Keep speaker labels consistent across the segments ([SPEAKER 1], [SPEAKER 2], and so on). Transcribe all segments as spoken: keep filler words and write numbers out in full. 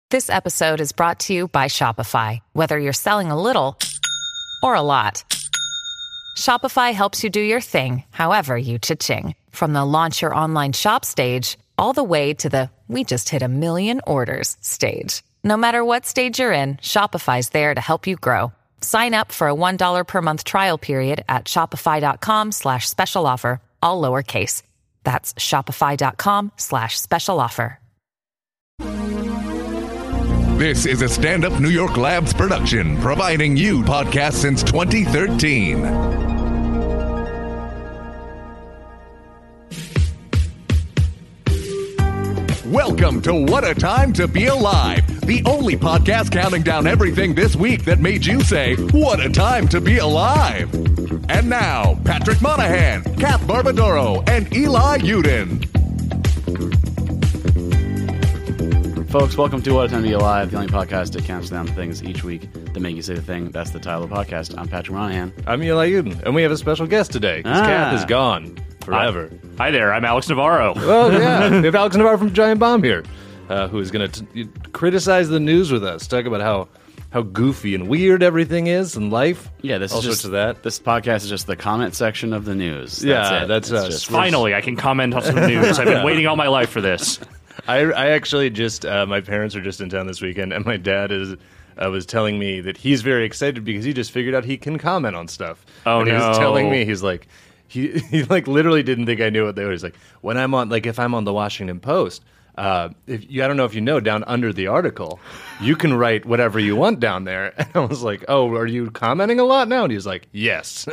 [SPEAKER 1] This episode is brought to you by Shopify. Whether you're selling a little or a lot, Shopify helps you do your thing, however you cha-ching. From the launch your online shop stage, all the way to the we just hit a million orders stage. No matter what stage you're in, Shopify's there to help you grow. Sign up for a one dollar per month trial period at shopify.com slash special offer, all lowercase. That's shopify.com slash special offer.
[SPEAKER 2] This is a stand-up New York Labs production, providing you podcasts since twenty thirteen. Welcome to What a Time to Be Alive, the only podcast counting down everything this week that made you say, what a time to be alive. And now, Patrick Monahan, Kath Barbadoro, and Eli Uden.
[SPEAKER 3] Folks, welcome to What a Time to Be Alive, the only podcast that counts down things each week that make you say the thing. That's the title of the podcast. I'm Patrick Monahan.
[SPEAKER 4] I'm Eli Uden, and we have a special guest today, because
[SPEAKER 3] Ah.
[SPEAKER 4] Kath is gone forever.
[SPEAKER 5] Hi there, I'm Alex Navarro.
[SPEAKER 4] Well, yeah, we have Alex Navarro from Giant Bomb here, uh, who is going to criticize the news with us, talk about how how goofy and weird everything is in life.
[SPEAKER 3] Yeah, this
[SPEAKER 4] All
[SPEAKER 3] is
[SPEAKER 4] sorts
[SPEAKER 3] just
[SPEAKER 4] of that.
[SPEAKER 3] This podcast is just the comment section of the news. That's
[SPEAKER 4] Yeah,
[SPEAKER 3] it.
[SPEAKER 4] that's
[SPEAKER 3] It's
[SPEAKER 4] us.
[SPEAKER 3] just-
[SPEAKER 5] Finally, I can comment on some news. I've been waiting all my life for this.
[SPEAKER 4] I, I actually just, uh, my parents are just in town this weekend, and my dad is uh, was telling me that he's very excited because he just figured out he can comment on stuff.
[SPEAKER 5] Oh,
[SPEAKER 4] and he was
[SPEAKER 5] no.
[SPEAKER 4] telling me, he's like, he, he like literally didn't think I knew what they were. He's like, when I'm on, like if I'm on the Washington Post, uh, if you, I don't know if you know, down under the article, you can write whatever you want down there. And I was like, oh, are you commenting a lot now? And he was like, yes.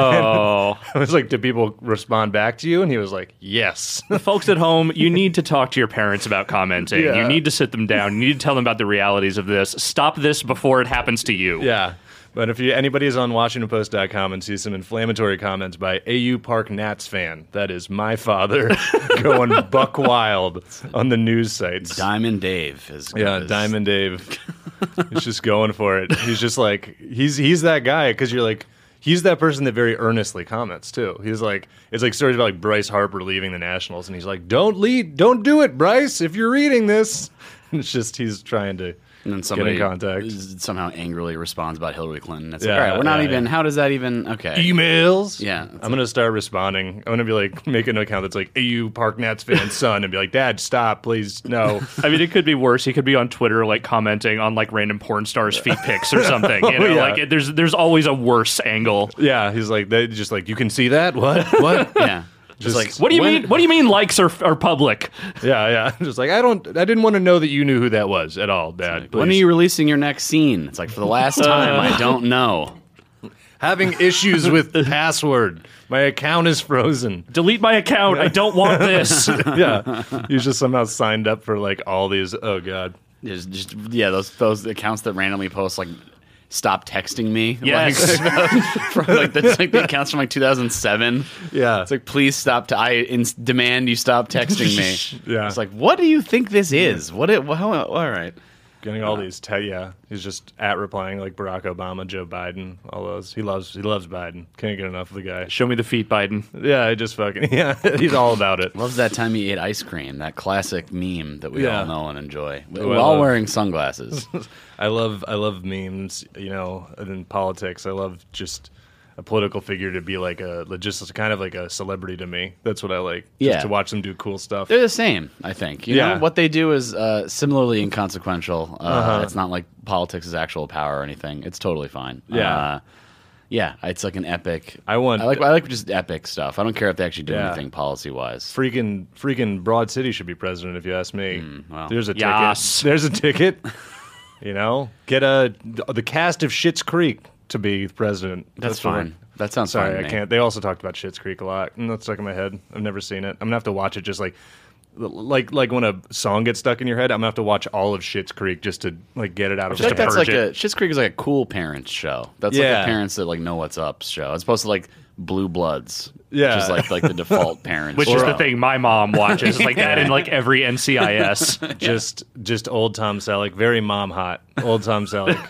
[SPEAKER 5] Oh.
[SPEAKER 4] I was like, do people respond back to you? And he was like, yes.
[SPEAKER 5] Folks at home, you need to talk to your parents about commenting.
[SPEAKER 4] Yeah.
[SPEAKER 5] You need to sit them down. You need to tell them about the realities of this. Stop this before it happens to you.
[SPEAKER 4] Yeah. But if you, anybody is on Washington Post dot com and sees some inflammatory comments by A U Park Nats fan, that is my father going buck wild on the news sites.
[SPEAKER 3] Diamond Dave is
[SPEAKER 4] Yeah,
[SPEAKER 3] is-
[SPEAKER 4] Diamond Dave. He's just going for it. He's just like, he's he's that guy, because you're like, he's that person that very earnestly comments too. He's like, it's like stories about like Bryce Harper leaving the Nationals, and he's like, don't lead, don't do it, Bryce, if you're reading this. It's just, he's trying to
[SPEAKER 3] And then somebody
[SPEAKER 4] get in contact.
[SPEAKER 3] somehow angrily responds about Hillary Clinton. It's
[SPEAKER 4] Yeah,
[SPEAKER 3] like, all right, we're not
[SPEAKER 4] yeah,
[SPEAKER 3] even,
[SPEAKER 4] yeah.
[SPEAKER 3] how does that even, okay.
[SPEAKER 4] Emails.
[SPEAKER 3] Yeah,
[SPEAKER 4] I'm
[SPEAKER 3] it's
[SPEAKER 4] gonna start responding. I'm gonna be like, make an account that's like A U Park Nats fan son, and be like, Dad, stop, please, no.
[SPEAKER 5] I mean, it could be worse. He could be on Twitter, like, commenting on, like, random porn stars' feet pics or something. You know,
[SPEAKER 4] yeah.
[SPEAKER 5] like, it, there's there's always a worse angle.
[SPEAKER 4] Yeah, he's like, they just like, you can see that. What? What?
[SPEAKER 3] Yeah.
[SPEAKER 4] Just
[SPEAKER 3] like,
[SPEAKER 5] What do you
[SPEAKER 3] when-
[SPEAKER 5] mean? What do you mean likes are, are public?
[SPEAKER 4] yeah, yeah. Just like, I don't, I didn't want to know that you knew who that was at all, Dad.
[SPEAKER 3] When are
[SPEAKER 4] please.
[SPEAKER 3] you releasing your next scene? It's like, for the last time, I don't know.
[SPEAKER 4] having issues with the password? My account is frozen.
[SPEAKER 5] Delete my account. I don't want this.
[SPEAKER 4] Yeah, you just somehow signed up for like all these. Oh God.
[SPEAKER 3] Just, just yeah, those those accounts that randomly post like "stop texting me."
[SPEAKER 5] Yes.
[SPEAKER 3] like, from, like that's like the accounts from like two thousand seven.
[SPEAKER 4] Yeah,
[SPEAKER 3] It's like, please stop. To, I in, demand you stop texting me.
[SPEAKER 4] Yeah.
[SPEAKER 3] It's like, what do you think this is? What? It, well, all right.
[SPEAKER 4] getting all these. Te- yeah, he's just at replying like Barack Obama, Joe Biden, all those. He loves. He loves Biden. Can't get enough of the guy.
[SPEAKER 5] Show me the feet, Biden.
[SPEAKER 4] Yeah, I just fucking. Yeah, he's all about it.
[SPEAKER 3] Loves that time he ate ice cream. That classic meme that we
[SPEAKER 4] Yeah.
[SPEAKER 3] all know and enjoy,
[SPEAKER 4] Oh, I
[SPEAKER 3] while
[SPEAKER 4] love-
[SPEAKER 3] wearing sunglasses.
[SPEAKER 4] I love I love memes, you know, and in politics. I love just a political figure to be like a just kind of like a celebrity to me. That's what I like. Just
[SPEAKER 3] Yeah.
[SPEAKER 4] to watch them do cool stuff.
[SPEAKER 3] They're the same, I think. You
[SPEAKER 4] Yeah.
[SPEAKER 3] know, what they do is uh, similarly inconsequential. Uh,
[SPEAKER 4] Uh-huh.
[SPEAKER 3] It's not like politics is actual power or anything. It's totally fine.
[SPEAKER 4] Yeah.
[SPEAKER 3] Uh, yeah, it's like an epic.
[SPEAKER 4] I want
[SPEAKER 3] I like I like just epic stuff. I don't care if they actually do
[SPEAKER 4] Yeah.
[SPEAKER 3] anything policy wise.
[SPEAKER 4] freaking freaking Broad City should be president if you ask me.
[SPEAKER 3] Mm, well.
[SPEAKER 4] There's a
[SPEAKER 5] Yas.
[SPEAKER 4] ticket. There's a ticket. You know, get a the cast of Schitt's Creek to be president.
[SPEAKER 3] That's,
[SPEAKER 4] what I-
[SPEAKER 3] fine. That sounds fine.
[SPEAKER 4] Sorry,
[SPEAKER 3] to
[SPEAKER 4] I
[SPEAKER 3] me.
[SPEAKER 4] can't. They also talked about Schitt's Creek a lot, and that's stuck in my head. I've never seen it. I'm gonna have to watch it just like, like, like when a song gets stuck in your head. I'm gonna have to watch all of Schitt's Creek just to like get it out of
[SPEAKER 3] I feel
[SPEAKER 4] my
[SPEAKER 3] like that's
[SPEAKER 5] purge
[SPEAKER 3] like
[SPEAKER 5] it.
[SPEAKER 3] a Schitt's Creek is like a cool parents show. That's like
[SPEAKER 4] Yeah.
[SPEAKER 3] a parents that like know what's up show, as opposed to like Blue Bloods.
[SPEAKER 4] Yeah.
[SPEAKER 3] which is like like the default parents.
[SPEAKER 5] Which is
[SPEAKER 3] show.
[SPEAKER 5] the thing my mom watches. Like that in like every N C I S.
[SPEAKER 4] just just old Tom Selleck, very mom hot. Old Tom Selleck.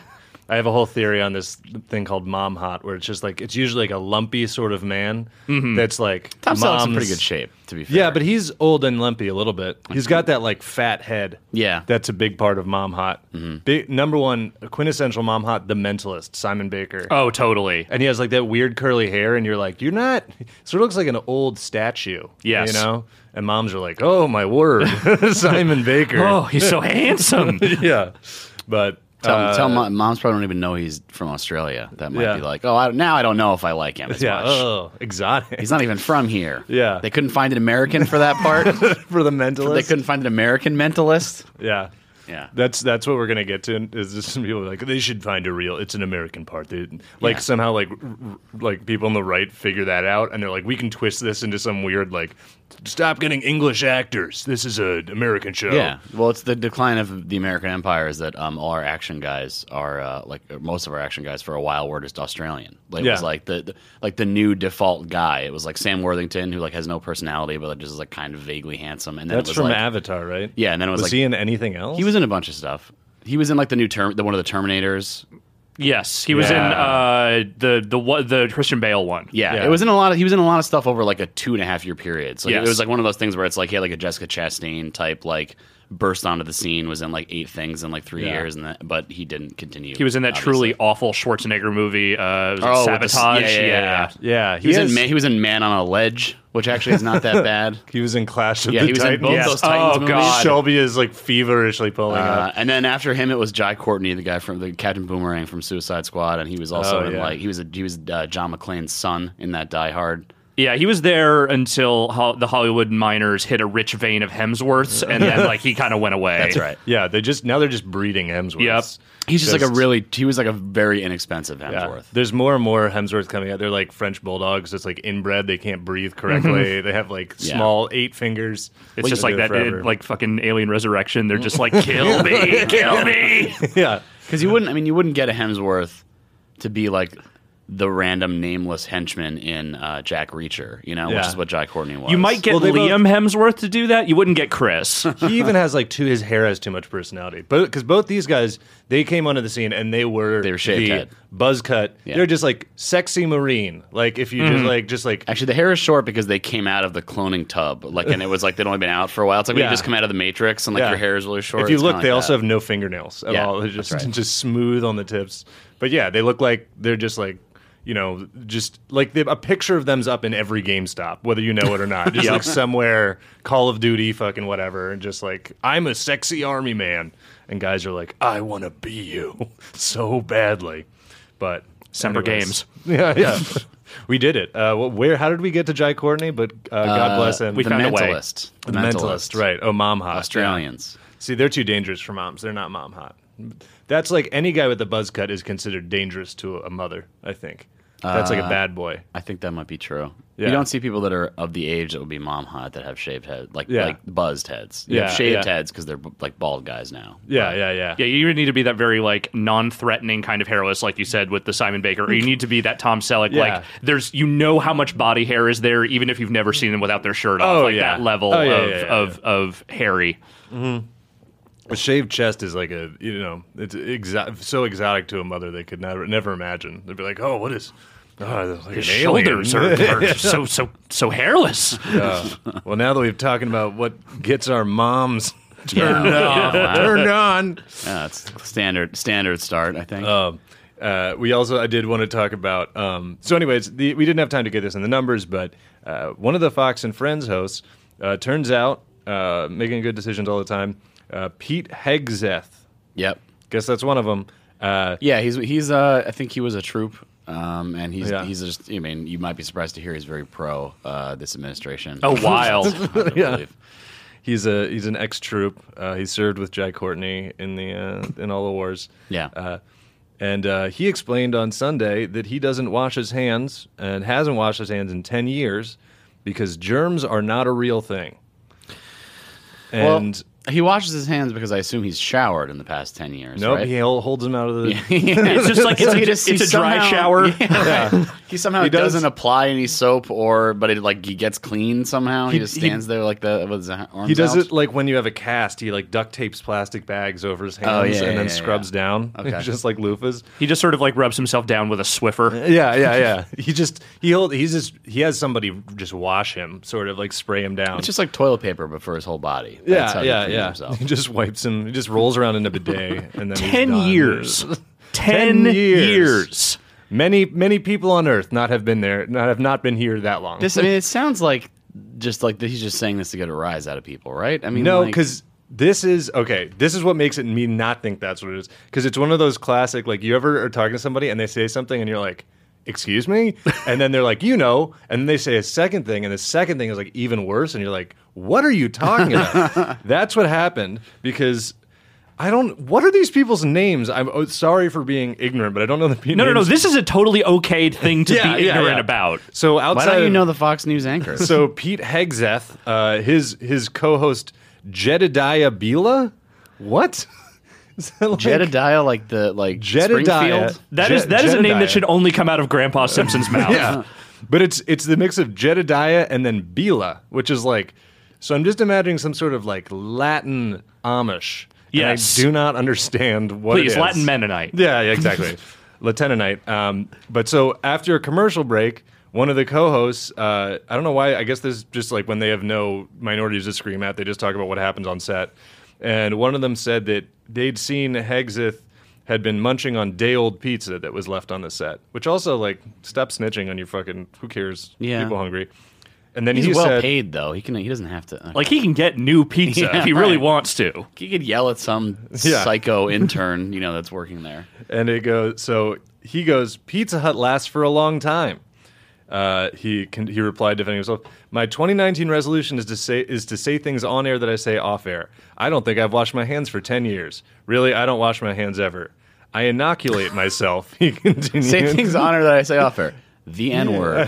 [SPEAKER 4] I have a whole theory on this thing called mom hot, where it's just like it's usually like a lumpy sort of man that's like
[SPEAKER 3] Tom Selleck's in
[SPEAKER 4] mom's-
[SPEAKER 3] pretty good shape, to be fair.
[SPEAKER 4] Yeah, but he's old and lumpy a little bit. He's got that like fat head.
[SPEAKER 3] Yeah.
[SPEAKER 4] That's a big part of mom hot. Big, number one, quintessential mom hot, The Mentalist, Simon Baker.
[SPEAKER 5] Oh, totally.
[SPEAKER 4] And he has like that weird curly hair, and you're like, you're not. Sort of looks like an old statue.
[SPEAKER 5] Yes.
[SPEAKER 4] You know? And moms are like, oh, my word, Simon Baker.
[SPEAKER 5] Oh, he's so handsome.
[SPEAKER 4] yeah. But.
[SPEAKER 3] Tell,
[SPEAKER 4] uh,
[SPEAKER 3] tell mom, moms probably don't even know he's from Australia. That might
[SPEAKER 4] Yeah.
[SPEAKER 3] be like, oh, I, now I don't know if I like him as
[SPEAKER 4] yeah.
[SPEAKER 3] much.
[SPEAKER 4] Oh, exotic.
[SPEAKER 3] He's not even from here.
[SPEAKER 4] Yeah.
[SPEAKER 3] They couldn't find an American for that part.
[SPEAKER 4] For the mentalist.
[SPEAKER 3] They couldn't find an American mentalist.
[SPEAKER 4] Yeah.
[SPEAKER 3] Yeah.
[SPEAKER 4] That's that's what we're gonna get to. Is just some people are like they should find a real. It's an American part. They like
[SPEAKER 3] Yeah.
[SPEAKER 4] somehow like r- r- like people on the right figure that out, and they're like, we can twist this into some weird like, stop getting English actors. This is an American show.
[SPEAKER 3] Yeah, well, it's the decline of the American Empire is that um, all our action guys are uh, like most of our action guys for a while were just Australian. Like, it
[SPEAKER 4] Yeah.
[SPEAKER 3] was like the, the like the new default guy. It was like Sam Worthington, who like has no personality, but like, just is like kind of vaguely handsome. And then
[SPEAKER 4] That's
[SPEAKER 3] it was
[SPEAKER 4] from
[SPEAKER 3] like,
[SPEAKER 4] Avatar, right?
[SPEAKER 3] yeah, and then it was,
[SPEAKER 4] Was
[SPEAKER 3] like
[SPEAKER 4] he in anything else?
[SPEAKER 3] he was in a bunch of stuff. He was in like the new term, the one of the Terminators.
[SPEAKER 5] Yes, he was
[SPEAKER 4] Yeah.
[SPEAKER 5] in uh, the the one- the Christian Bale one.
[SPEAKER 3] Yeah,
[SPEAKER 4] Yeah.
[SPEAKER 3] it was in a lot of. He was in a lot of stuff over like a two and a half year period. So
[SPEAKER 5] Yes.
[SPEAKER 3] it was like one of those things where it's like he had like a Jessica Chastain type like burst onto the scene, was in like eight things in like three
[SPEAKER 4] Yeah.
[SPEAKER 3] years, and that, but he didn't continue.
[SPEAKER 5] He was in that
[SPEAKER 3] obviously.
[SPEAKER 5] truly awful Schwarzenegger movie, uh, was it
[SPEAKER 3] Oh, with the-
[SPEAKER 5] Sabotage.
[SPEAKER 3] yeah, yeah, yeah,
[SPEAKER 4] yeah,
[SPEAKER 3] He was,
[SPEAKER 4] has-
[SPEAKER 3] in Man, he was in Man on a Ledge, which actually is not that bad.
[SPEAKER 4] He was in Clash of
[SPEAKER 3] Yeah,
[SPEAKER 4] the
[SPEAKER 3] he was in
[SPEAKER 4] Titans.
[SPEAKER 3] both
[SPEAKER 5] Yes.
[SPEAKER 3] those Titans
[SPEAKER 5] Oh,
[SPEAKER 3] movies.
[SPEAKER 5] God.
[SPEAKER 4] Shelby is like feverishly pulling
[SPEAKER 3] Uh,
[SPEAKER 4] up.
[SPEAKER 3] and then after him, it was Jai Courtney, the guy from the Captain Boomerang from Suicide Squad, and he was also
[SPEAKER 4] Oh,
[SPEAKER 3] in
[SPEAKER 4] yeah.
[SPEAKER 3] like he was a, he was uh, John McClane's son in that Die Hard.
[SPEAKER 5] Yeah, he was there until ho- the Hollywood miners hit a rich vein of Hemsworths, and then like he kind of went away.
[SPEAKER 3] That's right.
[SPEAKER 4] Yeah, they just now they're just breeding Hemsworths.
[SPEAKER 5] Yep.
[SPEAKER 3] He's just like a really he was like a very inexpensive
[SPEAKER 4] Yeah.
[SPEAKER 3] Hemsworth.
[SPEAKER 4] There's more and more Hemsworth coming out. They're like French bulldogs. It's like inbred. They can't breathe correctly. They have like
[SPEAKER 3] Yeah.
[SPEAKER 4] small eight fingers.
[SPEAKER 5] It's just like
[SPEAKER 4] They'll
[SPEAKER 5] that,
[SPEAKER 4] do it
[SPEAKER 5] it-
[SPEAKER 4] forever.
[SPEAKER 5] like fucking Alien Resurrection. They're just like, kill me, kill me.
[SPEAKER 4] yeah.
[SPEAKER 3] Because you wouldn't, I mean, you wouldn't get a Hemsworth to be like the random nameless henchman in uh, Jack Reacher, you know, which
[SPEAKER 4] Yeah.
[SPEAKER 3] is what Jai Courtney was.
[SPEAKER 5] You might get
[SPEAKER 4] Well, they both-
[SPEAKER 5] Liam Hemsworth to do that. You wouldn't get Chris.
[SPEAKER 4] He even has like too. His hair has too much personality. But because both these guys, they came onto the scene and they were
[SPEAKER 3] They were shaved
[SPEAKER 4] the
[SPEAKER 3] head.
[SPEAKER 4] buzz cut.
[SPEAKER 3] Yeah.
[SPEAKER 4] They're just like sexy marine. Like if you just like just like
[SPEAKER 3] Actually, the hair is short because they came out of the cloning tub, like, and it was like they'd only been out for a while. It's like when
[SPEAKER 4] Yeah.
[SPEAKER 3] you just come out of the Matrix and like
[SPEAKER 4] Yeah.
[SPEAKER 3] your hair is really short.
[SPEAKER 4] If you
[SPEAKER 3] It's
[SPEAKER 4] look,
[SPEAKER 3] kinda
[SPEAKER 4] they
[SPEAKER 3] like
[SPEAKER 4] also
[SPEAKER 3] that.
[SPEAKER 4] have no fingernails at
[SPEAKER 3] Yeah,
[SPEAKER 4] all. They're just
[SPEAKER 3] that's right.
[SPEAKER 4] just smooth on the tips. But yeah, they look like they're just like you know, just like they, a picture of them's up in every GameStop, whether you know it or not. Just like somewhere, Call of Duty, fucking whatever, and just like I'm a sexy army man, and guys are like, I want to be you so badly, but
[SPEAKER 5] Semper
[SPEAKER 4] anyways.
[SPEAKER 5] Games.
[SPEAKER 4] Yeah, yeah. We did it. Uh, wh- where? How did we get to Jai Courtney? But uh, God bless him.
[SPEAKER 5] we
[SPEAKER 3] the
[SPEAKER 5] found a way.
[SPEAKER 3] mentalist. The,
[SPEAKER 4] The mentalist, right? Oh, mom hot.
[SPEAKER 3] Australians.
[SPEAKER 4] See, they're too dangerous for moms. They're not mom hot. That's like any guy with a buzz cut is considered dangerous to a mother, I think. That's like a bad boy.
[SPEAKER 3] I think that might be true.
[SPEAKER 4] Yeah.
[SPEAKER 3] You don't see people that are of the age that would be mom hot that have shaved heads, like
[SPEAKER 4] Yeah.
[SPEAKER 3] like buzzed heads. You
[SPEAKER 4] Yeah,
[SPEAKER 3] have shaved
[SPEAKER 4] yeah.
[SPEAKER 3] heads because they're like bald guys now.
[SPEAKER 4] Yeah, yeah, yeah.
[SPEAKER 5] Yeah, you need to be that very like non-threatening kind of hairless, like you said with the Simon Baker. Or you need to be that Tom Selleck.
[SPEAKER 4] Yeah.
[SPEAKER 5] Like there's, you know how much body hair is there, even if you've never seen them without their shirt off.
[SPEAKER 4] Oh,
[SPEAKER 5] like
[SPEAKER 4] yeah.
[SPEAKER 5] that level
[SPEAKER 4] Oh, yeah,
[SPEAKER 5] of
[SPEAKER 4] yeah, yeah,
[SPEAKER 5] of of hairy.
[SPEAKER 4] A shaved chest is like a, you know, it's exa- so exotic to a mother they could never never imagine. They'd be like, oh, what is, oh, like
[SPEAKER 5] His
[SPEAKER 4] an alien.
[SPEAKER 5] shoulders are, are so so so hairless.
[SPEAKER 4] Yeah. Well, now that we've talking about what gets our moms
[SPEAKER 3] Yeah.
[SPEAKER 4] turned on,
[SPEAKER 3] Yeah.
[SPEAKER 4] turned on.
[SPEAKER 3] Yeah, it's standard standard start. I think.
[SPEAKER 4] Um, uh, we also, I did want to talk about. Um, so, anyways, the, we didn't have time to get this in the numbers, but uh, one of the Fox and Friends hosts uh, turns out uh, making good decisions all the time. Uh, Pete Hegseth,
[SPEAKER 3] Yep.
[SPEAKER 4] guess that's one of them. Uh,
[SPEAKER 3] Yeah, he's he's. Uh, I think he was a troop, um, and he's
[SPEAKER 4] Yeah.
[SPEAKER 3] he's just. I mean, you might be surprised to hear he's very pro uh, this administration.
[SPEAKER 5] Oh, wild.
[SPEAKER 3] I
[SPEAKER 4] Yeah.
[SPEAKER 3] believe.
[SPEAKER 4] he's a he's an ex troop. Uh, he served with Jai Courtney in the uh, in all the wars.
[SPEAKER 3] Yeah.
[SPEAKER 4] Uh, and uh, he explained on Sunday that he doesn't wash his hands and hasn't washed his hands in ten years because germs are not a real thing. And
[SPEAKER 3] He washes his hands because I assume he's showered in the past ten years.
[SPEAKER 4] Nope,
[SPEAKER 3] right?
[SPEAKER 4] he holds him out of the.
[SPEAKER 3] Yeah.
[SPEAKER 5] It's just like it's,
[SPEAKER 3] So he
[SPEAKER 5] a,
[SPEAKER 3] just-
[SPEAKER 5] it's
[SPEAKER 3] he
[SPEAKER 5] a dry
[SPEAKER 3] somehow-
[SPEAKER 5] shower.
[SPEAKER 3] Yeah. He somehow
[SPEAKER 4] He does-
[SPEAKER 3] doesn't apply any soap, or but it like he gets clean somehow. He,
[SPEAKER 4] He-
[SPEAKER 3] just
[SPEAKER 4] he-
[SPEAKER 3] stands there like that with his arms
[SPEAKER 4] He does
[SPEAKER 3] out.
[SPEAKER 4] it like when you have a cast. He like duct tapes plastic bags over his hands
[SPEAKER 3] Oh, yeah,
[SPEAKER 4] and then
[SPEAKER 3] yeah,
[SPEAKER 4] scrubs
[SPEAKER 3] yeah.
[SPEAKER 4] down,
[SPEAKER 3] Okay.
[SPEAKER 4] just like loofahs.
[SPEAKER 5] He just sort of like rubs himself down with a Swiffer.
[SPEAKER 4] Yeah, yeah, yeah. He just he hold, he's just he has somebody just wash him, sort of like spray him down.
[SPEAKER 3] It's just like toilet paper, but for his whole body. That's
[SPEAKER 4] yeah,
[SPEAKER 3] how he
[SPEAKER 4] yeah,
[SPEAKER 3] cleans
[SPEAKER 4] yeah.
[SPEAKER 3] himself.
[SPEAKER 4] He just wipes him. He just rolls around in a bidet and then he's
[SPEAKER 5] Ten
[SPEAKER 4] done.
[SPEAKER 5] years. Ten,
[SPEAKER 4] Ten years.
[SPEAKER 5] years.
[SPEAKER 4] Many many people on Earth not have been there, not have not been here that long.
[SPEAKER 3] This, I mean, it sounds like just like he's just saying this to get a rise out of people, right? I mean,
[SPEAKER 4] No,
[SPEAKER 3] like-
[SPEAKER 4] because this is okay. This is what makes it me not think that's what it is. Because it's one of those classic, like you ever are talking to somebody and they say something and you're like, "Excuse me," and then they're like, "You know," and then they say a second thing, and the second thing is like even worse, and you're like, "What are you talking about?" That's what happened because. I don't. What are these people's names? I'm oh, sorry for being ignorant, but I don't know the people's
[SPEAKER 5] No, no, no.
[SPEAKER 4] names.
[SPEAKER 5] This is a totally okay thing to
[SPEAKER 4] Yeah,
[SPEAKER 5] be
[SPEAKER 4] yeah,
[SPEAKER 5] ignorant
[SPEAKER 4] yeah.
[SPEAKER 5] about.
[SPEAKER 4] So
[SPEAKER 3] why
[SPEAKER 4] outside,
[SPEAKER 3] don't you
[SPEAKER 4] of-
[SPEAKER 3] know the Fox News anchor?
[SPEAKER 4] So Pete Hegseth, uh, his his co-host Jedediah Bila, what? Is that like-
[SPEAKER 3] Jedediah, like the like
[SPEAKER 4] Jedediah.
[SPEAKER 3] Springfield?
[SPEAKER 5] That
[SPEAKER 4] Je-
[SPEAKER 5] is that is a name
[SPEAKER 4] Jedediah.
[SPEAKER 5] that should only come out of Grandpa Simpson's mouth.
[SPEAKER 4] Yeah, but it's it's the mix of Jedediah and then Bila, which is like. So I'm just imagining some sort of like Latin Amish. and
[SPEAKER 5] Yes.
[SPEAKER 4] I do not understand what it
[SPEAKER 5] Please,
[SPEAKER 4] is.
[SPEAKER 5] Latin Mennonite.
[SPEAKER 4] Yeah, yeah, exactly. Lieutenantite. Um, but so after a commercial break, one of the co-hosts, uh, I don't know why, I guess this is just like when they have no minorities to scream at, they just talk about what happens on set. And one of them said that they'd seen Hegseth had been munching on day-old pizza that was left on the set, which also, like, stop snitching on your fucking, who cares?
[SPEAKER 3] Yeah.
[SPEAKER 4] People hungry. And then
[SPEAKER 3] He's
[SPEAKER 4] he
[SPEAKER 3] well
[SPEAKER 4] said,
[SPEAKER 3] paid though. He can. He doesn't have to.
[SPEAKER 5] Like he can get new pizza
[SPEAKER 3] Yeah,
[SPEAKER 5] if he really
[SPEAKER 3] right.
[SPEAKER 5] wants to.
[SPEAKER 3] He could yell at some
[SPEAKER 4] Yeah.
[SPEAKER 3] psycho intern, you know, that's working there.
[SPEAKER 4] and it goes, so he goes, Pizza Hut lasts for a long time. Uh, he can, he replied, defending himself. My twenty nineteen resolution is to say is to say things on air that I say off air. I don't think I've washed my hands for ten years. Really, I don't wash my hands ever. I inoculate myself. He continued.
[SPEAKER 3] Say things on her that I say off air. The N word.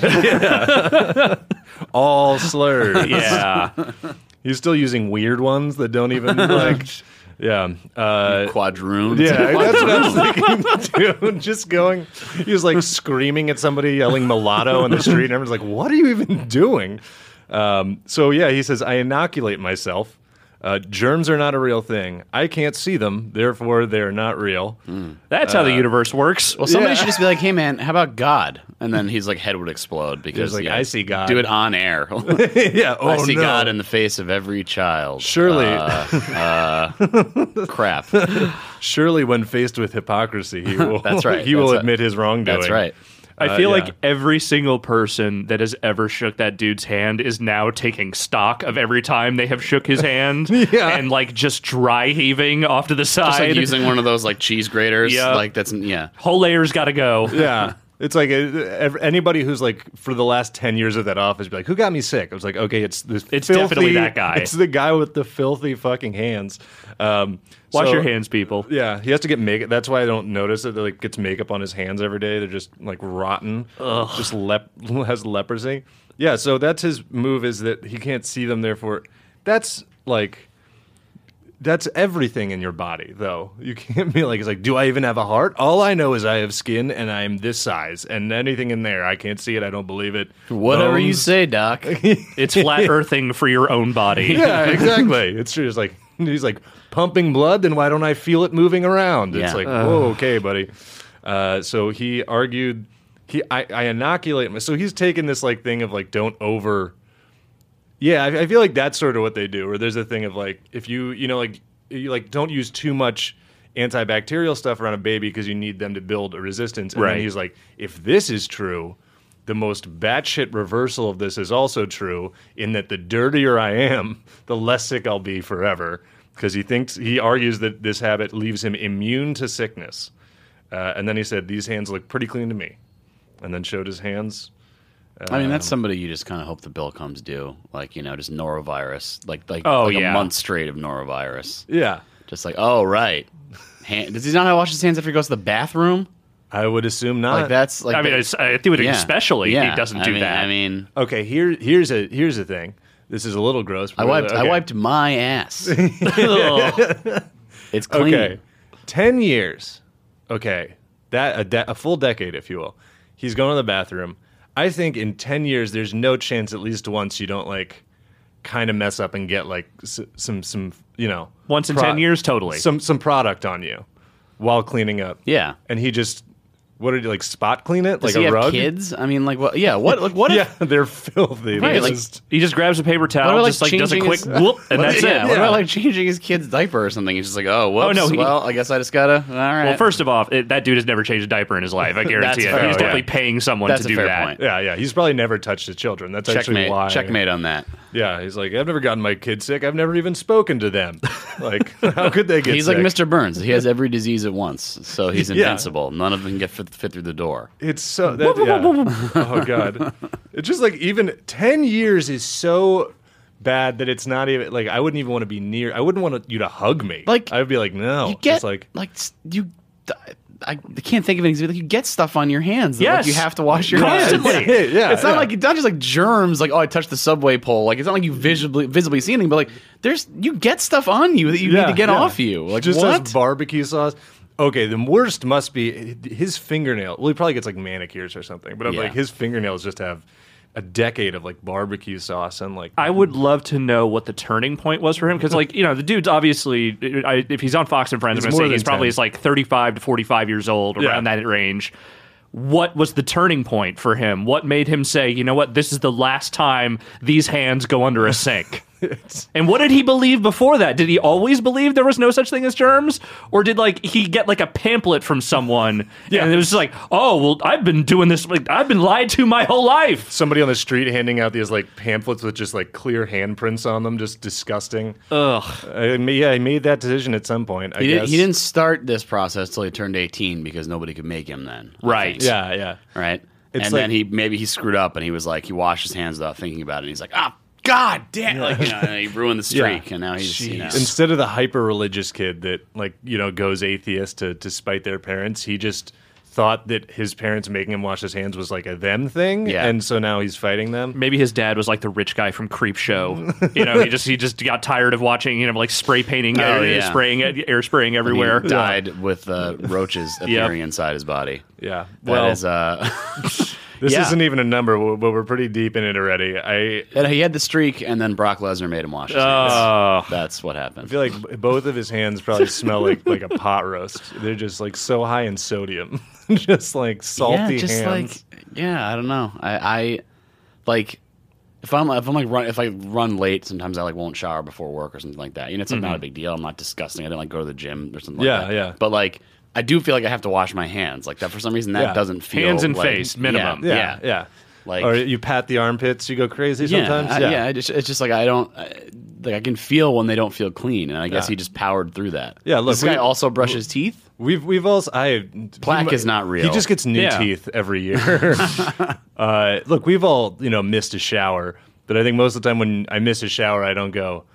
[SPEAKER 4] all slurs.
[SPEAKER 5] Yeah.
[SPEAKER 4] He's still using weird ones that don't even like. Yeah. Uh,
[SPEAKER 3] Quadroon.
[SPEAKER 4] Yeah, that's what I was thinking too. Just going, he was like screaming at somebody, yelling mulatto in the street, and everyone's like, "What are you even doing?" Um, so yeah, he says, "I inoculate myself. Uh, germs are not a real thing. I can't see them, therefore they're not real."
[SPEAKER 5] That's how the universe works.
[SPEAKER 3] Well, somebody
[SPEAKER 4] Yeah.
[SPEAKER 3] should just be like, "Hey, man, how about God?" And then his like head would explode because
[SPEAKER 4] like,
[SPEAKER 3] yeah,
[SPEAKER 4] "I see God."
[SPEAKER 3] Do it on air.
[SPEAKER 4] Yeah. Oh
[SPEAKER 3] I see
[SPEAKER 4] no.
[SPEAKER 3] God in the face of every child.
[SPEAKER 4] Surely.
[SPEAKER 3] Uh, uh, crap.
[SPEAKER 4] Surely, when faced with hypocrisy, he will.
[SPEAKER 3] That's right.
[SPEAKER 4] He will
[SPEAKER 3] That's
[SPEAKER 4] admit his wrongdoing.
[SPEAKER 3] That's right.
[SPEAKER 5] I
[SPEAKER 4] Uh,
[SPEAKER 5] feel
[SPEAKER 4] yeah.
[SPEAKER 5] like every single person that has ever shook that dude's hand is now taking stock of every time they have shook his hand
[SPEAKER 4] Yeah.
[SPEAKER 5] and like just dry heaving off to the
[SPEAKER 3] Just like
[SPEAKER 5] side.
[SPEAKER 3] using one of those like cheese graters.
[SPEAKER 5] Yeah.
[SPEAKER 3] Like that's yeah.
[SPEAKER 5] Whole layer's got to go.
[SPEAKER 4] Yeah. It's like uh, ev- anybody who's like for the last ten years of that office be like, who got me sick? I was like, okay, it's this.
[SPEAKER 5] It's
[SPEAKER 4] filthy-
[SPEAKER 5] definitely that guy.
[SPEAKER 4] It's the guy with the filthy fucking hands. Um,
[SPEAKER 5] Wash
[SPEAKER 4] so-
[SPEAKER 5] your hands, people.
[SPEAKER 4] Yeah, he has to get makeup. That's why I don't notice it. Like gets makeup on his hands every day. They're just like rotten. Just lep has leprosy. Yeah, so that's his move is that he can't see them. Therefore, that's like. That's everything in your body, though. You can't be like, it's like, do I even have a heart? All I know is I have skin and I'm this size, and anything in there, I can't see it. I don't believe it.
[SPEAKER 3] Whatever you
[SPEAKER 4] Bones-
[SPEAKER 3] say, Doc.
[SPEAKER 5] It's flat earthing for your own body.
[SPEAKER 4] Yeah, exactly. It's true. It's like he's like pumping blood. Then why don't I feel it moving around? It's
[SPEAKER 3] Yeah.
[SPEAKER 4] like, whoa, okay, buddy. Uh, so he argued. He, I, I inoculate him. So he's taken this like thing of like, don't over. Yeah, I, I feel like that's sort of what they do. Or there's a thing of like, if you, you know, like, you like don't use too much antibacterial stuff around a baby because you need them to build a resistance. And
[SPEAKER 5] Right.
[SPEAKER 4] then he's like, if this is true, the most batshit reversal of this is also true in that the dirtier I am, the less sick I'll be forever. Because he thinks, he argues that this habit leaves him immune to sickness. Uh, and then he said, these hands look pretty clean to me. And then showed his hands.
[SPEAKER 3] I mean, that's somebody you just kind of hope the bill comes due. Like, you know, just norovirus. Like, like,
[SPEAKER 5] Oh,
[SPEAKER 3] like
[SPEAKER 5] yeah.
[SPEAKER 3] a month straight of norovirus.
[SPEAKER 4] Yeah.
[SPEAKER 3] Just like, oh, right. Hand, does he not have to wash his hands after he goes to the bathroom?
[SPEAKER 4] I would assume not.
[SPEAKER 3] Like, that's like.
[SPEAKER 5] I mean,
[SPEAKER 3] that-
[SPEAKER 5] it's, I think
[SPEAKER 3] yeah.
[SPEAKER 5] especially
[SPEAKER 3] yeah.
[SPEAKER 5] he doesn't
[SPEAKER 3] I
[SPEAKER 5] do
[SPEAKER 3] mean,
[SPEAKER 5] that.
[SPEAKER 3] I mean,
[SPEAKER 4] Okay, here here's a here's the thing. this is a little gross. But
[SPEAKER 3] I wiped.
[SPEAKER 4] okay.
[SPEAKER 3] I wiped my ass. It's clean.
[SPEAKER 4] Okay, ten years. Okay, that a, de- a full decade, if you will. He's going to the bathroom. I think in ten years, there's no chance at least once you don't like kind of mess up and get like s- some some you know
[SPEAKER 5] Once in ten years, totally.
[SPEAKER 4] some some product on you while cleaning up.
[SPEAKER 3] Yeah.
[SPEAKER 4] And he just what did he like spot clean it
[SPEAKER 3] Does
[SPEAKER 4] like
[SPEAKER 3] he
[SPEAKER 4] a
[SPEAKER 3] have
[SPEAKER 4] rug?
[SPEAKER 3] kids? I mean, like what? Yeah. What? Like what?
[SPEAKER 4] Yeah,
[SPEAKER 3] If,
[SPEAKER 4] they're filthy.
[SPEAKER 3] Right,
[SPEAKER 4] They're
[SPEAKER 3] like-
[SPEAKER 4] just-
[SPEAKER 5] He just grabs a paper towel,
[SPEAKER 3] What about,
[SPEAKER 5] just like
[SPEAKER 3] like,
[SPEAKER 5] does a
[SPEAKER 3] changing
[SPEAKER 5] quick
[SPEAKER 3] his-
[SPEAKER 5] whoop, and
[SPEAKER 3] what-
[SPEAKER 5] that's
[SPEAKER 3] yeah,
[SPEAKER 5] it.
[SPEAKER 3] What
[SPEAKER 4] Yeah.
[SPEAKER 3] about like changing his kid's diaper or something? He's just like, oh, whoops.
[SPEAKER 5] no, he-
[SPEAKER 3] well, I guess I just gotta. All right.
[SPEAKER 5] Well, first of all, it, that dude has never changed a diaper in his life. I guarantee it.
[SPEAKER 3] fair.
[SPEAKER 5] He's
[SPEAKER 3] Oh,
[SPEAKER 5] definitely
[SPEAKER 4] yeah.
[SPEAKER 5] paying someone
[SPEAKER 3] That's
[SPEAKER 5] to
[SPEAKER 3] a
[SPEAKER 5] do
[SPEAKER 3] fair
[SPEAKER 5] that.
[SPEAKER 3] point.
[SPEAKER 4] yeah, yeah. He's probably never touched his children. That's actually
[SPEAKER 3] checkmate.
[SPEAKER 4] why.
[SPEAKER 3] Checkmate on that.
[SPEAKER 4] Yeah, he's like, I've never gotten my kids sick. I've never even spoken to them. Like, how could they get
[SPEAKER 3] He's
[SPEAKER 4] sick?
[SPEAKER 3] like Mister Burns. He has every disease at once, so he's
[SPEAKER 4] Yeah.
[SPEAKER 3] invincible. None of them can get fit, fit through the door.
[SPEAKER 4] It's so that yeah. Oh god. It's just like even ten years is so bad that it's not even like I wouldn't even want to be near. I wouldn't want you to hug me.
[SPEAKER 3] Like,
[SPEAKER 4] I'd be like, no.
[SPEAKER 3] You get
[SPEAKER 4] It's like
[SPEAKER 3] like s- you. I can't think of anything. Like you get stuff on your hands. that, like,
[SPEAKER 5] Yes.
[SPEAKER 3] you have to wash your
[SPEAKER 5] Constantly.
[SPEAKER 3] hands.
[SPEAKER 4] Yeah,
[SPEAKER 3] it's not
[SPEAKER 4] yeah.
[SPEAKER 3] like it's not just like germs. Like oh, I touched the subway pole. Like it's not like you visibly visibly see anything. But like there's you get stuff on you that you need
[SPEAKER 4] Yeah,
[SPEAKER 3] to get
[SPEAKER 4] yeah.
[SPEAKER 3] off you. Like
[SPEAKER 4] just
[SPEAKER 3] what?
[SPEAKER 4] as barbecue sauce. Okay, the worst must be his fingernail. Well, he probably gets like manicures or something, but I'm
[SPEAKER 3] Yeah.
[SPEAKER 4] like his fingernails just have a decade of like barbecue sauce and like
[SPEAKER 5] I would love to know what the turning point was for him because, like, you know, the dude's obviously, I, if he's on Fox and Friends,
[SPEAKER 4] He's
[SPEAKER 5] I'm
[SPEAKER 4] more
[SPEAKER 5] going to say
[SPEAKER 4] than
[SPEAKER 5] he's probably
[SPEAKER 4] ten.
[SPEAKER 5] is like thirty-five to forty-five years old,
[SPEAKER 4] Yeah.
[SPEAKER 5] around that range. What was the turning point for him? What made him say, you know what, this is the last time these hands go under a sink? And what did he believe before that? Did he always believe there was no such thing as germs? Or did like he get like a pamphlet from someone
[SPEAKER 4] Yeah.
[SPEAKER 5] and it was just like, oh, well, I've been doing this, like, I've been lied to my whole life.
[SPEAKER 4] somebody on the street handing out these like pamphlets with just like clear handprints on them, just disgusting.
[SPEAKER 5] Ugh.
[SPEAKER 4] I mean, yeah, he made that decision at some point. I
[SPEAKER 3] He,
[SPEAKER 4] guess
[SPEAKER 3] did, he didn't start this process till he turned eighteen because nobody could make him then. I
[SPEAKER 5] Right.
[SPEAKER 3] think.
[SPEAKER 4] Yeah, yeah.
[SPEAKER 3] Right.
[SPEAKER 4] It's
[SPEAKER 3] and
[SPEAKER 4] like-
[SPEAKER 3] then he maybe he screwed up and he was like he washed his hands without thinking about it. And he's like, ah, God damn! Like you know, and he ruined the streak, and now he's you know.
[SPEAKER 4] Instead of the hyper religious kid that like you know goes atheist to to spite their parents, he just thought that his parents making him wash his hands was like a them thing,
[SPEAKER 3] Yeah.
[SPEAKER 4] and so now he's fighting them.
[SPEAKER 5] Maybe his dad was like the rich guy from Creep Show. You know, he just he just got tired of watching, you know, like spray painting,
[SPEAKER 3] Oh,
[SPEAKER 5] air,
[SPEAKER 3] yeah.
[SPEAKER 5] spraying, air spraying
[SPEAKER 3] He
[SPEAKER 5] everywhere.
[SPEAKER 3] died with uh, roaches appearing inside his body.
[SPEAKER 4] Yeah,
[SPEAKER 3] That
[SPEAKER 4] well,
[SPEAKER 3] is, uh,
[SPEAKER 4] this
[SPEAKER 3] yeah.
[SPEAKER 4] isn't even a number, but we're pretty deep in it already. I
[SPEAKER 3] and he had the streak, and then Brock Lesnar made him wash his hands.
[SPEAKER 5] Oh.
[SPEAKER 3] That's what happened.
[SPEAKER 4] I feel like b- both of his hands probably smell like like a pot roast. They're just like so high in sodium, just like salty
[SPEAKER 3] yeah, just
[SPEAKER 4] hands.
[SPEAKER 3] like yeah, I don't know. I, I like if I'm if I'm like run if I run late, sometimes I like won't shower before work or something like that. You know, it's like not a big deal. I'm not disgusting. I didn't like go to the gym or something.
[SPEAKER 4] Yeah,
[SPEAKER 3] like that.
[SPEAKER 4] yeah.
[SPEAKER 3] But like I do feel like I have to wash my hands like that for some reason. That
[SPEAKER 4] Yeah.
[SPEAKER 3] doesn't feel
[SPEAKER 5] Hands and
[SPEAKER 3] like-
[SPEAKER 5] face, minimum.
[SPEAKER 3] Yeah,
[SPEAKER 4] yeah, yeah.
[SPEAKER 3] Like
[SPEAKER 4] or you pat the armpits, you go crazy
[SPEAKER 3] yeah,
[SPEAKER 4] sometimes.
[SPEAKER 3] I- yeah. I just, it's just like I don't I, like I can feel when they don't feel clean, and I guess
[SPEAKER 4] Yeah.
[SPEAKER 3] he just powered through that.
[SPEAKER 4] Yeah, look,
[SPEAKER 3] this guy
[SPEAKER 4] we-
[SPEAKER 3] also brushes teeth.
[SPEAKER 4] We've we've also I
[SPEAKER 3] Plaque
[SPEAKER 4] he-
[SPEAKER 3] is not real.
[SPEAKER 4] He just gets new
[SPEAKER 5] Yeah.
[SPEAKER 4] teeth every year. uh, look, we've all you know missed a shower, but I think most of the time when I miss a shower, I don't go.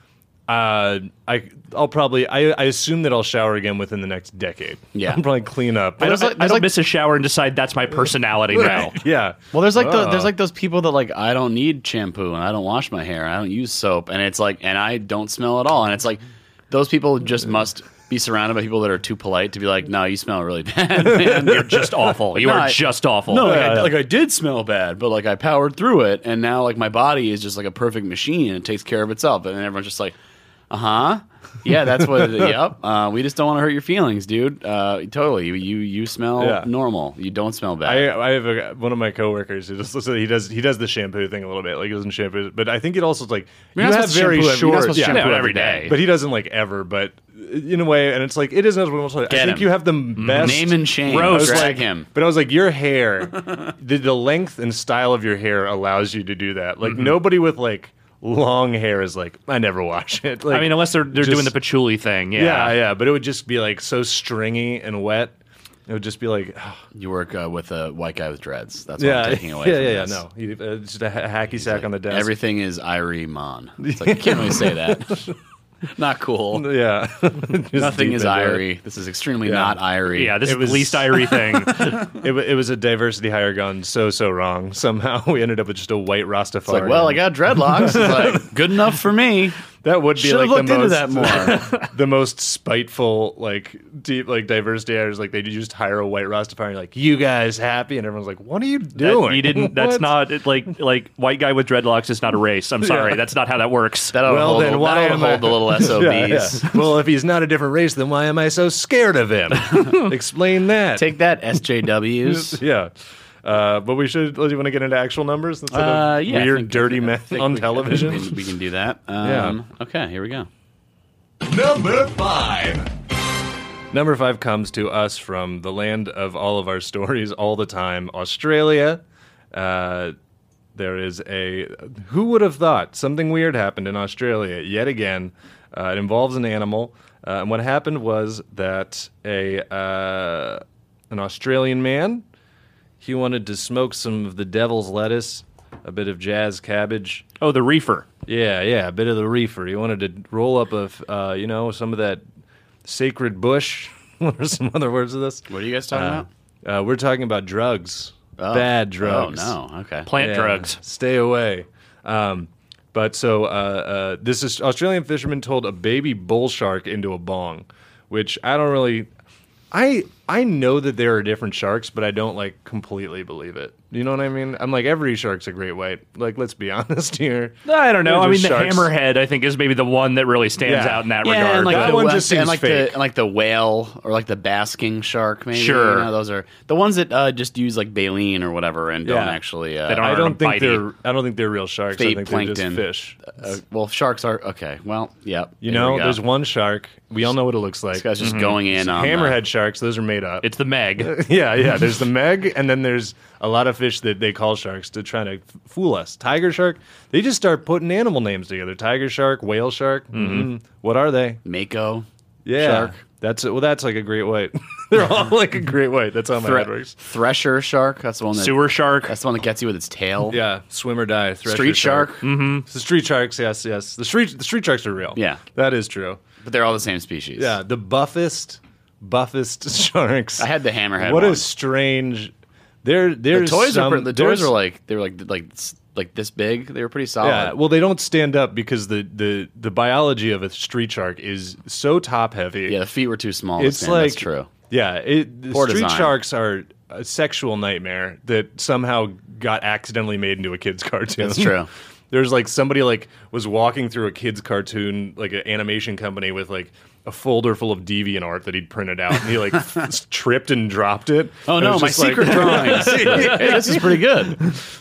[SPEAKER 4] Uh, I I'll probably I, I assume that I'll shower again within the next decade.
[SPEAKER 3] Yeah.
[SPEAKER 4] I'll probably clean up.
[SPEAKER 5] I
[SPEAKER 3] there's
[SPEAKER 5] don't,
[SPEAKER 3] like-
[SPEAKER 5] I
[SPEAKER 3] there's
[SPEAKER 5] don't
[SPEAKER 3] like-
[SPEAKER 5] miss a shower and decide that's my personality now.
[SPEAKER 4] yeah.
[SPEAKER 3] Well, there's like the,
[SPEAKER 4] Oh.
[SPEAKER 3] there's like those people that like I don't need shampoo and I don't wash my hair, and I don't use soap, and it's like and I don't smell at all, and it's like those people just must be surrounded by people that are too polite to be like, no, you smell really bad, man.
[SPEAKER 5] You're just awful. You
[SPEAKER 3] No,
[SPEAKER 5] are
[SPEAKER 3] I-
[SPEAKER 5] just awful.
[SPEAKER 3] No, like,
[SPEAKER 4] Yeah,
[SPEAKER 3] I,
[SPEAKER 4] yeah.
[SPEAKER 3] like I did smell bad, but like I powered through it, and now like my body is just like a perfect machine, and it takes care of itself, and everyone's just like, uh huh, yeah, that's what. It, yep, uh, we just don't want to hurt your feelings, dude. Uh, totally, you you you smell
[SPEAKER 4] Yeah.
[SPEAKER 3] normal. You don't smell bad.
[SPEAKER 4] I, I have a, one of my coworkers who just so he does he does the shampoo thing a little bit like he doesn't shampoo, but I think it also like
[SPEAKER 3] You're
[SPEAKER 4] you
[SPEAKER 3] not
[SPEAKER 4] have
[SPEAKER 3] supposed to
[SPEAKER 4] very
[SPEAKER 3] shampoo every- you're not
[SPEAKER 4] short
[SPEAKER 3] supposed to
[SPEAKER 4] yeah,
[SPEAKER 3] shampoo
[SPEAKER 5] No,
[SPEAKER 3] every
[SPEAKER 5] every
[SPEAKER 3] day.
[SPEAKER 5] day.
[SPEAKER 4] but he doesn't like ever. But in a way, and it's like it isn't as well. I
[SPEAKER 3] Get
[SPEAKER 4] think
[SPEAKER 3] him.
[SPEAKER 4] you have the best
[SPEAKER 3] Name and shame.
[SPEAKER 5] Roast.
[SPEAKER 4] I was
[SPEAKER 3] Drag
[SPEAKER 4] like-
[SPEAKER 3] him.
[SPEAKER 4] But I was like, your hair, the, the length and style of your hair allows you to do that. Like nobody with like long hair is like, I never wash it. Like,
[SPEAKER 5] I mean, unless they're they're
[SPEAKER 4] just-
[SPEAKER 5] doing the patchouli thing. Yeah.
[SPEAKER 4] yeah, yeah. But it would just be like so stringy and wet. It would just be like,
[SPEAKER 3] You work uh, with a white guy with dreads. That's what
[SPEAKER 4] yeah,
[SPEAKER 3] I'm taking away
[SPEAKER 4] yeah,
[SPEAKER 3] from
[SPEAKER 4] yeah, yeah.
[SPEAKER 3] this.
[SPEAKER 4] No, you, uh, just a ha- hacky sack on the desk.
[SPEAKER 3] Everything is Irie Mon. It's like you can't really say that. Not cool.
[SPEAKER 4] Yeah. Just
[SPEAKER 3] Nothing
[SPEAKER 4] deep
[SPEAKER 3] is
[SPEAKER 4] into it.
[SPEAKER 3] Irie. This is extremely
[SPEAKER 4] Yeah.
[SPEAKER 3] not Irie.
[SPEAKER 5] Yeah, this
[SPEAKER 4] It
[SPEAKER 5] is
[SPEAKER 4] was-
[SPEAKER 5] the least Irie thing.
[SPEAKER 4] It, wa- it was a diversity hire gone so, so wrong. Somehow we ended up with just a white Rastafari.
[SPEAKER 3] It's like, well, I got dreadlocks. It's like, good enough for me.
[SPEAKER 4] That would be
[SPEAKER 3] Should have
[SPEAKER 4] like the
[SPEAKER 3] looked
[SPEAKER 4] most
[SPEAKER 3] into that more.
[SPEAKER 4] the most spiteful, like deep, like diversity hires. Like they just hire a white Rastafari, like you guys happy, and everyone's like, "What are you
[SPEAKER 5] That-
[SPEAKER 4] doing?
[SPEAKER 5] you didn't. That's
[SPEAKER 4] What?
[SPEAKER 5] not it, like like white guy with dreadlocks is not a race. I'm sorry,
[SPEAKER 4] Yeah.
[SPEAKER 5] that's not how that works.
[SPEAKER 3] That ought
[SPEAKER 4] Well,
[SPEAKER 3] to hold,
[SPEAKER 4] then
[SPEAKER 3] the-
[SPEAKER 4] why
[SPEAKER 3] that ought to
[SPEAKER 4] am I-
[SPEAKER 3] hold the little S O Bs.
[SPEAKER 4] Yeah, yeah. Well, if he's not a different race, then why am I so scared of him? Explain that.
[SPEAKER 3] Take that, S J Ws.
[SPEAKER 4] yeah. Uh, but we should. Do you want to get into actual numbers instead
[SPEAKER 3] Uh,
[SPEAKER 4] of
[SPEAKER 3] yeah, I
[SPEAKER 4] weird,
[SPEAKER 3] think-
[SPEAKER 4] dirty
[SPEAKER 3] I
[SPEAKER 4] men
[SPEAKER 3] think
[SPEAKER 4] on
[SPEAKER 3] we-
[SPEAKER 4] television?
[SPEAKER 3] We can, we can do that. Um,
[SPEAKER 4] Yeah.
[SPEAKER 3] Okay, here we go.
[SPEAKER 2] Number five.
[SPEAKER 4] Number five comes to us from the land of all of our stories all the time, Australia. Uh, there is a. Who would have thought something weird happened in Australia yet again? Uh, it involves an animal. Uh, and what happened was that a uh, an Australian man, he wanted to smoke some of the devil's lettuce, a bit of jazz cabbage.
[SPEAKER 5] Oh, the reefer.
[SPEAKER 4] Yeah, yeah, a bit of the reefer. He wanted to roll up a, f- uh, you know, some of that sacred bush. What are some other words of this?
[SPEAKER 3] What are you guys talking
[SPEAKER 4] Uh,
[SPEAKER 3] about?
[SPEAKER 4] uh, we're talking about drugs.
[SPEAKER 3] Oh.
[SPEAKER 4] Bad drugs.
[SPEAKER 3] Oh, no. Okay.
[SPEAKER 5] Plant
[SPEAKER 4] Yeah,
[SPEAKER 5] drugs.
[SPEAKER 4] Stay away. Um, but so uh, uh, this is Australian fisherman told a baby bull shark into a bong, which I don't really. I I know that there are different sharks, but I don't like completely believe it. You know what I mean? I'm like, every shark's a great white. Like, let's be honest here.
[SPEAKER 5] I don't know.
[SPEAKER 4] They're
[SPEAKER 5] I mean,
[SPEAKER 4] just
[SPEAKER 5] the
[SPEAKER 4] sharks.
[SPEAKER 5] hammerhead, I think, is maybe the one that really stands
[SPEAKER 4] Yeah.
[SPEAKER 5] out in that
[SPEAKER 3] Yeah,
[SPEAKER 5] regard.
[SPEAKER 3] and like
[SPEAKER 4] That
[SPEAKER 3] the
[SPEAKER 4] one
[SPEAKER 3] one
[SPEAKER 4] just
[SPEAKER 3] and
[SPEAKER 4] seems
[SPEAKER 3] like
[SPEAKER 4] fake.
[SPEAKER 3] the and like the whale or like the basking shark, maybe.
[SPEAKER 5] Sure.
[SPEAKER 3] You know, those are the ones that uh, just use like baleen or whatever and don't
[SPEAKER 4] Yeah.
[SPEAKER 3] actually. Uh,
[SPEAKER 5] They don't
[SPEAKER 4] I
[SPEAKER 5] are
[SPEAKER 4] don't think
[SPEAKER 5] bitey.
[SPEAKER 4] they're. I don't think they're real sharks. I
[SPEAKER 3] Fake
[SPEAKER 4] think they're
[SPEAKER 3] plankton.
[SPEAKER 4] just fish.
[SPEAKER 3] uh, well, sharks are okay. Well, yeah.
[SPEAKER 4] You
[SPEAKER 3] there
[SPEAKER 4] know,
[SPEAKER 3] we go.
[SPEAKER 4] there's one shark. We all know what it looks like.
[SPEAKER 3] This guy's just going in on
[SPEAKER 4] Hammerhead sharks. Those are made up.
[SPEAKER 5] It's the Meg.
[SPEAKER 4] yeah, yeah. There's the Meg, and then there's a lot of fish that they call sharks to try to f- fool us. Tiger shark. They just start putting animal names together. Tiger shark, whale shark. Mm-hmm. What are they?
[SPEAKER 3] Uh, Mako.
[SPEAKER 4] Yeah,
[SPEAKER 3] Shark.
[SPEAKER 4] That's well. That's like a great white. They're all like a great white. That's how my
[SPEAKER 3] Thre-
[SPEAKER 4] head works.
[SPEAKER 3] Thresher shark. That's the one that.
[SPEAKER 5] Sewer shark.
[SPEAKER 3] That's the one that gets you with its tail.
[SPEAKER 4] Yeah, swim or die. Thresher
[SPEAKER 3] Street shark.
[SPEAKER 4] Mm-hmm. The street sharks. Yes, yes. The street. The street sharks are real.
[SPEAKER 3] Yeah.
[SPEAKER 4] that is true.
[SPEAKER 3] But they're all the same species.
[SPEAKER 4] Yeah, the buffest, buffest sharks.
[SPEAKER 3] I had the hammerhead.
[SPEAKER 4] What
[SPEAKER 3] one.
[SPEAKER 4] a strange. There,
[SPEAKER 3] the
[SPEAKER 4] there's
[SPEAKER 3] toys
[SPEAKER 4] some,
[SPEAKER 3] are pre- the
[SPEAKER 4] there's-
[SPEAKER 3] toys were like they were like like s- like this big. They were pretty solid.
[SPEAKER 4] Yeah, well, they don't stand up because the the the biology of a street shark is so top heavy.
[SPEAKER 3] Yeah, the feet were too small.
[SPEAKER 4] it's
[SPEAKER 3] to stand.
[SPEAKER 4] like
[SPEAKER 3] That's true.
[SPEAKER 4] Yeah, it, the
[SPEAKER 3] Poor
[SPEAKER 4] street
[SPEAKER 3] design.
[SPEAKER 4] sharks are a sexual nightmare that somehow got accidentally made into a kid's cartoon.
[SPEAKER 3] That's true.
[SPEAKER 4] There's like somebody like was walking through a kid's cartoon, like an animation company with like a folder full of deviant art that he'd printed out, and he like f- tripped and dropped it.
[SPEAKER 3] Oh
[SPEAKER 4] And it
[SPEAKER 3] no,
[SPEAKER 4] was
[SPEAKER 3] my
[SPEAKER 4] just like-
[SPEAKER 3] secret drawings. Hey, this is pretty good.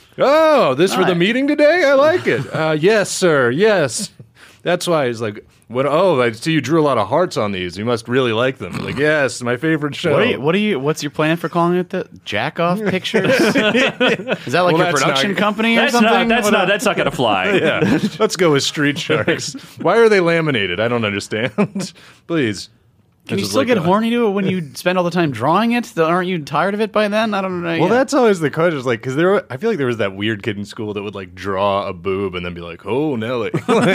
[SPEAKER 4] Oh, this for the
[SPEAKER 3] Right.
[SPEAKER 4] meeting today? I like it. Uh, yes, sir. Yes. That's why he's like, what? Oh, I see you drew a lot of hearts on these. You must really like them. Like, yes, my favorite show.
[SPEAKER 3] What are you? What are you? What's your plan for calling it the Jack Off Pictures? Is that like
[SPEAKER 4] Well,
[SPEAKER 3] your
[SPEAKER 4] that's
[SPEAKER 3] production
[SPEAKER 4] not-
[SPEAKER 3] company or
[SPEAKER 5] That's
[SPEAKER 3] something?
[SPEAKER 5] not. That's
[SPEAKER 3] What
[SPEAKER 5] not.
[SPEAKER 3] a-
[SPEAKER 5] That's not gonna fly.
[SPEAKER 4] Yeah, let's go with street sharks. Why are they laminated? I don't understand. Please.
[SPEAKER 3] Can
[SPEAKER 4] This
[SPEAKER 3] you
[SPEAKER 4] is
[SPEAKER 3] still
[SPEAKER 4] like
[SPEAKER 3] get
[SPEAKER 4] a-
[SPEAKER 3] horny to it when you spend all the time drawing it? Th- Aren't you tired of it by then? I don't know.
[SPEAKER 4] Well,
[SPEAKER 3] yeah.
[SPEAKER 4] that's always the question. Is like, because there, I feel like there was that weird kid in school that would like draw a boob and then be like, "Oh, Nelly,"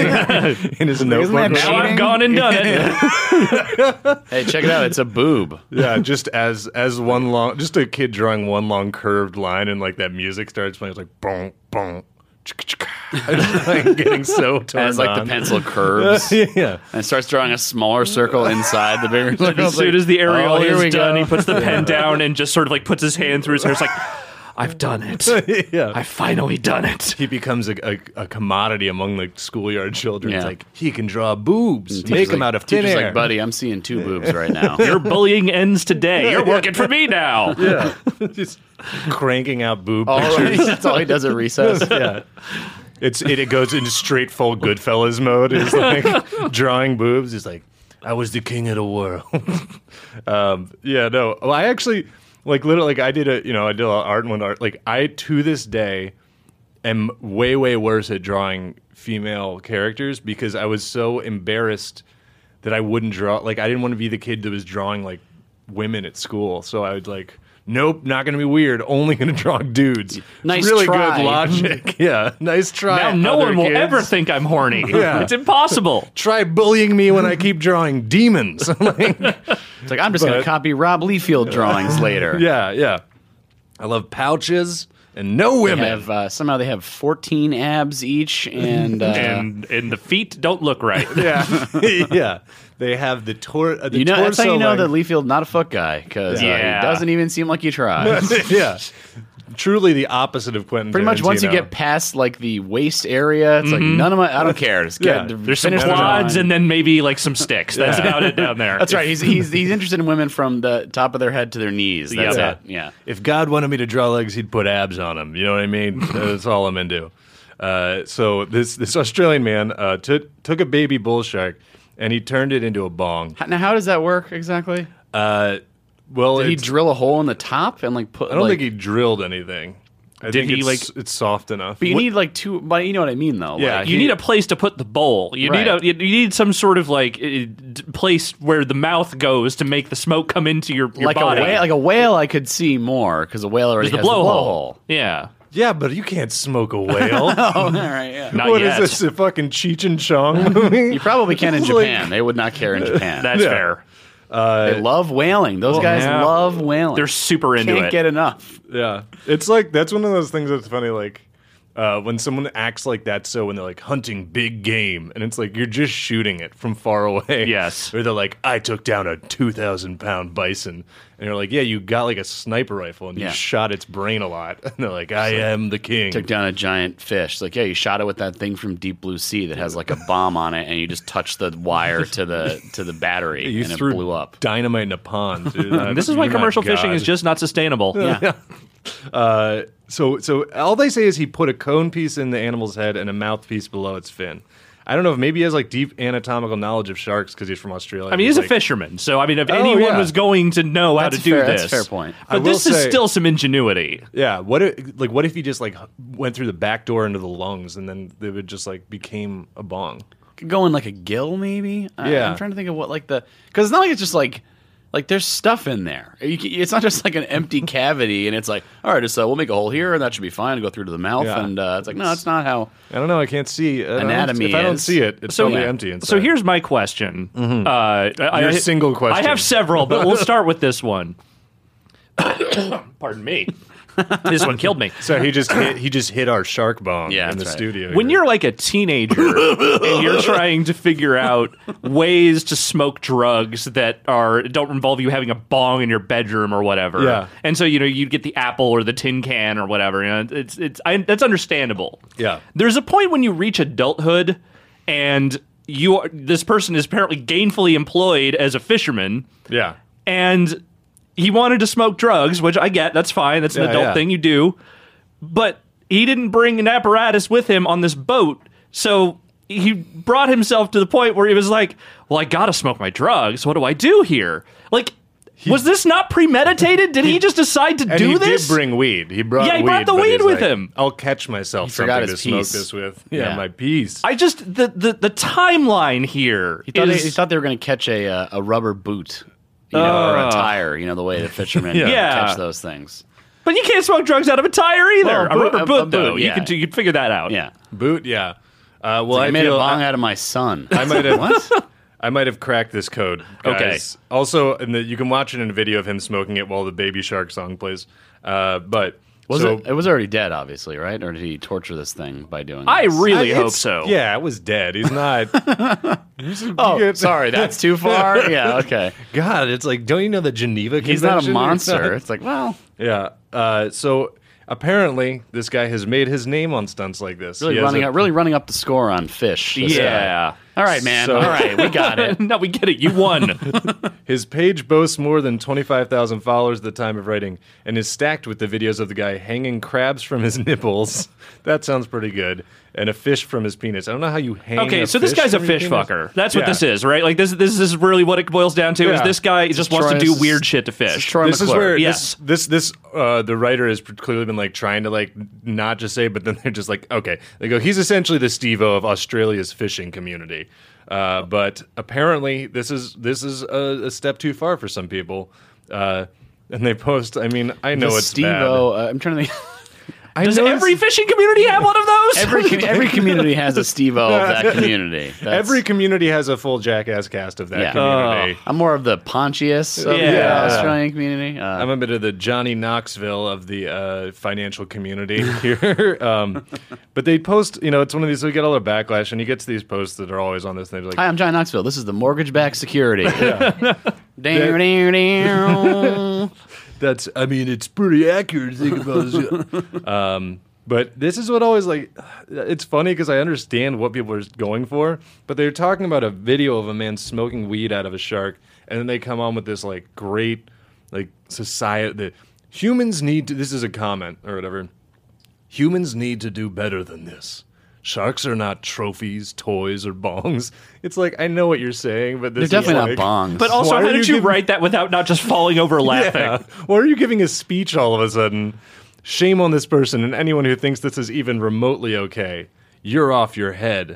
[SPEAKER 4] like, in his notebook.
[SPEAKER 3] that
[SPEAKER 5] Now
[SPEAKER 3] cheating?
[SPEAKER 5] I've gone and done it.
[SPEAKER 3] Hey, check it out. It's a boob.
[SPEAKER 4] Yeah, just as as one long, just a kid drawing one long curved line, and like that music starts playing. It's like boom, boom, chicka, chicka. Like getting so turned
[SPEAKER 3] As like
[SPEAKER 4] on.
[SPEAKER 3] the pencil curves.
[SPEAKER 4] yeah,
[SPEAKER 3] And it starts drawing a smaller circle inside the bigger circle.
[SPEAKER 5] As soon as the
[SPEAKER 3] Oh,
[SPEAKER 5] areola
[SPEAKER 3] here we
[SPEAKER 5] is done,
[SPEAKER 3] go.
[SPEAKER 5] he puts the pen down and just sort of like puts his hand through his hair. It's like, I've done it.
[SPEAKER 4] yeah.
[SPEAKER 5] I've finally done it.
[SPEAKER 4] He becomes a, a, a commodity among the schoolyard children. It's
[SPEAKER 3] Yeah.
[SPEAKER 4] like he can draw boobs,
[SPEAKER 3] Teacher's
[SPEAKER 4] make them
[SPEAKER 3] like-
[SPEAKER 4] out of thin
[SPEAKER 3] teacher's
[SPEAKER 4] air.
[SPEAKER 3] like, buddy, I'm seeing two boobs right now.
[SPEAKER 5] Your bullying ends today. You're working for me now.
[SPEAKER 4] yeah, just cranking out boob
[SPEAKER 3] all
[SPEAKER 4] pictures.
[SPEAKER 3] right. That's all he does at recess.
[SPEAKER 4] yeah. It's it, it goes into straight full Goodfellas mode. It's like drawing boobs. He's like, I was the king of the world. um, yeah, no. Well, I actually like literally like I did a you know I did a lot of art and one art. Like I to this day am way way worse at drawing female characters because I was so embarrassed that I wouldn't draw. Like I didn't want to be the kid that was drawing like women at school. So I would like nope, not going to be weird. Only going to draw dudes.
[SPEAKER 3] Nice
[SPEAKER 4] really
[SPEAKER 3] try.
[SPEAKER 4] good logic. Yeah, nice try.
[SPEAKER 5] Now no
[SPEAKER 4] other
[SPEAKER 5] one will
[SPEAKER 4] kids.
[SPEAKER 5] ever think I'm horny.
[SPEAKER 4] Yeah.
[SPEAKER 5] It's impossible.
[SPEAKER 4] Try bullying me when I keep drawing demons. Like,
[SPEAKER 3] It's like, I'm just going to
[SPEAKER 4] But-
[SPEAKER 3] copy Rob Liefeld drawings later.
[SPEAKER 4] yeah, yeah. I love pouches and no
[SPEAKER 3] They
[SPEAKER 4] women.
[SPEAKER 3] have, uh, somehow they have fourteen abs each, and, uh,
[SPEAKER 5] And and the feet don't look right.
[SPEAKER 4] yeah, yeah. They have the, tor- uh, the
[SPEAKER 3] you know
[SPEAKER 4] torso.
[SPEAKER 3] that's how you know that
[SPEAKER 4] length-
[SPEAKER 3] Liefeld not a foot guy, because
[SPEAKER 5] Yeah.
[SPEAKER 3] he doesn't even seem like he tries.
[SPEAKER 4] yeah, truly the opposite of Quentin.
[SPEAKER 3] Pretty much once you
[SPEAKER 4] Tarantino.
[SPEAKER 3] get past like the waist area, it's like none of my. I don't care. Just
[SPEAKER 4] Yeah.
[SPEAKER 3] get,
[SPEAKER 5] There's some
[SPEAKER 3] finish the
[SPEAKER 5] quads
[SPEAKER 3] drawing.
[SPEAKER 5] and then maybe like some sticks. That's about it down there.
[SPEAKER 3] That's right. He's he's he's interested in women from the top of their head to their knees. That's
[SPEAKER 5] Yeah.
[SPEAKER 3] it. Yeah.
[SPEAKER 4] If God wanted me to draw legs, he'd put abs on them. You know what I mean? That's all I'm into. Uh, so this this Australian man uh, took took a baby bull shark and he turned it into a bong.
[SPEAKER 3] Now, how does that work exactly?
[SPEAKER 4] Uh, well,
[SPEAKER 3] Did he
[SPEAKER 4] it's-
[SPEAKER 3] drill a hole in the top and like put?
[SPEAKER 4] I don't
[SPEAKER 3] like,
[SPEAKER 4] think he drilled anything. I
[SPEAKER 5] Did
[SPEAKER 4] think
[SPEAKER 5] he,
[SPEAKER 4] it's,
[SPEAKER 5] like-
[SPEAKER 4] it's soft enough.
[SPEAKER 3] But you
[SPEAKER 4] What-
[SPEAKER 3] need like two. But you know what I mean, though.
[SPEAKER 4] Yeah,
[SPEAKER 3] Like,
[SPEAKER 5] You
[SPEAKER 4] he-
[SPEAKER 5] need a place to put the bowl. You need a
[SPEAKER 3] Right.
[SPEAKER 5] you you need some sort of like uh, d- place where the mouth goes to make the smoke come into your, your
[SPEAKER 3] like
[SPEAKER 5] body.
[SPEAKER 3] a whale. Like a whale, I could see more because a whale already
[SPEAKER 5] There's the
[SPEAKER 3] has
[SPEAKER 5] blowhole. Yeah.
[SPEAKER 4] yeah, but you can't smoke a whale.
[SPEAKER 3] the blowhole. Oh, all right. Yeah.
[SPEAKER 5] Not
[SPEAKER 4] What is
[SPEAKER 5] yet.
[SPEAKER 4] this? A fucking Cheech and Chong movie?
[SPEAKER 3] You probably can in
[SPEAKER 4] It's like-
[SPEAKER 3] Japan. They would not care in Japan.
[SPEAKER 5] That's
[SPEAKER 4] Yeah.
[SPEAKER 5] fair.
[SPEAKER 3] They love whaling. Those guys
[SPEAKER 5] yeah.
[SPEAKER 3] love whaling.
[SPEAKER 5] They're super into
[SPEAKER 3] Can't
[SPEAKER 5] it.
[SPEAKER 3] get enough.
[SPEAKER 4] Yeah, it's like that's one of those things that's funny. Like uh, when someone acts like that, so when they're like hunting big game, and it's like you're just shooting it from far away.
[SPEAKER 5] Yes.
[SPEAKER 4] or they're like, I took down a two thousand pound bison, and you're like, yeah, you got like a sniper rifle and
[SPEAKER 3] Yeah.
[SPEAKER 4] you shot its brain a lot, and they're like, I am the king.
[SPEAKER 3] Took down a giant fish. It's like, yeah, you shot it with that thing from Deep Blue Sea that has like a bomb on it, and you just touched the wire to the to the battery,
[SPEAKER 4] You
[SPEAKER 3] and it
[SPEAKER 4] threw
[SPEAKER 3] blew up.
[SPEAKER 4] dynamite in a pond. Dude.
[SPEAKER 5] And this is why
[SPEAKER 4] You're not
[SPEAKER 5] commercial fishing
[SPEAKER 4] God.
[SPEAKER 5] is just not sustainable.
[SPEAKER 3] Yeah.
[SPEAKER 4] Uh, so so all they say is he put a cone piece in the animal's head and a mouthpiece below its fin. I don't know if maybe he has like deep anatomical knowledge of sharks because he's from Australia.
[SPEAKER 5] I mean, he's a
[SPEAKER 4] like,
[SPEAKER 5] fisherman, so I mean, if
[SPEAKER 4] Oh,
[SPEAKER 5] anyone
[SPEAKER 4] yeah.
[SPEAKER 5] was going to know how
[SPEAKER 3] That's
[SPEAKER 5] to do
[SPEAKER 3] fair-
[SPEAKER 5] this,
[SPEAKER 3] that's a fair point.
[SPEAKER 4] I
[SPEAKER 5] But
[SPEAKER 4] will
[SPEAKER 5] this is
[SPEAKER 4] say-
[SPEAKER 5] still some ingenuity.
[SPEAKER 4] Yeah. What if like what if he just like went through the back door into the lungs and then they would just like became a bong?
[SPEAKER 3] Could go in like a gill, maybe. I-
[SPEAKER 4] Yeah.
[SPEAKER 3] I'm trying to think of what like the because it's not like it's just like like there's stuff in there. You can, it's not just like an empty cavity, and it's like, all right, so we'll make a hole here, and that should be fine to go through to the mouth.
[SPEAKER 4] Yeah.
[SPEAKER 3] And uh, it's like, no, that's not how.
[SPEAKER 4] I don't know. I can't see I don't-
[SPEAKER 3] Anatomy
[SPEAKER 4] If I don't
[SPEAKER 3] is-
[SPEAKER 4] see it, it's
[SPEAKER 5] So-
[SPEAKER 4] totally
[SPEAKER 5] yeah.
[SPEAKER 4] empty inside.
[SPEAKER 5] So here's my question. Uh, I-
[SPEAKER 4] Your
[SPEAKER 5] I,
[SPEAKER 4] single question.
[SPEAKER 5] I have several, but we'll start with this one. Pardon me. This one killed me.
[SPEAKER 4] So he just hit, he just hit our shark bong
[SPEAKER 3] Yeah,
[SPEAKER 4] in the
[SPEAKER 3] that's right.
[SPEAKER 4] studio.
[SPEAKER 5] When
[SPEAKER 4] here.
[SPEAKER 5] you're like a teenager and you're trying to figure out ways to smoke drugs that are don't involve you having a bong in your bedroom or whatever,
[SPEAKER 4] Yeah.
[SPEAKER 5] and so you know you get the apple or the tin can or whatever, you know, it's it's I, that's understandable.
[SPEAKER 4] Yeah.
[SPEAKER 5] There's a point when you reach adulthood and you are, this person is apparently gainfully employed as a fisherman,
[SPEAKER 4] yeah.
[SPEAKER 5] and he wanted to smoke drugs, which I get. That's fine. That's an
[SPEAKER 4] Yeah,
[SPEAKER 5] adult
[SPEAKER 4] yeah.
[SPEAKER 5] thing you do. But he didn't bring an apparatus with him on this boat. So he brought himself to the point where he was like, well, I got to smoke my drugs. What do I do here? Like, was this not premeditated? Did he, just decide to
[SPEAKER 4] And
[SPEAKER 5] do
[SPEAKER 4] he
[SPEAKER 5] this?
[SPEAKER 4] did bring weed. He brought
[SPEAKER 5] Yeah, he
[SPEAKER 4] weed,
[SPEAKER 5] brought the
[SPEAKER 4] but
[SPEAKER 5] weed
[SPEAKER 4] he's
[SPEAKER 5] with
[SPEAKER 4] like,
[SPEAKER 5] him.
[SPEAKER 4] I'll catch myself
[SPEAKER 3] He forgot
[SPEAKER 4] something to
[SPEAKER 3] his
[SPEAKER 4] smoke
[SPEAKER 3] piece.
[SPEAKER 4] this with. Yeah,
[SPEAKER 3] Yeah.
[SPEAKER 4] my piece.
[SPEAKER 5] I just, the, the, the timeline here
[SPEAKER 3] He thought,
[SPEAKER 5] is-
[SPEAKER 3] they, he thought they were going to catch a uh, a rubber boot, you know, or a
[SPEAKER 5] Uh.
[SPEAKER 3] tire. You know, the way the fishermen
[SPEAKER 4] Yeah.
[SPEAKER 5] Yeah.
[SPEAKER 3] catch those things.
[SPEAKER 5] but you can't smoke drugs out of a tire either.
[SPEAKER 3] Well, a
[SPEAKER 5] a
[SPEAKER 3] boot-
[SPEAKER 5] rubber
[SPEAKER 3] a-
[SPEAKER 5] boot,
[SPEAKER 3] a boot,
[SPEAKER 5] though.
[SPEAKER 3] yeah.
[SPEAKER 5] You could, you could figure that out.
[SPEAKER 3] Yeah.
[SPEAKER 4] Boot, yeah. Uh, well,
[SPEAKER 3] I
[SPEAKER 4] I
[SPEAKER 3] made
[SPEAKER 4] feel
[SPEAKER 3] a bong
[SPEAKER 4] I,
[SPEAKER 3] out of my son.
[SPEAKER 4] I might have
[SPEAKER 3] What?
[SPEAKER 4] I might have cracked this code.
[SPEAKER 5] Okay.
[SPEAKER 4] Guys. Also, in the, you can watch it in a video of him smoking it while the Baby Shark song plays. Uh, but
[SPEAKER 3] Was
[SPEAKER 4] so,
[SPEAKER 3] it? It was already dead, obviously, right? Or did he torture this thing by doing?
[SPEAKER 5] I
[SPEAKER 3] this?
[SPEAKER 5] really
[SPEAKER 4] I-
[SPEAKER 5] hope
[SPEAKER 4] it's-
[SPEAKER 5] so.
[SPEAKER 4] Yeah, it was dead. He's not.
[SPEAKER 3] Oh, sorry, that's too far. Yeah, okay.
[SPEAKER 4] God, it's like, don't you know the Geneva
[SPEAKER 3] He's not a
[SPEAKER 4] Convention?
[SPEAKER 3] monster. It's like, well,
[SPEAKER 4] Yeah. Uh, so apparently, this guy has made his name on stunts like this.
[SPEAKER 3] really
[SPEAKER 4] He has
[SPEAKER 3] running
[SPEAKER 4] a-
[SPEAKER 3] up, really running up the score on fish. this guy.
[SPEAKER 5] Yeah.
[SPEAKER 3] All right, man.
[SPEAKER 4] So-
[SPEAKER 3] All right, we got it.
[SPEAKER 5] No, we get it. You won.
[SPEAKER 4] His page boasts more than twenty-five thousand followers at the time of writing and is stacked with the videos of the guy hanging crabs from his nipples. That sounds pretty good. And a fish from his penis. I don't know how you hang
[SPEAKER 5] Okay,
[SPEAKER 4] a
[SPEAKER 5] so this
[SPEAKER 4] fish
[SPEAKER 5] guy's a
[SPEAKER 4] from your
[SPEAKER 5] fish
[SPEAKER 4] penis.
[SPEAKER 5] fucker. That's what
[SPEAKER 4] Yeah.
[SPEAKER 5] this is, right? Like this this is really what it boils down to is
[SPEAKER 4] Yeah.
[SPEAKER 5] this guy just wants to
[SPEAKER 3] Troy-
[SPEAKER 5] do weird shit to
[SPEAKER 3] This is
[SPEAKER 5] fish.
[SPEAKER 3] Troy
[SPEAKER 4] This is
[SPEAKER 3] McClure.
[SPEAKER 4] where
[SPEAKER 5] Yes.
[SPEAKER 4] this this this uh, the writer has clearly been like trying to like not just say, but then they're just like, okay, they go, he's essentially the Steve-O of Australia's fishing community. Uh, but apparently, this is this is a, a step too far for some people. Uh, and they post. I mean, I know
[SPEAKER 3] Does
[SPEAKER 4] it's
[SPEAKER 3] Steve-O, uh, I'm trying to think.
[SPEAKER 4] bad.
[SPEAKER 5] Does
[SPEAKER 4] know
[SPEAKER 5] every
[SPEAKER 4] it's-
[SPEAKER 5] fishing community have one of those?
[SPEAKER 3] Every com- every community has a Steve-O of that community. That's,
[SPEAKER 4] every community has a full Jackass cast of that
[SPEAKER 3] Yeah.
[SPEAKER 4] community.
[SPEAKER 3] I'm more of the Pontius of
[SPEAKER 5] Yeah.
[SPEAKER 3] the
[SPEAKER 5] Yeah.
[SPEAKER 3] Australian community. Uh,
[SPEAKER 4] I'm a bit of the Johnny Knoxville of the uh, financial community here. um, but they post, you know, it's one of these, so we get all the backlash, and he gets these posts that are always on this thing. Like,
[SPEAKER 3] Hi, I'm John Knoxville. This is the mortgage-backed security. Down, down, down.
[SPEAKER 4] that's, I mean, it's pretty accurate to think about it. um, but this is what always, like, it's funny because I understand what people are going for, but they're talking about a video of a man smoking weed out of a shark, and then they come on with this, like, great, like, society, that humans need to, this is a comment or whatever, humans need to do better than this. Sharks are not trophies, toys, or bongs. It's like, I know what you're saying, but this
[SPEAKER 3] They're
[SPEAKER 4] is
[SPEAKER 3] definitely
[SPEAKER 4] like,
[SPEAKER 3] not bongs.
[SPEAKER 5] But also,
[SPEAKER 4] Why
[SPEAKER 5] how
[SPEAKER 4] are
[SPEAKER 5] did
[SPEAKER 4] you
[SPEAKER 5] you
[SPEAKER 4] giving-
[SPEAKER 5] write that without not just falling over laughing?
[SPEAKER 4] Yeah. Why are you giving a speech all of a sudden? Shame on this person and anyone who thinks this is even remotely okay. You're off your head.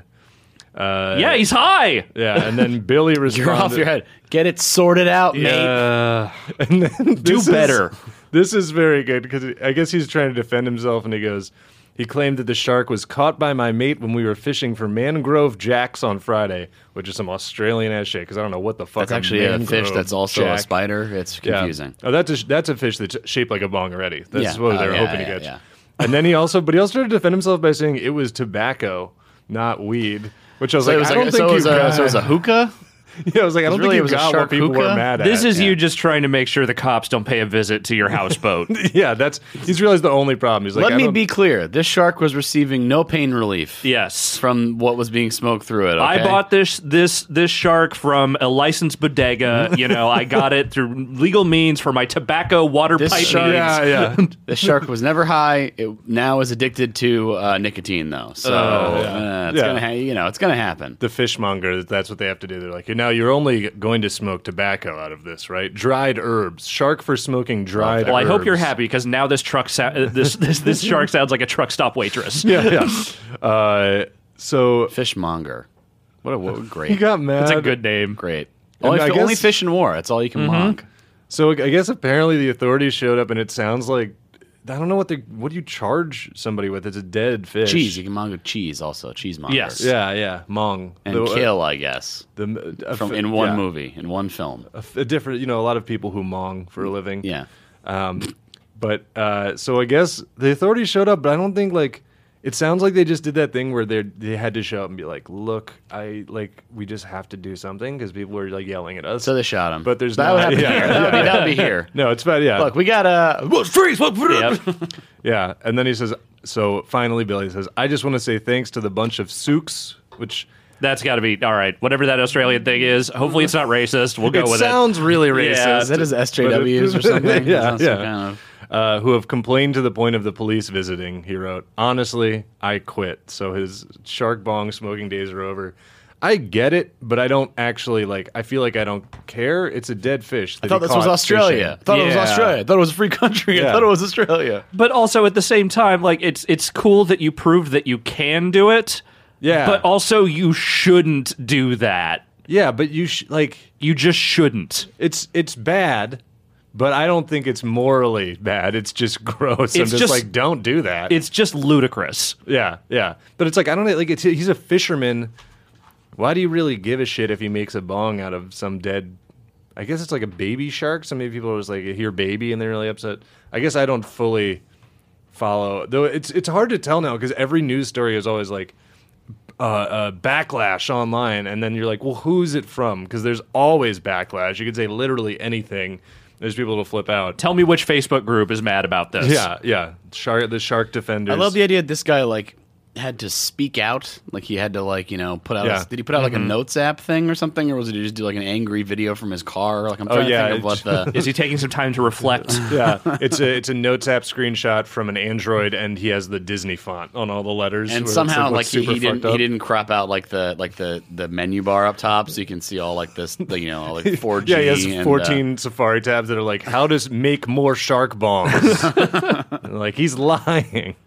[SPEAKER 4] Uh,
[SPEAKER 5] Yeah, he's high.
[SPEAKER 4] yeah, and then Billy responded.
[SPEAKER 3] You're off your head. Get it sorted out, mate.
[SPEAKER 4] Yeah. And then
[SPEAKER 3] Do
[SPEAKER 4] this is-
[SPEAKER 3] better.
[SPEAKER 4] This is very good because I guess he's trying to defend himself, and he goes, he claimed that the shark was caught by my mate when we were fishing for mangrove jacks on Friday, which is some Australian ass shit because I don't know what the fuck
[SPEAKER 3] That's actually a fish
[SPEAKER 4] mangrove
[SPEAKER 3] that's also a
[SPEAKER 4] jack-
[SPEAKER 3] spider. It's
[SPEAKER 4] Yeah.
[SPEAKER 3] confusing.
[SPEAKER 4] Oh, that's a, that's a fish that's shaped like a bong already. That's
[SPEAKER 3] Yeah.
[SPEAKER 4] what
[SPEAKER 3] Oh,
[SPEAKER 4] they were
[SPEAKER 3] yeah,
[SPEAKER 4] hoping
[SPEAKER 3] yeah,
[SPEAKER 4] to catch.
[SPEAKER 3] yeah.
[SPEAKER 4] And then he also, but he also tried to defend himself by saying it was tobacco, not weed. Which I was
[SPEAKER 3] So,
[SPEAKER 4] like,
[SPEAKER 3] it was
[SPEAKER 4] I
[SPEAKER 3] like,
[SPEAKER 4] don't
[SPEAKER 3] so,
[SPEAKER 4] think
[SPEAKER 3] it was
[SPEAKER 4] you
[SPEAKER 3] a,
[SPEAKER 4] got.
[SPEAKER 3] so it was a hookah?
[SPEAKER 4] Yeah, I was like, I don't
[SPEAKER 3] really-
[SPEAKER 4] think
[SPEAKER 3] it
[SPEAKER 4] you
[SPEAKER 3] was a
[SPEAKER 4] got
[SPEAKER 3] shark
[SPEAKER 4] what people
[SPEAKER 3] hookah?
[SPEAKER 4] were mad at.
[SPEAKER 5] This is
[SPEAKER 3] Yeah.
[SPEAKER 5] you just trying to make sure the cops don't pay a visit to your houseboat.
[SPEAKER 4] Yeah, that's he's realized the only problem. He's like,
[SPEAKER 3] Let
[SPEAKER 4] I
[SPEAKER 3] me
[SPEAKER 4] don't-
[SPEAKER 3] be clear. This shark was receiving no pain relief
[SPEAKER 5] Yes.
[SPEAKER 3] from what was being smoked through it.
[SPEAKER 5] I
[SPEAKER 3] okay?
[SPEAKER 5] bought this this this shark from a licensed bodega. You know, I got it through legal means for my tobacco water
[SPEAKER 3] This
[SPEAKER 5] pipe
[SPEAKER 3] shark-
[SPEAKER 5] needs.
[SPEAKER 4] Yeah, yeah.
[SPEAKER 3] This shark was never high. It now is addicted to uh, nicotine, though. So
[SPEAKER 4] Oh, yeah.
[SPEAKER 3] uh, it's
[SPEAKER 4] Yeah.
[SPEAKER 3] gonna, ha- you know, it's gonna happen.
[SPEAKER 4] The fishmonger, that's what they have to do. They're like, now you're only going to smoke tobacco out of this, right? Dried herbs. Shark for smoking dried
[SPEAKER 5] Well, I
[SPEAKER 4] herbs.
[SPEAKER 5] hope you're happy because now this truck sa- uh, this, this this shark sounds like a truck stop waitress.
[SPEAKER 4] Yeah, yeah. Uh, so
[SPEAKER 3] Fishmonger. What a what, great.
[SPEAKER 4] he got mad.
[SPEAKER 5] That's a good name.
[SPEAKER 3] great.
[SPEAKER 4] And
[SPEAKER 3] Only,
[SPEAKER 4] I
[SPEAKER 3] only
[SPEAKER 4] guess-
[SPEAKER 3] fish in war. That's all you can monk.
[SPEAKER 4] So I guess apparently the authorities showed up, and it sounds like I don't know what they what do you charge somebody with? It's a dead fish.
[SPEAKER 3] Cheese. You can monk with cheese also. Cheesemonger.
[SPEAKER 5] Yes.
[SPEAKER 4] Yeah, yeah, mong.
[SPEAKER 3] And
[SPEAKER 4] The-
[SPEAKER 3] kill, I guess.
[SPEAKER 4] the, a
[SPEAKER 3] From
[SPEAKER 4] f-
[SPEAKER 3] in one
[SPEAKER 4] yeah.
[SPEAKER 3] movie, in one film.
[SPEAKER 4] A, f- a different, you know, a lot of people who mong for a living.
[SPEAKER 3] Yeah.
[SPEAKER 4] Um, but uh, so I guess the authorities showed up, but I don't think like it sounds like they just did that thing where they they had to show up and be like, look, I like we just have to do something because people were like yelling at us.
[SPEAKER 3] So they shot him.
[SPEAKER 4] But there's
[SPEAKER 3] that
[SPEAKER 4] not-
[SPEAKER 3] would happen
[SPEAKER 4] yeah,
[SPEAKER 3] here.
[SPEAKER 4] yeah,
[SPEAKER 3] That would be,
[SPEAKER 4] yeah.
[SPEAKER 3] that would be here.
[SPEAKER 4] no, it's bad. Yeah,
[SPEAKER 3] Look, we got a uh, freeze.
[SPEAKER 5] Yep.
[SPEAKER 4] yeah. And then he says, so finally, Billy says, I just want to say thanks to the bunch of souks, which
[SPEAKER 5] That's got to be all right. Whatever that Australian thing is. Hopefully, it's not racist. We'll go
[SPEAKER 4] it
[SPEAKER 5] with
[SPEAKER 4] sounds really racist.
[SPEAKER 5] Yeah,
[SPEAKER 3] Is that his S J Ws or
[SPEAKER 4] But it-
[SPEAKER 3] something?
[SPEAKER 4] yeah,
[SPEAKER 3] Is that some
[SPEAKER 4] yeah.
[SPEAKER 3] kind of-
[SPEAKER 4] Uh, who have complained to the point of the police visiting. He wrote, honestly, I quit. So his shark bong smoking days are over. I get it, but I don't actually like. I feel like I don't care. It's a dead fish.
[SPEAKER 3] I thought this was Australia. I thought it was
[SPEAKER 5] Yeah.
[SPEAKER 3] Australia. I thought it was a free country. I
[SPEAKER 4] Yeah.
[SPEAKER 3] thought it was Australia.
[SPEAKER 5] it. But also at the same time, like it's it's cool that you proved that you can do it.
[SPEAKER 4] Yeah,
[SPEAKER 5] But also, you shouldn't do that.
[SPEAKER 4] yeah, but you sh- like
[SPEAKER 5] You just shouldn't.
[SPEAKER 4] it's it's bad, but I don't think it's morally bad. It's just gross. I'm
[SPEAKER 5] It's
[SPEAKER 4] just,
[SPEAKER 5] just-
[SPEAKER 4] like, don't do that.
[SPEAKER 5] It's just ludicrous.
[SPEAKER 4] Yeah, yeah. But it's like I don't know, like it's, he's a fisherman. Why do you really give a shit if he makes a bong out of some dead? I guess it's like a baby shark. So many people are just like hear baby and they're really upset. I guess I don't fully follow. Though it's it's hard to tell now because every news story is always like uh, uh, backlash online, and then you're like, well, who's it from? Because there's always backlash. You could say literally anything. There's people who'll flip out.
[SPEAKER 5] Tell me which Facebook group is mad about this.
[SPEAKER 4] Yeah, yeah. Shark, the shark defenders.
[SPEAKER 3] I love the idea that this guy like had to speak out, like he had to like you know put out.
[SPEAKER 4] Yeah.
[SPEAKER 3] A, did he put out like a notes app thing or something, or was it he just do like an angry video from his car? Like I'm
[SPEAKER 4] Oh,
[SPEAKER 3] trying
[SPEAKER 4] yeah,
[SPEAKER 3] to think of what the.
[SPEAKER 5] Is he taking some time to reflect?
[SPEAKER 4] Yeah, it's a it's a Notes app screenshot from an Android, and he has the Disney font on all the letters.
[SPEAKER 3] And
[SPEAKER 4] where it's,
[SPEAKER 3] somehow, like
[SPEAKER 4] looks
[SPEAKER 3] he,
[SPEAKER 4] super
[SPEAKER 3] he didn't
[SPEAKER 4] fucked up.
[SPEAKER 3] he didn't crop out like the like the, the menu bar up top, so you can see all like this, the, you know, like four G.
[SPEAKER 4] Yeah, he has
[SPEAKER 3] and, uh,
[SPEAKER 4] fourteen Safari tabs that are like, how to make more shark bongs. Like he's lying.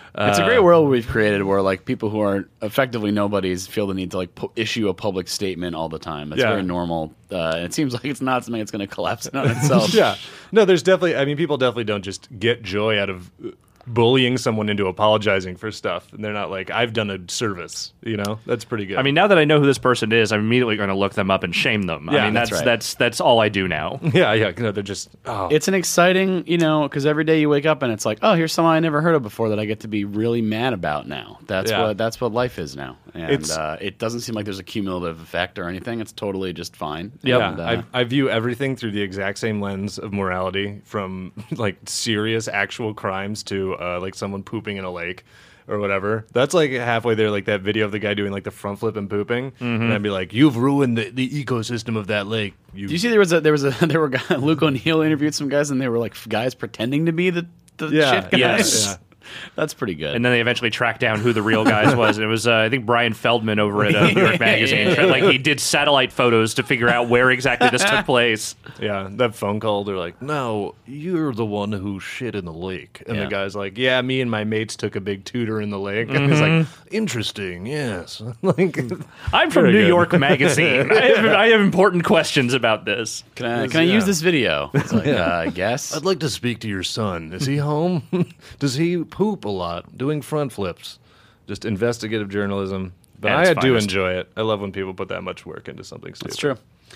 [SPEAKER 3] It's a great world we've created where like people who are effectively nobodies feel the need to like pu- issue a public statement all the time. It's
[SPEAKER 4] Yeah.
[SPEAKER 3] very normal. Uh, and it seems like it's not something that's going to collapse in on itself.
[SPEAKER 4] Yeah. No, there's definitely, I mean, people definitely don't just get joy out of bullying someone into apologizing for stuff. And they're not like, I've done a service, you know? That's pretty good.
[SPEAKER 5] I mean, now that I know who this person is, I'm immediately going to look them up and shame them. I
[SPEAKER 4] Yeah,
[SPEAKER 5] mean,
[SPEAKER 3] that's
[SPEAKER 5] that's
[SPEAKER 3] right.
[SPEAKER 5] that's that's all I do now.
[SPEAKER 4] yeah, yeah. No, they're just, oh.
[SPEAKER 3] It's an exciting, you know, because every day you wake up and it's like, oh, here's someone I never heard of before that I get to be really mad about now. That's
[SPEAKER 4] Yeah.
[SPEAKER 3] what that's what life is now, and
[SPEAKER 4] It's-
[SPEAKER 3] uh, it doesn't seem like there's a cumulative effect or anything. It's totally just fine.
[SPEAKER 4] Yeah,
[SPEAKER 3] And, uh,
[SPEAKER 4] I, I view everything through the exact same lens of morality, from like serious actual crimes to uh, like someone pooping in a lake or whatever. That's like halfway there, like that video of the guy doing like the front flip and pooping, and I'd be like, "You've ruined the, the ecosystem of that lake." You,
[SPEAKER 3] do you see there was a there was a there were guys, Luke O'Neill interviewed some guys and they were like guys pretending to be the the
[SPEAKER 4] Yeah,
[SPEAKER 3] shit guys.
[SPEAKER 5] yes.
[SPEAKER 4] Yeah.
[SPEAKER 3] That's pretty good.
[SPEAKER 5] And then they eventually tracked down who the real guys was, and it was uh, I think Brian Feldman over at uh, New York Magazine.
[SPEAKER 3] Yeah, yeah, yeah.
[SPEAKER 5] Like he did satellite photos to figure out where exactly this took place.
[SPEAKER 4] Yeah, that phone call, they're like, "No, you're the one who shit in the lake." And
[SPEAKER 3] Yeah.
[SPEAKER 4] the guy's like, "Yeah, me and my mates took a big tutor in the lake." And he's like, "Interesting, yes." Like,
[SPEAKER 5] I'm from
[SPEAKER 4] Very
[SPEAKER 5] New
[SPEAKER 4] good.
[SPEAKER 5] York Magazine. I have, I have important questions about this.
[SPEAKER 3] can I
[SPEAKER 4] Yes,
[SPEAKER 3] can I
[SPEAKER 4] yeah.
[SPEAKER 3] use this video? It's like, uh, I guess.
[SPEAKER 4] I'd like to speak to your son. Is he home? Does he poop a lot? Doing front flips? Just investigative journalism. But
[SPEAKER 5] At
[SPEAKER 4] I
[SPEAKER 5] its
[SPEAKER 4] do
[SPEAKER 5] finest.
[SPEAKER 4] enjoy it. I love when people put that much work into something stupid.
[SPEAKER 3] It's true.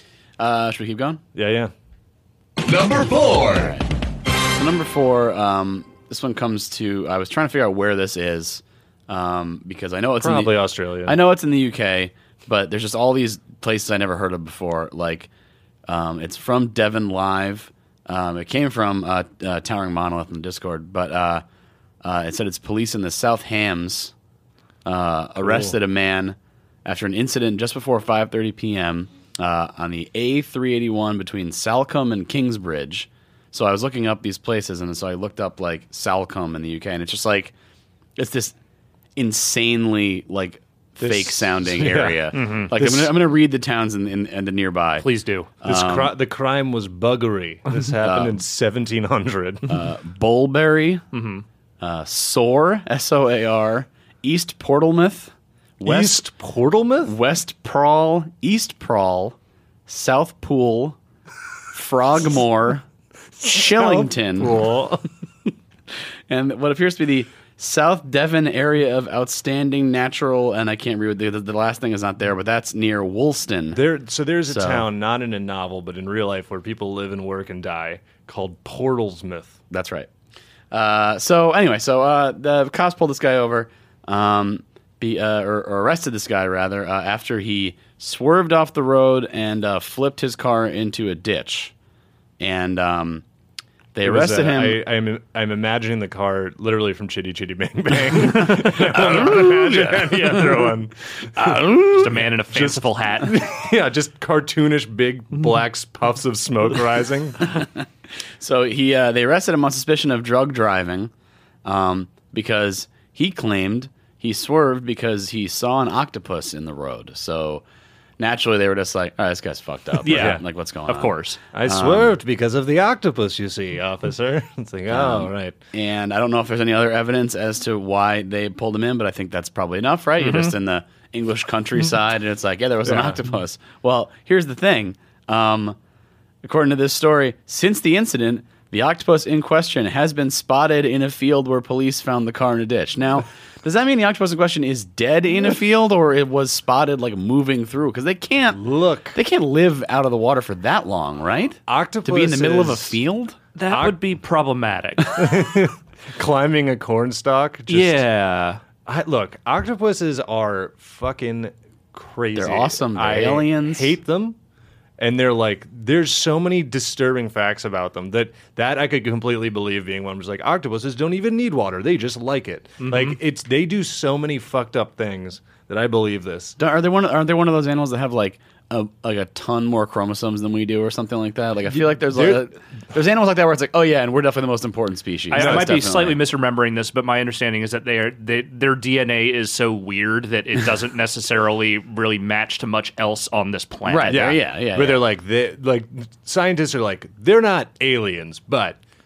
[SPEAKER 3] Uh, should we keep going?
[SPEAKER 4] Yeah, yeah.
[SPEAKER 2] Number four.
[SPEAKER 3] So number four, um, this one comes to. I was trying to figure out where this is um, because I know it's
[SPEAKER 4] Probably
[SPEAKER 3] in the,
[SPEAKER 4] Australia.
[SPEAKER 3] I know it's in the U K, but there's just all these places I never heard of before. Like, um, it's from Devon Live. Um, it came from uh, uh, Towering Monolith in the Discord, but uh, uh, it said it's police in the South Hams uh, arrested a man after an incident just before five thirty p.m. Uh, on the A three eighty-one between Salcombe and Kingsbridge. So I was looking up these places, and so I looked up like Salcombe in the U K, and it's just like it's this insanely like
[SPEAKER 4] This-
[SPEAKER 3] fake sounding
[SPEAKER 4] yeah.
[SPEAKER 3] area. Like
[SPEAKER 4] This-
[SPEAKER 3] I'm gonna I'm gonna read the towns in, in, in the nearby.
[SPEAKER 5] Please do.
[SPEAKER 4] This
[SPEAKER 3] Um,
[SPEAKER 4] cri- the crime was buggery. This happened in seventeen hundred.
[SPEAKER 3] uh, Bulbury, uh, Soar, S O A R, East Portalmouth, West
[SPEAKER 4] East Portalmouth?
[SPEAKER 3] West Prawl, East Prawl, South Pool, Frogmore, Shillington,
[SPEAKER 4] Cool.
[SPEAKER 3] and what appears to be the South Devon area of outstanding natural. And I can't read the, the, the last thing is not there, but that's near Woolston.
[SPEAKER 4] There, so there's a
[SPEAKER 3] So-
[SPEAKER 4] town, not in a novel, but in real life, where people live and work and die, called Portalsmouth.
[SPEAKER 3] That's right. Uh, so anyway, so uh, the cops pulled this guy over, um, be, uh, or, or arrested this guy rather, uh, after he swerved off the road and uh, flipped his car into a ditch, and um, they
[SPEAKER 4] It was,
[SPEAKER 3] arrested
[SPEAKER 4] uh,
[SPEAKER 3] him.
[SPEAKER 4] I, I'm I'm imagining the car literally from Chitty Chitty Bang Bang. I don't imagine any other one.
[SPEAKER 5] Just a man in a fanciful hat.
[SPEAKER 4] Yeah, just cartoonish big black puffs of smoke rising.
[SPEAKER 3] So he, uh, they arrested him on suspicion of drug driving, um, because he claimed he swerved because he saw an octopus in the road. So naturally, they were just like, "All right, this guy's fucked up."
[SPEAKER 5] Yeah.
[SPEAKER 3] Right? Like what's going on?
[SPEAKER 5] Of course.
[SPEAKER 4] I swerved because of the octopus, you see, officer. It's like, oh, right.
[SPEAKER 3] And I don't know if there's any other evidence as to why they pulled him in, but I think that's probably enough, right? You're just in the English countryside, and it's like, yeah, there was an
[SPEAKER 4] Yeah.
[SPEAKER 3] octopus. Well, here's the thing. Um, according to this story, since the incident, the octopus in question has been spotted in a field where police found the car in a ditch. Now, does that mean the octopus in question is dead in a field, or it was spotted like moving through? Because they can't
[SPEAKER 4] Look.
[SPEAKER 3] they can't live out of the water for that long, right?
[SPEAKER 4] Octopus
[SPEAKER 3] To be in the middle of a
[SPEAKER 4] is-
[SPEAKER 3] field.
[SPEAKER 5] That
[SPEAKER 4] Oc-
[SPEAKER 5] would be problematic.
[SPEAKER 4] Climbing a cornstalk. Just,
[SPEAKER 5] yeah.
[SPEAKER 4] I, look, octopuses are fucking crazy.
[SPEAKER 3] They're awesome. They're
[SPEAKER 4] I
[SPEAKER 3] aliens.
[SPEAKER 4] hate them. And they're like, there's so many disturbing facts about them that that I could completely believe being one. Was like, octopuses don't even need water; they just like it. Like it's they do so many fucked up things that I believe this.
[SPEAKER 3] Are they one? Aren't they one of those animals that have like a like a ton more chromosomes than we do, or something like that? Like I feel like there's like
[SPEAKER 4] They're-
[SPEAKER 3] a, there's animals like that where it's like, oh yeah, and we're definitely the most important species.
[SPEAKER 5] I, I
[SPEAKER 3] That's
[SPEAKER 5] might be
[SPEAKER 3] definitely-
[SPEAKER 5] slightly misremembering this, but my understanding is that they are they, their D N A is so weird that it doesn't necessarily really match to much else on this planet.
[SPEAKER 3] Right. Yeah, yeah, yeah,
[SPEAKER 4] Where
[SPEAKER 3] yeah.
[SPEAKER 4] they're like, they like scientists are like, they're not aliens, but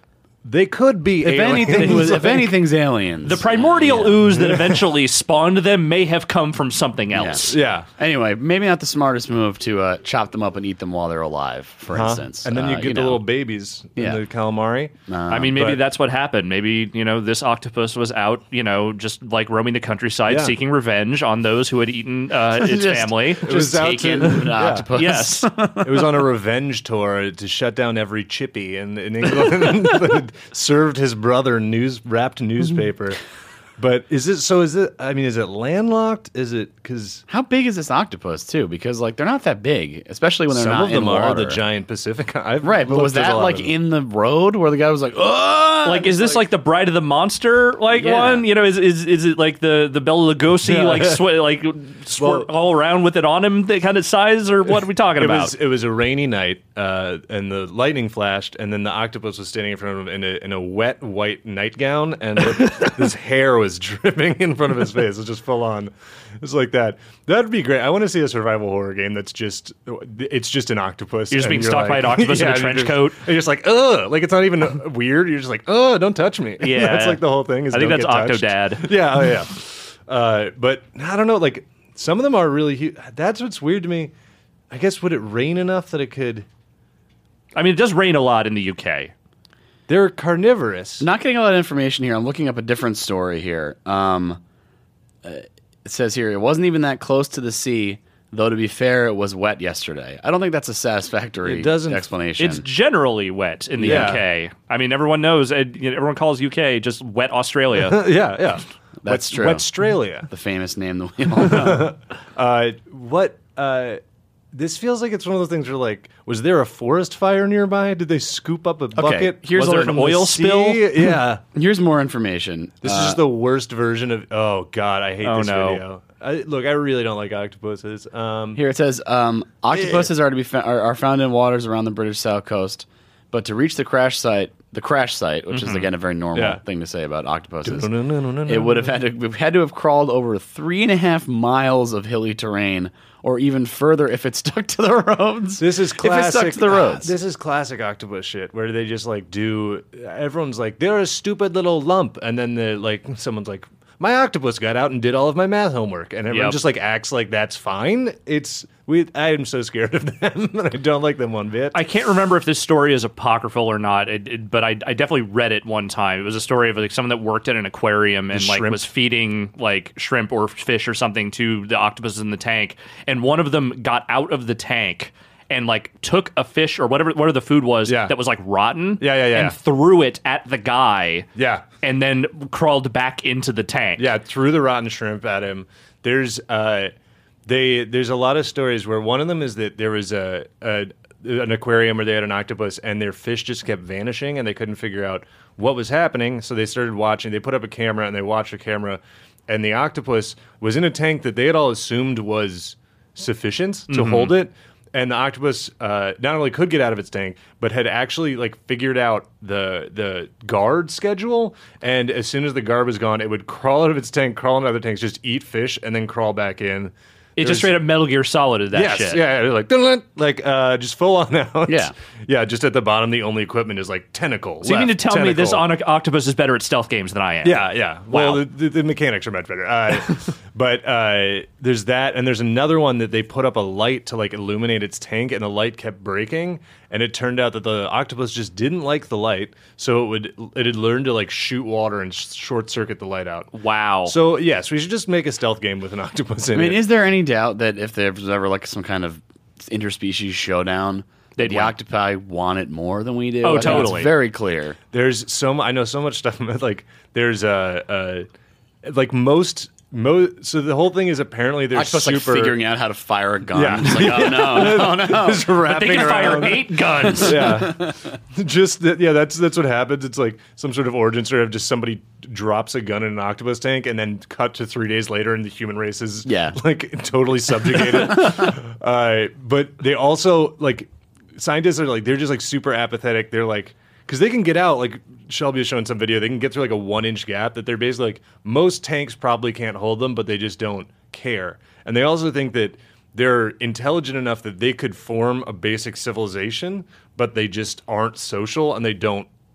[SPEAKER 4] They could be
[SPEAKER 3] If
[SPEAKER 4] aliens.
[SPEAKER 3] anything, was, if
[SPEAKER 4] Like,
[SPEAKER 3] anything's aliens,
[SPEAKER 5] The primordial
[SPEAKER 3] Yeah.
[SPEAKER 5] ooze that eventually spawned them may have come from something else.
[SPEAKER 4] yeah.
[SPEAKER 3] Anyway, maybe not the smartest move to uh, chop them up and eat them while they're alive, for
[SPEAKER 4] Huh?
[SPEAKER 3] instance.
[SPEAKER 4] And then you
[SPEAKER 3] Uh,
[SPEAKER 4] get the
[SPEAKER 3] know.
[SPEAKER 4] little babies
[SPEAKER 3] Yeah.
[SPEAKER 4] in the calamari.
[SPEAKER 5] I mean, maybe
[SPEAKER 4] but-
[SPEAKER 5] that's what happened. Maybe, you know, this octopus was out, you know, just like roaming the countryside,
[SPEAKER 4] Yeah.
[SPEAKER 5] seeking revenge on those who had eaten uh, its
[SPEAKER 3] Just-
[SPEAKER 5] family.
[SPEAKER 3] Just
[SPEAKER 4] was out
[SPEAKER 3] taking
[SPEAKER 4] to-
[SPEAKER 3] an
[SPEAKER 4] yeah.
[SPEAKER 3] octopus.
[SPEAKER 5] Yes.
[SPEAKER 4] It was on a revenge tour to shut down every chippy in, in England that served his brother news wrapped newspaper. But is it so? Is it? I mean, is it landlocked? Is it because
[SPEAKER 3] How big is this octopus too? Because like they're not that big, especially when they're
[SPEAKER 4] some
[SPEAKER 3] not
[SPEAKER 4] of them
[SPEAKER 3] in
[SPEAKER 4] are
[SPEAKER 3] water.
[SPEAKER 4] the giant Pacific? I've
[SPEAKER 3] Right, but was
[SPEAKER 4] looked at a
[SPEAKER 3] that
[SPEAKER 4] lot
[SPEAKER 3] like
[SPEAKER 4] of them.
[SPEAKER 3] in the road where the guy was like, "Oh!"
[SPEAKER 5] Like, is this like, the Bride of the Monster like
[SPEAKER 3] Yeah.
[SPEAKER 5] one? You know, is is is it like the the Bela Lugosi
[SPEAKER 4] Yeah.
[SPEAKER 5] like sw- like squirt
[SPEAKER 4] Well-
[SPEAKER 5] all around with it on him that kind of size, or what are we talking
[SPEAKER 4] It
[SPEAKER 5] about?
[SPEAKER 4] was it was a rainy night, uh, and the lightning flashed, and then the octopus was standing in front of him in a, in a wet white nightgown, and his hair was dripping in front of his face. It was just full on. It was like that. That'd be great. I want to see a survival horror game that's just it's just an octopus.
[SPEAKER 5] You're just
[SPEAKER 4] and
[SPEAKER 5] being stalked by an octopus in a
[SPEAKER 4] and
[SPEAKER 5] trench
[SPEAKER 4] you're just-
[SPEAKER 5] coat.
[SPEAKER 4] And you're just like, ugh, like it's not even weird. You're just like, ugh, don't touch me.
[SPEAKER 5] Yeah.
[SPEAKER 4] That's like the whole thing. Is
[SPEAKER 5] I think
[SPEAKER 4] don't
[SPEAKER 5] that's
[SPEAKER 4] get touched.
[SPEAKER 5] Octodad.
[SPEAKER 4] Yeah, oh yeah. Uh, but I don't know. Like some of them are really huge. That's what's weird to me. I guess would it rain enough that it could?
[SPEAKER 5] I mean, it does rain a lot in the U K.
[SPEAKER 4] They're carnivorous.
[SPEAKER 3] Not getting a lot of information here. I'm looking up a different story here. Um, uh, it says here it wasn't even that close to the sea, though. To be fair, it was wet yesterday. I don't think that's a satisfactory
[SPEAKER 4] It doesn't-
[SPEAKER 3] explanation.
[SPEAKER 5] It's generally wet in the
[SPEAKER 4] Yeah.
[SPEAKER 5] U K. I mean, everyone knows. uh, you know, Everyone calls U K just wet Australia.
[SPEAKER 4] yeah, yeah.
[SPEAKER 3] That's
[SPEAKER 4] Wet,
[SPEAKER 3] true.
[SPEAKER 4] Wetstralia.
[SPEAKER 3] the famous name that we all know.
[SPEAKER 4] Uh, what? Uh, this feels like it's one of those things where, like, was there a forest fire nearby? Did they scoop up a bucket?
[SPEAKER 3] here's
[SPEAKER 4] was
[SPEAKER 3] a-
[SPEAKER 4] there
[SPEAKER 3] an
[SPEAKER 4] from the
[SPEAKER 5] oil
[SPEAKER 4] sea?
[SPEAKER 5] spill?
[SPEAKER 4] Yeah.
[SPEAKER 3] Here's more information.
[SPEAKER 4] This
[SPEAKER 3] Uh,
[SPEAKER 4] is just the worst version of. Oh God, I hate
[SPEAKER 5] Oh,
[SPEAKER 4] this
[SPEAKER 5] no.
[SPEAKER 4] video. I, look, I really don't like octopuses. Um,
[SPEAKER 3] Here it says um, octopuses are to be fa- are, are found in waters around the British South Coast, but to reach the crash site, the crash site, which is again a very normal
[SPEAKER 4] Yeah.
[SPEAKER 3] thing to say about octopuses,
[SPEAKER 4] Dun-dun-dun-dun-dun-dun.
[SPEAKER 3] it would have had to we've had to have crawled over three and a half miles of hilly terrain, or even further if it stuck to the roads.
[SPEAKER 4] This is classic.
[SPEAKER 3] If it stuck to the roads.
[SPEAKER 4] This is classic octopus shit, where they just like do. Everyone's like, they're a stupid little lump, and then the like someone's like, my octopus got out and did all of my math homework, and everyone
[SPEAKER 5] Yep.
[SPEAKER 4] just like acts like that's fine. It's we. I am so scared of them, and I don't like them one bit.
[SPEAKER 5] I can't remember if this story is apocryphal or not, it, it, but I, I definitely read it one time. It was a story of like someone that worked at an aquarium and like
[SPEAKER 4] shrimp?
[SPEAKER 5] was feeding like shrimp or fish or something to the octopuses in the tank, and one of them got out of the tank and like took a fish or whatever whatever the food was
[SPEAKER 4] Yeah.
[SPEAKER 5] that was like rotten,
[SPEAKER 4] Yeah, yeah, yeah.
[SPEAKER 5] and threw it at the guy,
[SPEAKER 4] yeah.
[SPEAKER 5] and then crawled back into the tank.
[SPEAKER 4] Yeah, threw the rotten shrimp at him. There's uh, they there's a lot of stories where one of them is that there was a, a an aquarium where they had an octopus and their fish just kept vanishing and they couldn't figure out what was happening. So they started watching. They put up a camera and they watched the camera, and the octopus was in a tank that they had all assumed was sufficient to hold it. And the octopus uh, not only could get out of its tank, but had actually like figured out the the guard schedule. And as soon as the guard was gone, it would crawl out of its tank, crawl into other tanks, just eat fish, and then crawl back in.
[SPEAKER 5] It just straight up Metal Gear Solid that
[SPEAKER 4] Yes,
[SPEAKER 5] shit.
[SPEAKER 4] yeah, yeah, like dun-dun, like uh, just full on out.
[SPEAKER 3] Yeah.
[SPEAKER 4] yeah. Just at the bottom, the only equipment is like tentacle.
[SPEAKER 5] So you mean to
[SPEAKER 4] left,
[SPEAKER 5] tell me this
[SPEAKER 4] tentacle.
[SPEAKER 5] on- octopus is better at stealth games than I am?
[SPEAKER 4] Yeah, yeah. Well,
[SPEAKER 5] Wow.
[SPEAKER 4] the, the, the mechanics are much better. Uh, but uh, there's that, and there's another one that they put up a light to like illuminate its tank, and the light kept breaking. And it turned out that the octopus just didn't like the light, so it would it had learned to like shoot water and sh- short circuit the light out.
[SPEAKER 5] Wow.
[SPEAKER 4] So yes, we should just make a stealth game with an octopus in
[SPEAKER 3] I mean,
[SPEAKER 4] it.
[SPEAKER 3] is there any doubt that if there was ever like some kind of interspecies showdown,
[SPEAKER 5] They'd
[SPEAKER 3] the
[SPEAKER 5] win.
[SPEAKER 3] octopi want it more than we do?
[SPEAKER 5] Oh,
[SPEAKER 3] I think
[SPEAKER 5] totally.
[SPEAKER 3] It's very clear.
[SPEAKER 4] There's so mu- I know so much stuff. Like there's a uh, uh, like most. Mo- so the whole thing is apparently they're
[SPEAKER 3] Octopus
[SPEAKER 4] super
[SPEAKER 3] like figuring out how to fire a gun.
[SPEAKER 4] Yeah.
[SPEAKER 3] It's like, oh no, oh no.
[SPEAKER 4] just
[SPEAKER 5] but
[SPEAKER 4] wrapping
[SPEAKER 5] they can
[SPEAKER 4] around.
[SPEAKER 5] fire eight guns.
[SPEAKER 4] Yeah, just that, yeah. That's that's what happens. It's like some sort of origin story of just somebody drops a gun in an octopus tank, and then cut to three days later, and the human race is
[SPEAKER 3] Yeah.
[SPEAKER 4] like totally subjugated. uh, but they also like scientists are like they're just like super apathetic. They're like because they can get out like Shelby has shown some video. They can get through like a one inch gap that they're basically like most tanks probably can't hold them, but they just don't care. And they also think that they're intelligent enough that they could form a basic civilization, but they just aren't social and they don't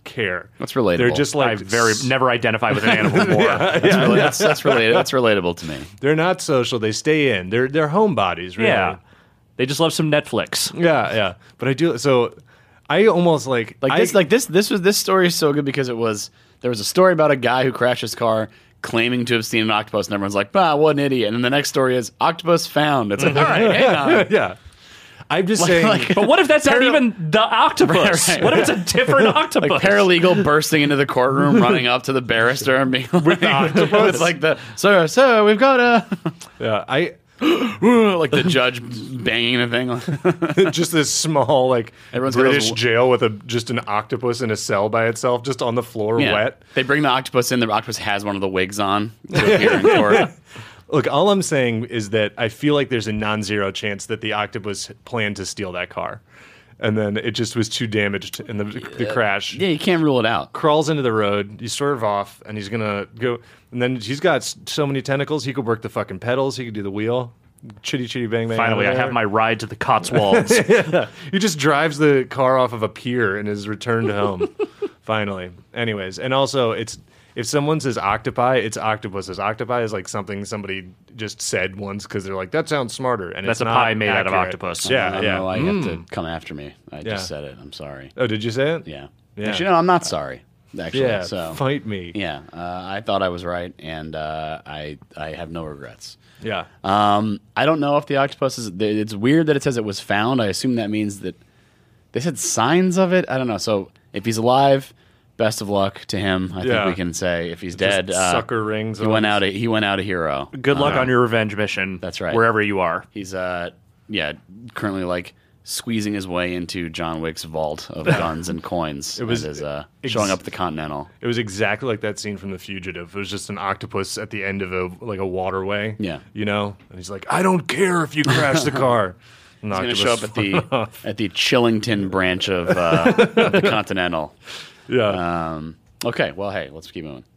[SPEAKER 4] care.
[SPEAKER 3] That's relatable.
[SPEAKER 4] They're just like
[SPEAKER 5] I very never identify with an animal more.
[SPEAKER 3] That's, really, that's, that's, related, that's relatable to me.
[SPEAKER 4] They're not social. They stay in. They're they're homebodies. Really.
[SPEAKER 5] Yeah, they just love some Netflix.
[SPEAKER 4] Yeah, yeah. But I do. So I almost like
[SPEAKER 3] Like
[SPEAKER 4] I,
[SPEAKER 3] this, like this, this was this story is so good because it was there was a story about a guy who crashed his car claiming to have seen an octopus, and everyone's like, "Bah, what an idiot!" And then the next story is octopus found. It's like, all right, hang on.
[SPEAKER 4] yeah. I'm just saying.
[SPEAKER 3] like-
[SPEAKER 5] But what if that's not
[SPEAKER 3] Para-
[SPEAKER 5] even the octopus?
[SPEAKER 3] Right, right,
[SPEAKER 5] what if it's a different octopus?
[SPEAKER 3] Like paralegal bursting into the courtroom, running up to the barrister and being like, with the octopus. It's like the sir, sir, we've got a
[SPEAKER 4] yeah, I
[SPEAKER 3] like the judge banging the thing.
[SPEAKER 4] just this small like
[SPEAKER 3] Everyone's got
[SPEAKER 4] British
[SPEAKER 3] those-
[SPEAKER 4] jail with a just an octopus in a cell by itself, just on the floor,
[SPEAKER 3] Yeah.
[SPEAKER 4] wet.
[SPEAKER 3] They bring the octopus in. The octopus has one of the wigs on to appear in court.
[SPEAKER 4] Look, all I'm saying is that I feel like there's a non-zero chance that the octopus planned to steal that car, and then it just was too damaged in the the crash.
[SPEAKER 3] Yeah, you can't rule it out.
[SPEAKER 4] Crawls into the road, you swerve off, and he's gonna go. And then he's got s- so many tentacles, he could work the fucking pedals, he could do the wheel, chitty chitty bang bang.
[SPEAKER 5] Finally,
[SPEAKER 4] out
[SPEAKER 5] I
[SPEAKER 4] of
[SPEAKER 5] have
[SPEAKER 4] there.
[SPEAKER 5] my ride to the Cotswolds.
[SPEAKER 4] He just drives the car off of a pier and is returned home. Finally. Anyways, and also it's if someone says octopi, it's octopuses. Octopi is like something somebody just said once because they're like, that sounds smarter. And
[SPEAKER 5] That's
[SPEAKER 4] it's
[SPEAKER 5] a
[SPEAKER 4] not
[SPEAKER 5] pie made out of
[SPEAKER 4] accurate.
[SPEAKER 5] octopus.
[SPEAKER 4] Yeah,
[SPEAKER 3] I
[SPEAKER 4] yeah.
[SPEAKER 3] know why you have to come after me. I
[SPEAKER 4] Yeah.
[SPEAKER 3] just said it. I'm sorry.
[SPEAKER 4] Oh, did you say it?
[SPEAKER 3] Yeah.
[SPEAKER 4] Yeah.
[SPEAKER 3] Actually, no, I'm not sorry. Actually,
[SPEAKER 4] Yeah,
[SPEAKER 3] so
[SPEAKER 4] fight me.
[SPEAKER 3] yeah, uh, I thought I was right, and uh, I I have no regrets.
[SPEAKER 4] Yeah.
[SPEAKER 3] Um, I don't know if the octopus is. It's weird that it says it was found. I assume that means that they said signs of it. I don't know. So if he's alive, best of luck to him. I
[SPEAKER 4] Yeah.
[SPEAKER 3] think we can say if he's dead,
[SPEAKER 4] Just
[SPEAKER 3] uh,
[SPEAKER 4] sucker rings
[SPEAKER 3] He
[SPEAKER 4] on-
[SPEAKER 3] went out. A, he went out a hero.
[SPEAKER 5] Good luck
[SPEAKER 3] Uh,
[SPEAKER 5] on your revenge mission.
[SPEAKER 3] That's right.
[SPEAKER 5] Wherever you are.
[SPEAKER 3] He's uh yeah currently like squeezing his way into John Wick's vault of guns and coins. It
[SPEAKER 4] was
[SPEAKER 3] is uh,
[SPEAKER 4] ex-
[SPEAKER 3] showing up at the Continental.
[SPEAKER 4] It was exactly like that scene from The Fugitive. It was just an octopus at the end of a like a waterway.
[SPEAKER 3] Yeah.
[SPEAKER 4] You know? And he's like, I don't care if you crash the car. And the
[SPEAKER 3] He's going to
[SPEAKER 4] octopus
[SPEAKER 3] show up at
[SPEAKER 4] flew
[SPEAKER 3] the
[SPEAKER 4] off.
[SPEAKER 3] at the Chillington branch of, uh, of the Continental.
[SPEAKER 4] Yeah.
[SPEAKER 3] Um, okay, well, hey, let's keep moving.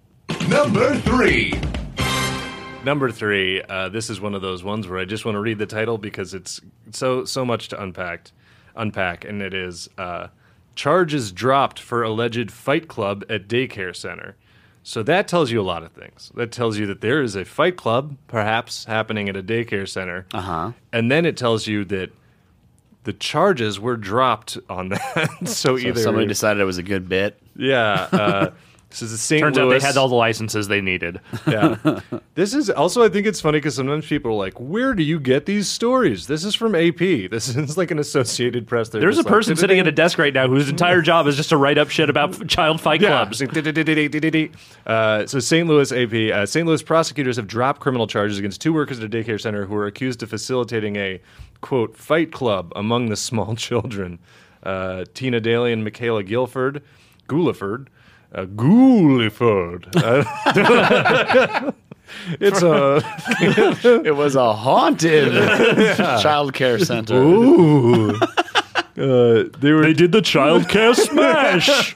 [SPEAKER 2] Number three.
[SPEAKER 4] Number three, uh, this is one of those ones where I just want to read the title because it's so so much to unpack, unpack, and it is uh, charges dropped for alleged fight club at daycare center. So that tells you a lot of things. That tells you that there is a fight club, perhaps happening at a daycare center,
[SPEAKER 3] Uh huh.
[SPEAKER 4] and then it tells you that the charges were dropped on that. so,
[SPEAKER 3] So
[SPEAKER 4] either
[SPEAKER 3] somebody decided it was a good bit.
[SPEAKER 4] yeah. Uh, this is the Saint
[SPEAKER 5] Turns out
[SPEAKER 4] Louis.
[SPEAKER 5] they had all the licenses they needed.
[SPEAKER 4] Yeah. This is also, I think it's funny because sometimes people are like, where do you get these stories? This is from A P. This is like an Associated Press. They're
[SPEAKER 5] There's a
[SPEAKER 4] just like,
[SPEAKER 5] person sitting at a desk right now whose entire job is just to write up shit about child fight
[SPEAKER 4] Yeah.
[SPEAKER 5] clubs.
[SPEAKER 4] Uh, so Saint Louis A P, uh, Saint Louis prosecutors have dropped criminal charges against two workers at a daycare center who were accused of facilitating a, quote, fight club among the small children. Uh, Tina Daly and Michaela Guilford, Gouliford, uh, Gouliford. Uh, it's a...
[SPEAKER 3] It was a haunted child care center.
[SPEAKER 4] Ooh. Uh, they were
[SPEAKER 5] They did the child care smash.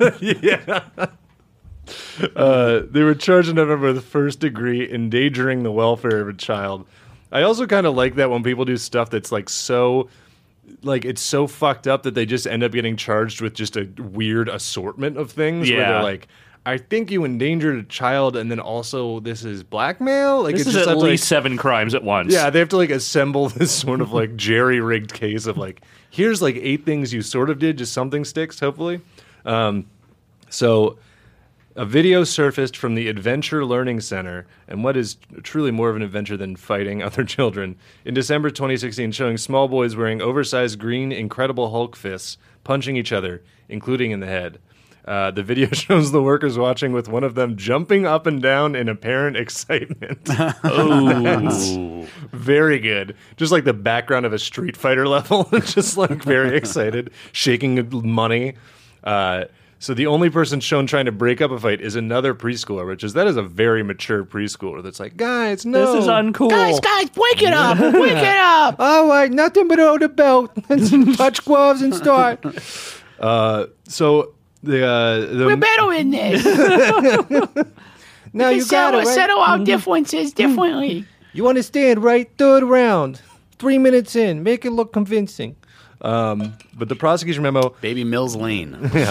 [SPEAKER 4] uh, they were charging them with first degree endangering the welfare of a child. I also kind of like that when people do stuff that's like so, like it's so fucked up that they just end up getting charged with just a weird assortment of things. Where
[SPEAKER 5] Yeah.
[SPEAKER 4] they're like, I think you endangered a child, and then also this is blackmail. Like
[SPEAKER 5] This
[SPEAKER 4] it's
[SPEAKER 5] is
[SPEAKER 4] just
[SPEAKER 5] at
[SPEAKER 4] have to,
[SPEAKER 5] least
[SPEAKER 4] like,
[SPEAKER 5] seven crimes at once.
[SPEAKER 4] yeah, they have to like assemble this sort of like jerry rigged case of like, here's like eight things you sort of did, just something sticks, hopefully. Um, so a video surfaced from the Adventure Learning Center, and what is truly more of an adventure than fighting other children, in December twenty sixteen, showing small boys wearing oversized green Incredible Hulk fists punching each other, including in the head. Uh, the video shows the workers watching with one of them jumping up and down in apparent excitement.
[SPEAKER 5] Ooh.
[SPEAKER 4] Very good. Just like the background of a Street Fighter level. Just like very excited, shaking money. Uh, so the only person shown trying to break up a fight is another preschooler, which is that is a very mature preschooler that's like, guys, no.
[SPEAKER 5] This is uncool.
[SPEAKER 3] Guys, guys, wake it up! Wake it up!
[SPEAKER 4] All right, nothing but hold the belt. Touch gloves and start. Uh, so the uh, the
[SPEAKER 6] We're better in this.
[SPEAKER 4] now you got it, right?
[SPEAKER 6] settle our differences differently.
[SPEAKER 4] You understand, right? Third round, three minutes in, make it look convincing. Um, but the prosecution memo,
[SPEAKER 3] Baby Mills Lane.
[SPEAKER 4] yeah.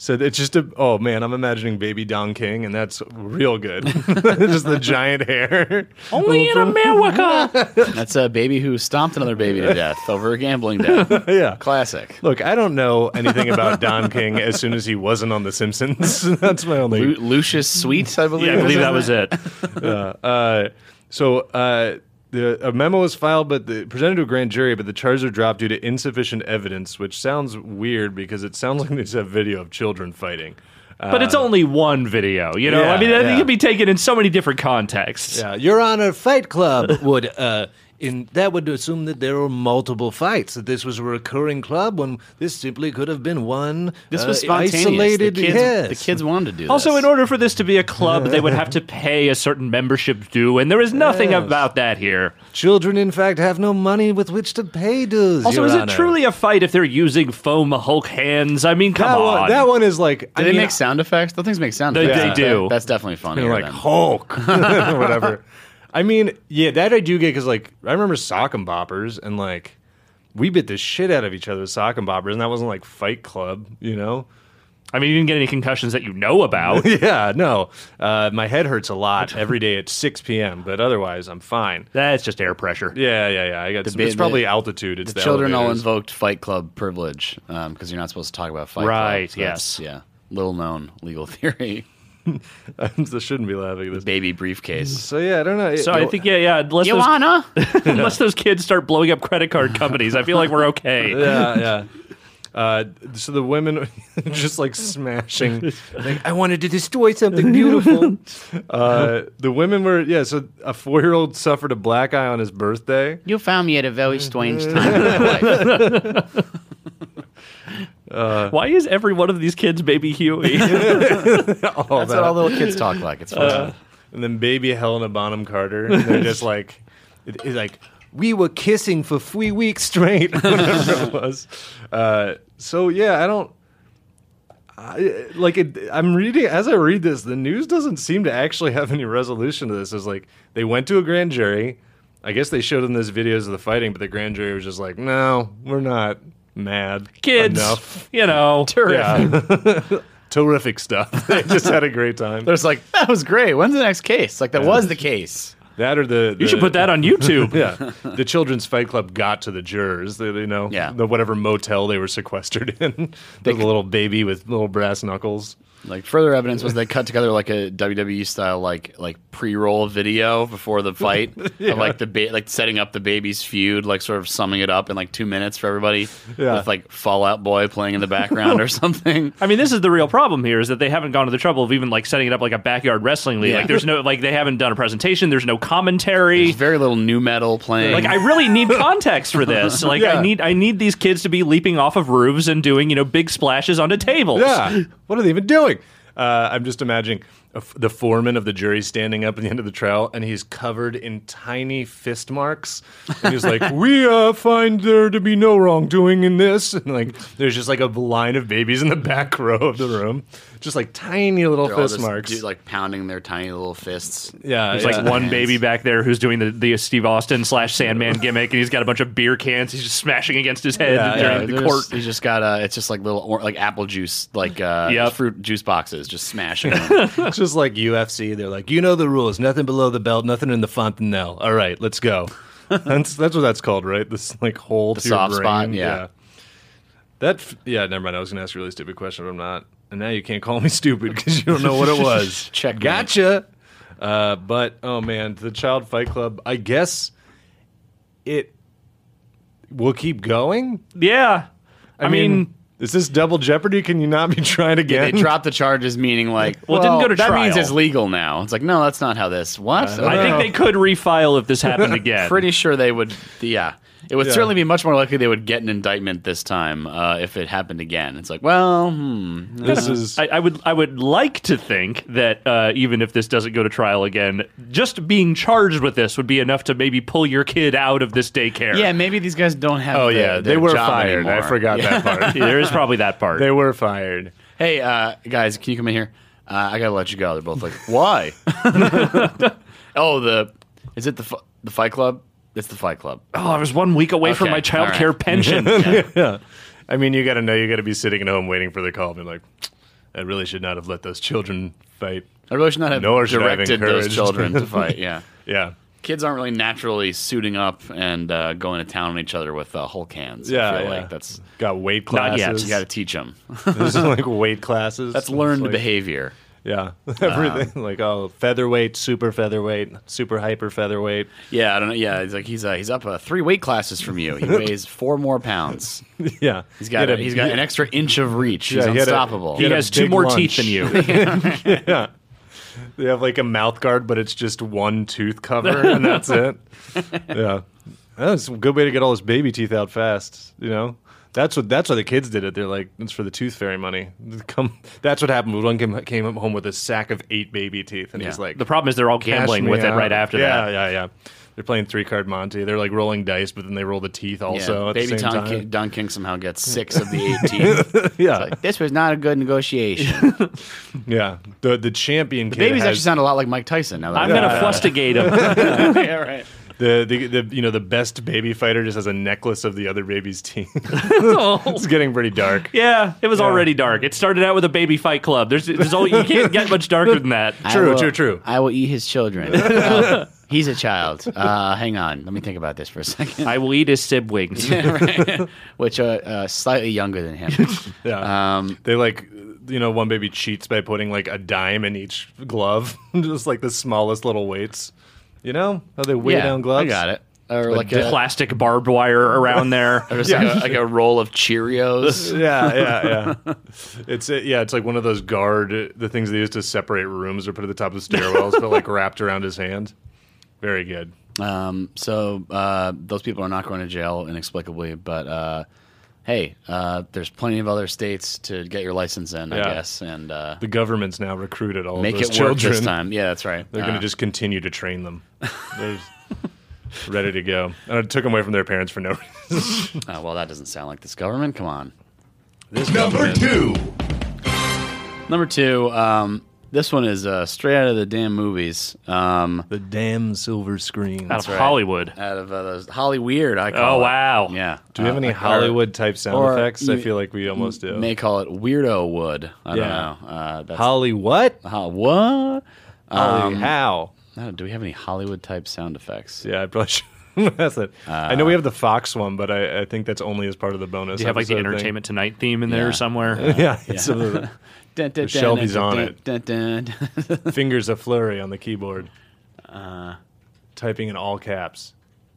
[SPEAKER 4] So it's just a, oh man, I'm imagining baby Don King, and that's real good. Just the giant hair.
[SPEAKER 5] Only in America.
[SPEAKER 3] That's a baby who stomped another baby to death over a gambling debt.
[SPEAKER 4] Yeah.
[SPEAKER 3] Classic.
[SPEAKER 4] Look, I don't know anything about Don King as soon as he wasn't on The Simpsons. That's my only.
[SPEAKER 3] Lu- Lucius Sweet, I believe.
[SPEAKER 5] Yeah, I believe that was it.
[SPEAKER 4] Uh, so uh, the a memo was filed, but the, presented to a grand jury, but the charges are dropped due to insufficient evidence, which sounds weird because it sounds like they just have video of children fighting.
[SPEAKER 5] But it's only one video, you know?
[SPEAKER 4] Yeah,
[SPEAKER 5] I mean, that
[SPEAKER 4] yeah.
[SPEAKER 5] can be taken in so many different contexts.
[SPEAKER 7] Yeah, Your Honor, Fight Club would uh, in that would assume that there were multiple fights. That this was a recurring club when this simply could have been one.
[SPEAKER 3] This was
[SPEAKER 7] uh,
[SPEAKER 3] spontaneous.
[SPEAKER 7] isolated.
[SPEAKER 3] The kids,
[SPEAKER 7] yes.
[SPEAKER 3] the kids wanted to do this.
[SPEAKER 5] Also, in order for this to be a club, they would have to pay a certain membership due, and there is nothing
[SPEAKER 7] Yes.
[SPEAKER 5] about that here.
[SPEAKER 7] Children, in fact, have no money with which to pay dues.
[SPEAKER 5] Also,
[SPEAKER 7] Your
[SPEAKER 5] is it
[SPEAKER 7] Honor.
[SPEAKER 5] truly a fight if they're using foam Hulk hands? I mean, come
[SPEAKER 4] That
[SPEAKER 5] on.
[SPEAKER 4] one, that one is like.
[SPEAKER 3] Do
[SPEAKER 4] I
[SPEAKER 3] they
[SPEAKER 4] mean,
[SPEAKER 3] make sound effects? Those things make sound
[SPEAKER 5] They-
[SPEAKER 3] effects.
[SPEAKER 5] they
[SPEAKER 3] That-
[SPEAKER 5] do.
[SPEAKER 3] That's definitely funny.
[SPEAKER 4] You're like Hulk, whatever. I mean, yeah, that I do get because, like, I remember sock and boppers, and like, we bit the shit out of each other with sock and boppers, and that wasn't like Fight Club, you know?
[SPEAKER 5] I mean, you didn't get any concussions that you know about.
[SPEAKER 4] Yeah, no. Uh, my head hurts a lot every day at six p.m., but otherwise, I'm fine.
[SPEAKER 5] That's just air pressure.
[SPEAKER 4] Yeah, yeah, yeah. I got. Some,
[SPEAKER 3] ba-
[SPEAKER 4] it's probably
[SPEAKER 3] the-
[SPEAKER 4] altitude. It's
[SPEAKER 3] The,
[SPEAKER 4] the,
[SPEAKER 3] children all
[SPEAKER 4] elevators.
[SPEAKER 3] invoked Fight Club privilege because you're not supposed to talk about Fight
[SPEAKER 5] Right,
[SPEAKER 3] Club. So that's,
[SPEAKER 5] yes.
[SPEAKER 3] Yeah. Little known legal theory.
[SPEAKER 4] I shouldn't be laughing at this.
[SPEAKER 3] Baby briefcase.
[SPEAKER 4] So yeah, I don't know.
[SPEAKER 5] So I think, yeah, yeah, unless
[SPEAKER 6] You
[SPEAKER 5] those,
[SPEAKER 6] wanna?
[SPEAKER 5] unless those kids start blowing up credit card companies, I feel like we're okay.
[SPEAKER 4] Yeah, yeah. Uh, so the women just like smashing.
[SPEAKER 7] Like, I wanted to destroy something beautiful.
[SPEAKER 4] Uh, the women were yeah. So a four-year-old suffered a black eye on his birthday.
[SPEAKER 6] You found me at a very strange time in my life.
[SPEAKER 5] Why is every one of these kids Baby Huey?
[SPEAKER 4] All
[SPEAKER 3] That's
[SPEAKER 4] that.
[SPEAKER 3] what all little kids talk like. It's fun.
[SPEAKER 4] And then baby Helena Bonham Carter. And they're just like, it, it's like we were kissing for three weeks straight, whatever it was. Uh, so yeah, I don't. I, like it, I'm reading as I read this, the news doesn't seem to actually have any resolution to this. It's like they went to a grand jury. I guess they showed them those videos of the fighting, but the grand jury was just like, "No, we're not mad.
[SPEAKER 5] Kids,
[SPEAKER 4] enough."
[SPEAKER 5] you know.
[SPEAKER 4] Yeah. Terrific stuff. They just had a great time.
[SPEAKER 3] There's like, that was great. When's the next case? Like, that was the case.
[SPEAKER 4] That or the,
[SPEAKER 5] You should
[SPEAKER 4] the-
[SPEAKER 5] put that on YouTube.
[SPEAKER 4] Yeah, the Children's Fight Club got to the jurors. They, they know,
[SPEAKER 3] Yeah.
[SPEAKER 4] the whatever motel they were sequestered in. There's a little baby with little brass knuckles.
[SPEAKER 3] Like, further evidence was they cut together like a W W E style like like pre-roll video before the fight of like the ba- like setting up the baby's feud, like sort of summing it up in like two minutes for everybody
[SPEAKER 4] Yeah.
[SPEAKER 3] with like Fall Out Boy playing in the background or something.
[SPEAKER 5] I mean, this is the real problem here: is that they haven't gone to the trouble of even like setting it up like a backyard wrestling league.
[SPEAKER 3] Yeah.
[SPEAKER 5] Like, there's no like they haven't done a presentation. There's no commentary.
[SPEAKER 3] There's very little new metal playing.
[SPEAKER 5] Like, I really need context for this. Like,
[SPEAKER 4] Yeah.
[SPEAKER 5] I need I need these kids to be leaping off of roofs and doing, you know, big splashes onto tables.
[SPEAKER 4] Yeah, what are they even doing? Uh, I'm just imagining a f- the foreman of the jury standing up at the end of the trial, and he's covered in tiny fist marks. And he's like, "We uh, find there to be no wrongdoing in this." And like, there's just like a line of babies in the back row of the room, just like tiny little
[SPEAKER 3] They're all
[SPEAKER 4] fist
[SPEAKER 3] just
[SPEAKER 4] marks.
[SPEAKER 3] do- like pounding their tiny little fists.
[SPEAKER 4] yeah,
[SPEAKER 5] There's
[SPEAKER 4] yeah.
[SPEAKER 5] like one baby back there who's doing the, the Steve Austin slash Sandman gimmick, and he's got a bunch of beer cans. He's just smashing against his head
[SPEAKER 4] Yeah,
[SPEAKER 5] during
[SPEAKER 4] yeah,
[SPEAKER 5] the
[SPEAKER 3] There's-
[SPEAKER 5] court.
[SPEAKER 3] He's just got uh, it's just like little or, like apple juice, like uh,
[SPEAKER 5] Yep.
[SPEAKER 3] fruit juice boxes, just smashing them.
[SPEAKER 4] It's just like U F C. They're like, you know the rules. Nothing below the belt. Nothing in the fontanelle. All right, let's go. That's that's what that's called, right? This like hole
[SPEAKER 3] The
[SPEAKER 4] to your
[SPEAKER 3] soft
[SPEAKER 4] brain.
[SPEAKER 3] spot, yeah.
[SPEAKER 4] That f- yeah. Never mind. I was going to ask a really stupid question, but I'm not. And now you can't call me stupid because you don't know what it was.
[SPEAKER 3] Checkmate.
[SPEAKER 4] Gotcha. Uh, but oh man, the Child Fight Club. I guess it will keep going.
[SPEAKER 5] Yeah. I, mean,
[SPEAKER 4] is this double jeopardy? Can you not be trying
[SPEAKER 3] They
[SPEAKER 4] again?
[SPEAKER 3] dropped the charges, meaning like,
[SPEAKER 5] Well, it didn't go to
[SPEAKER 3] that means
[SPEAKER 5] trial.
[SPEAKER 3] it's legal now. It's like, no, that's not how this. What?
[SPEAKER 5] I think they could refile if this happened again.
[SPEAKER 3] pretty sure they would. Yeah, it would
[SPEAKER 4] Yeah.
[SPEAKER 3] certainly be much more likely they would get an indictment this time uh, if it happened again. It's like, well, hmm.
[SPEAKER 4] this is
[SPEAKER 5] I, I would I would like to think that uh, even if this doesn't go to trial again, just being charged with this would be enough to maybe pull your kid out of this daycare.
[SPEAKER 3] Yeah, maybe these guys don't have.
[SPEAKER 4] oh
[SPEAKER 3] the-
[SPEAKER 4] yeah, they
[SPEAKER 3] their
[SPEAKER 4] were
[SPEAKER 3] job
[SPEAKER 4] fired.
[SPEAKER 3] anymore.
[SPEAKER 4] I forgot that part.
[SPEAKER 5] there is probably that part.
[SPEAKER 4] They were fired.
[SPEAKER 3] Hey, uh, guys, can you come in here? Uh, I gotta let you go. They're both like, why? oh, the is it the f- the Fight Club? It's the Fight Club.
[SPEAKER 5] oh, I was one week away from
[SPEAKER 3] Okay,
[SPEAKER 5] my child
[SPEAKER 3] all
[SPEAKER 5] care
[SPEAKER 3] right.
[SPEAKER 5] pension.
[SPEAKER 4] Yeah. I mean, you got to know you got to be sitting at home waiting for the call. And be like, I really should not have let those children fight.
[SPEAKER 3] I really should not have
[SPEAKER 4] Nor should I have
[SPEAKER 3] directed those
[SPEAKER 4] encouraged.
[SPEAKER 3] children to fight. Yeah.
[SPEAKER 4] Yeah.
[SPEAKER 3] Kids aren't really naturally suiting up and uh, going to town on each other with uh, Hulk hands.
[SPEAKER 4] Yeah,
[SPEAKER 3] I feel
[SPEAKER 4] yeah.
[SPEAKER 3] like that's
[SPEAKER 4] Got weight
[SPEAKER 5] Not yet.
[SPEAKER 4] classes.
[SPEAKER 3] you got to teach them.
[SPEAKER 4] There's like weight classes.
[SPEAKER 3] That's
[SPEAKER 4] It's
[SPEAKER 3] learned
[SPEAKER 4] like-
[SPEAKER 3] behavior.
[SPEAKER 4] Yeah, everything like oh featherweight, super featherweight, super hyper featherweight.
[SPEAKER 3] Yeah, I don't know. Yeah, he's like he's uh, he's up uh, three weight classes from you. He weighs four more pounds.
[SPEAKER 4] Yeah,
[SPEAKER 3] He's got
[SPEAKER 4] He
[SPEAKER 3] a,
[SPEAKER 4] had a-
[SPEAKER 3] he's got an extra inch of reach. He's
[SPEAKER 4] Yeah, he had a-
[SPEAKER 3] unstoppable.
[SPEAKER 5] He
[SPEAKER 4] had a
[SPEAKER 5] has two
[SPEAKER 4] big
[SPEAKER 5] more
[SPEAKER 4] lunch.
[SPEAKER 5] teeth than you.
[SPEAKER 4] Yeah, they have like a mouth guard, but it's just one tooth cover, and that's it. Yeah, that's a good way to get all those baby teeth out fast. You know, that's what that's why the kids did it. They're like, it's for the tooth fairy money. Come, that's what happened. One came, came home with a sack of eight baby teeth, and he's
[SPEAKER 3] Yeah.
[SPEAKER 4] like,
[SPEAKER 5] The problem is they're all
[SPEAKER 4] "Cash
[SPEAKER 5] gambling
[SPEAKER 4] me
[SPEAKER 5] with it
[SPEAKER 4] out."
[SPEAKER 5] right after
[SPEAKER 4] yeah,
[SPEAKER 5] that.
[SPEAKER 4] Yeah, yeah, They're playing three card Monte. They're like rolling dice, but then they roll the teeth also
[SPEAKER 3] yeah.
[SPEAKER 4] at
[SPEAKER 3] Baby
[SPEAKER 4] the same
[SPEAKER 3] Don,
[SPEAKER 4] time.
[SPEAKER 3] King, Don King somehow gets six of the eighteen.
[SPEAKER 4] yeah,
[SPEAKER 3] Like, this was not a good negotiation.
[SPEAKER 4] yeah. The the champion
[SPEAKER 3] The
[SPEAKER 4] kid
[SPEAKER 3] babies
[SPEAKER 4] has,
[SPEAKER 3] actually sound a lot like Mike Tyson. Now that
[SPEAKER 5] I'm
[SPEAKER 3] I-
[SPEAKER 5] going to fustigate him.
[SPEAKER 3] yeah, right.
[SPEAKER 4] The, the the you know the best baby fighter just has a necklace of the other baby's teeth. It's getting pretty dark.
[SPEAKER 5] Yeah, it was already dark. It started out with a baby fight club. There's, there's only, you can't get much darker than that.
[SPEAKER 3] I
[SPEAKER 4] True,
[SPEAKER 3] will-
[SPEAKER 4] true, true.
[SPEAKER 3] I will eat his children. Uh, he's a child. Uh, hang on. Let me think about this for a second.
[SPEAKER 5] I will eat his siblings.
[SPEAKER 3] Right. Which are uh, slightly younger than him.
[SPEAKER 4] Yeah.
[SPEAKER 3] Um,
[SPEAKER 4] They like you know one baby cheats by putting like a dime in each glove, just like the smallest little weights. You know how they weigh
[SPEAKER 3] yeah,
[SPEAKER 4] down gloves.
[SPEAKER 3] I got it. Or
[SPEAKER 4] Like
[SPEAKER 3] like,
[SPEAKER 4] the
[SPEAKER 3] a,
[SPEAKER 5] Plastic barbed wire around there.
[SPEAKER 3] or just like, a, like a roll of Cheerios.
[SPEAKER 4] Yeah, yeah, yeah. It's uh, yeah, it's like one of those guard the things they use to separate rooms or put at the top of stairwells, but like wrapped around his hand. Very good.
[SPEAKER 3] Um, so uh, those people are not going to jail inexplicably, but uh, hey, uh, there's plenty of other states to get your license in, I
[SPEAKER 4] Yeah.
[SPEAKER 3] guess, and uh,
[SPEAKER 4] The government's now recruited all
[SPEAKER 3] make
[SPEAKER 4] of those
[SPEAKER 3] it work
[SPEAKER 4] children.
[SPEAKER 3] this time. Yeah, that's right.
[SPEAKER 4] They're going
[SPEAKER 3] Uh,
[SPEAKER 4] to just continue to train them. They're ready to go. And it took them away from their parents for no reason.
[SPEAKER 3] oh, well, that doesn't sound like this government. Come on.
[SPEAKER 2] Number two.
[SPEAKER 3] Number two. Um, this one is uh, straight out of the damn movies. Um,
[SPEAKER 4] The damn silver screen.
[SPEAKER 5] Out of
[SPEAKER 3] right.
[SPEAKER 5] Hollywood.
[SPEAKER 3] out of uh, those Holly Weird, I call
[SPEAKER 5] Oh,
[SPEAKER 3] it.
[SPEAKER 5] wow.
[SPEAKER 3] Yeah.
[SPEAKER 4] Do we have
[SPEAKER 3] Uh,
[SPEAKER 4] any
[SPEAKER 3] like,
[SPEAKER 4] Hollywood type sound
[SPEAKER 3] or
[SPEAKER 4] effects? I
[SPEAKER 3] you
[SPEAKER 4] feel like we almost do.
[SPEAKER 3] May call it Weirdo Wood. I
[SPEAKER 4] Yeah.
[SPEAKER 3] don't know. Uh, that's
[SPEAKER 4] Holly what?
[SPEAKER 3] Ho- what?
[SPEAKER 4] Holly
[SPEAKER 3] Um,
[SPEAKER 4] how?
[SPEAKER 3] no, do we have any Hollywood type sound effects?
[SPEAKER 4] Yeah, I probably should. That's it. I know we have the Fox one, but I, I think that's only as part of the bonus.
[SPEAKER 5] Do you have like the
[SPEAKER 4] episode thing.
[SPEAKER 5] Entertainment Tonight theme in there
[SPEAKER 3] Yeah.
[SPEAKER 5] somewhere?
[SPEAKER 4] Yeah, it's a little-
[SPEAKER 3] Dun, dun, dun,
[SPEAKER 4] Shelby's
[SPEAKER 3] dun,
[SPEAKER 4] on
[SPEAKER 3] dun,
[SPEAKER 4] it.
[SPEAKER 3] dun, dun, dun.
[SPEAKER 4] fingers a flurry on the keyboard. Uh, Typing in all caps.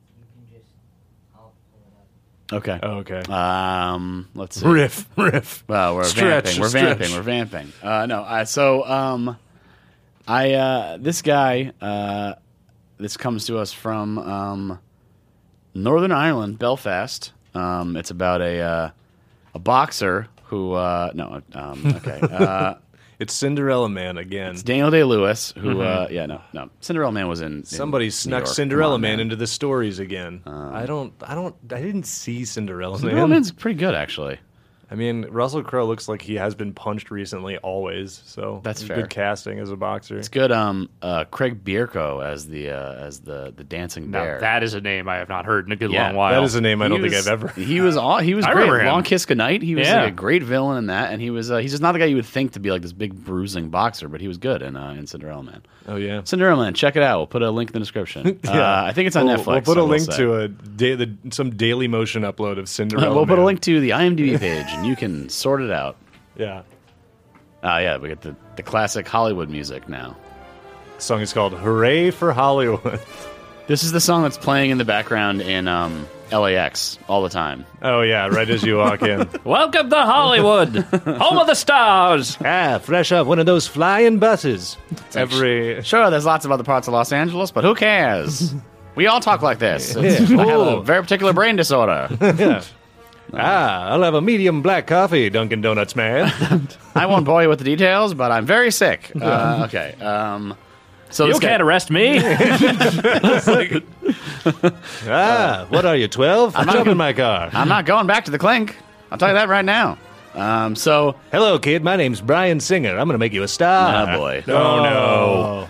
[SPEAKER 3] Okay.
[SPEAKER 4] Oh, okay.
[SPEAKER 3] Um, let's see.
[SPEAKER 4] riff, riff.
[SPEAKER 3] Well, we're
[SPEAKER 4] Stretch,
[SPEAKER 3] vamping. We're
[SPEAKER 4] stretch.
[SPEAKER 3] vamping. We're vamping. Uh, no. Uh, so, um, I uh, this guy. Uh, this comes to us from um, Northern Ireland, Belfast. Um, it's about a uh, a boxer who. Uh, no. Um, okay. Uh,
[SPEAKER 4] It's Cinderella Man again.
[SPEAKER 3] it's Daniel Day Lewis, who. Uh, yeah. No. No. Cinderella Man was in. in
[SPEAKER 4] Somebody
[SPEAKER 3] New
[SPEAKER 4] snuck
[SPEAKER 3] York.
[SPEAKER 4] Cinderella
[SPEAKER 3] Come on,
[SPEAKER 4] Man into the stories again.
[SPEAKER 3] Uh,
[SPEAKER 4] I don't, I don't, I didn't see Cinderella,
[SPEAKER 3] Cinderella
[SPEAKER 4] Man.
[SPEAKER 3] Man's pretty good, actually.
[SPEAKER 4] I mean, Russell Crowe looks like he has been punched recently, always. So
[SPEAKER 3] That's
[SPEAKER 4] it's
[SPEAKER 3] fair.
[SPEAKER 4] Good casting as a boxer.
[SPEAKER 3] It's good. Um, uh, Craig Bierko as the uh, as the the dancing
[SPEAKER 5] Now,
[SPEAKER 3] bear.
[SPEAKER 5] that is a name I have not heard in a good
[SPEAKER 3] Yeah,
[SPEAKER 5] long while.
[SPEAKER 4] That is a name I
[SPEAKER 3] He
[SPEAKER 4] don't think
[SPEAKER 3] was-
[SPEAKER 4] I've ever.
[SPEAKER 3] He was all. He was
[SPEAKER 5] I
[SPEAKER 3] great.
[SPEAKER 5] remember him.
[SPEAKER 3] Long Kiss Goodnight. He was
[SPEAKER 5] Yeah.
[SPEAKER 3] like a great villain in that, and he was. Uh, he's just not the guy you would think to be like this big bruising boxer, but he was good in uh, in Cinderella Man.
[SPEAKER 4] Oh yeah.
[SPEAKER 3] Cinderella Man, check it out. We'll put a link in the description. uh, I think it's on
[SPEAKER 4] We'll,
[SPEAKER 3] Netflix.
[SPEAKER 4] We'll put
[SPEAKER 3] I
[SPEAKER 4] a
[SPEAKER 3] will
[SPEAKER 4] link
[SPEAKER 3] say.
[SPEAKER 4] to a da- the, some Daily Motion upload of Cinderella.
[SPEAKER 3] We'll put a
[SPEAKER 4] Man.
[SPEAKER 3] link to the IMDb page, and you can sort it out.
[SPEAKER 4] Yeah.
[SPEAKER 3] Uh, yeah, we get the, the classic Hollywood music now.
[SPEAKER 4] The song is called "Hooray for Hollywood."
[SPEAKER 3] This is the song that's playing in the background in um, L A X all the time.
[SPEAKER 4] Oh yeah, right as you walk in.
[SPEAKER 5] Welcome to Hollywood, home of the stars.
[SPEAKER 7] Ah, fresh off one of those flying buses.
[SPEAKER 4] Every
[SPEAKER 3] Sure, there's lots of other parts of Los Angeles, but who cares? We all talk like this. It's, I have a very particular brain disorder.
[SPEAKER 7] Yeah. Ah, I'll have a medium black coffee, Dunkin' Donuts man.
[SPEAKER 3] I won't bore you with the details, but I'm very sick. Uh, okay. Um, so
[SPEAKER 5] You
[SPEAKER 3] this guy-
[SPEAKER 5] can't arrest me.
[SPEAKER 7] Ah, what are you, twelve?
[SPEAKER 3] not
[SPEAKER 7] Jump
[SPEAKER 3] gonna-
[SPEAKER 7] in my car.
[SPEAKER 3] I'm not going back to the clink. I'll tell you that right now. Um, so,
[SPEAKER 7] Hello, kid. My name's Brian Singer. I'm going to make you a star.
[SPEAKER 3] oh boy.
[SPEAKER 4] oh no.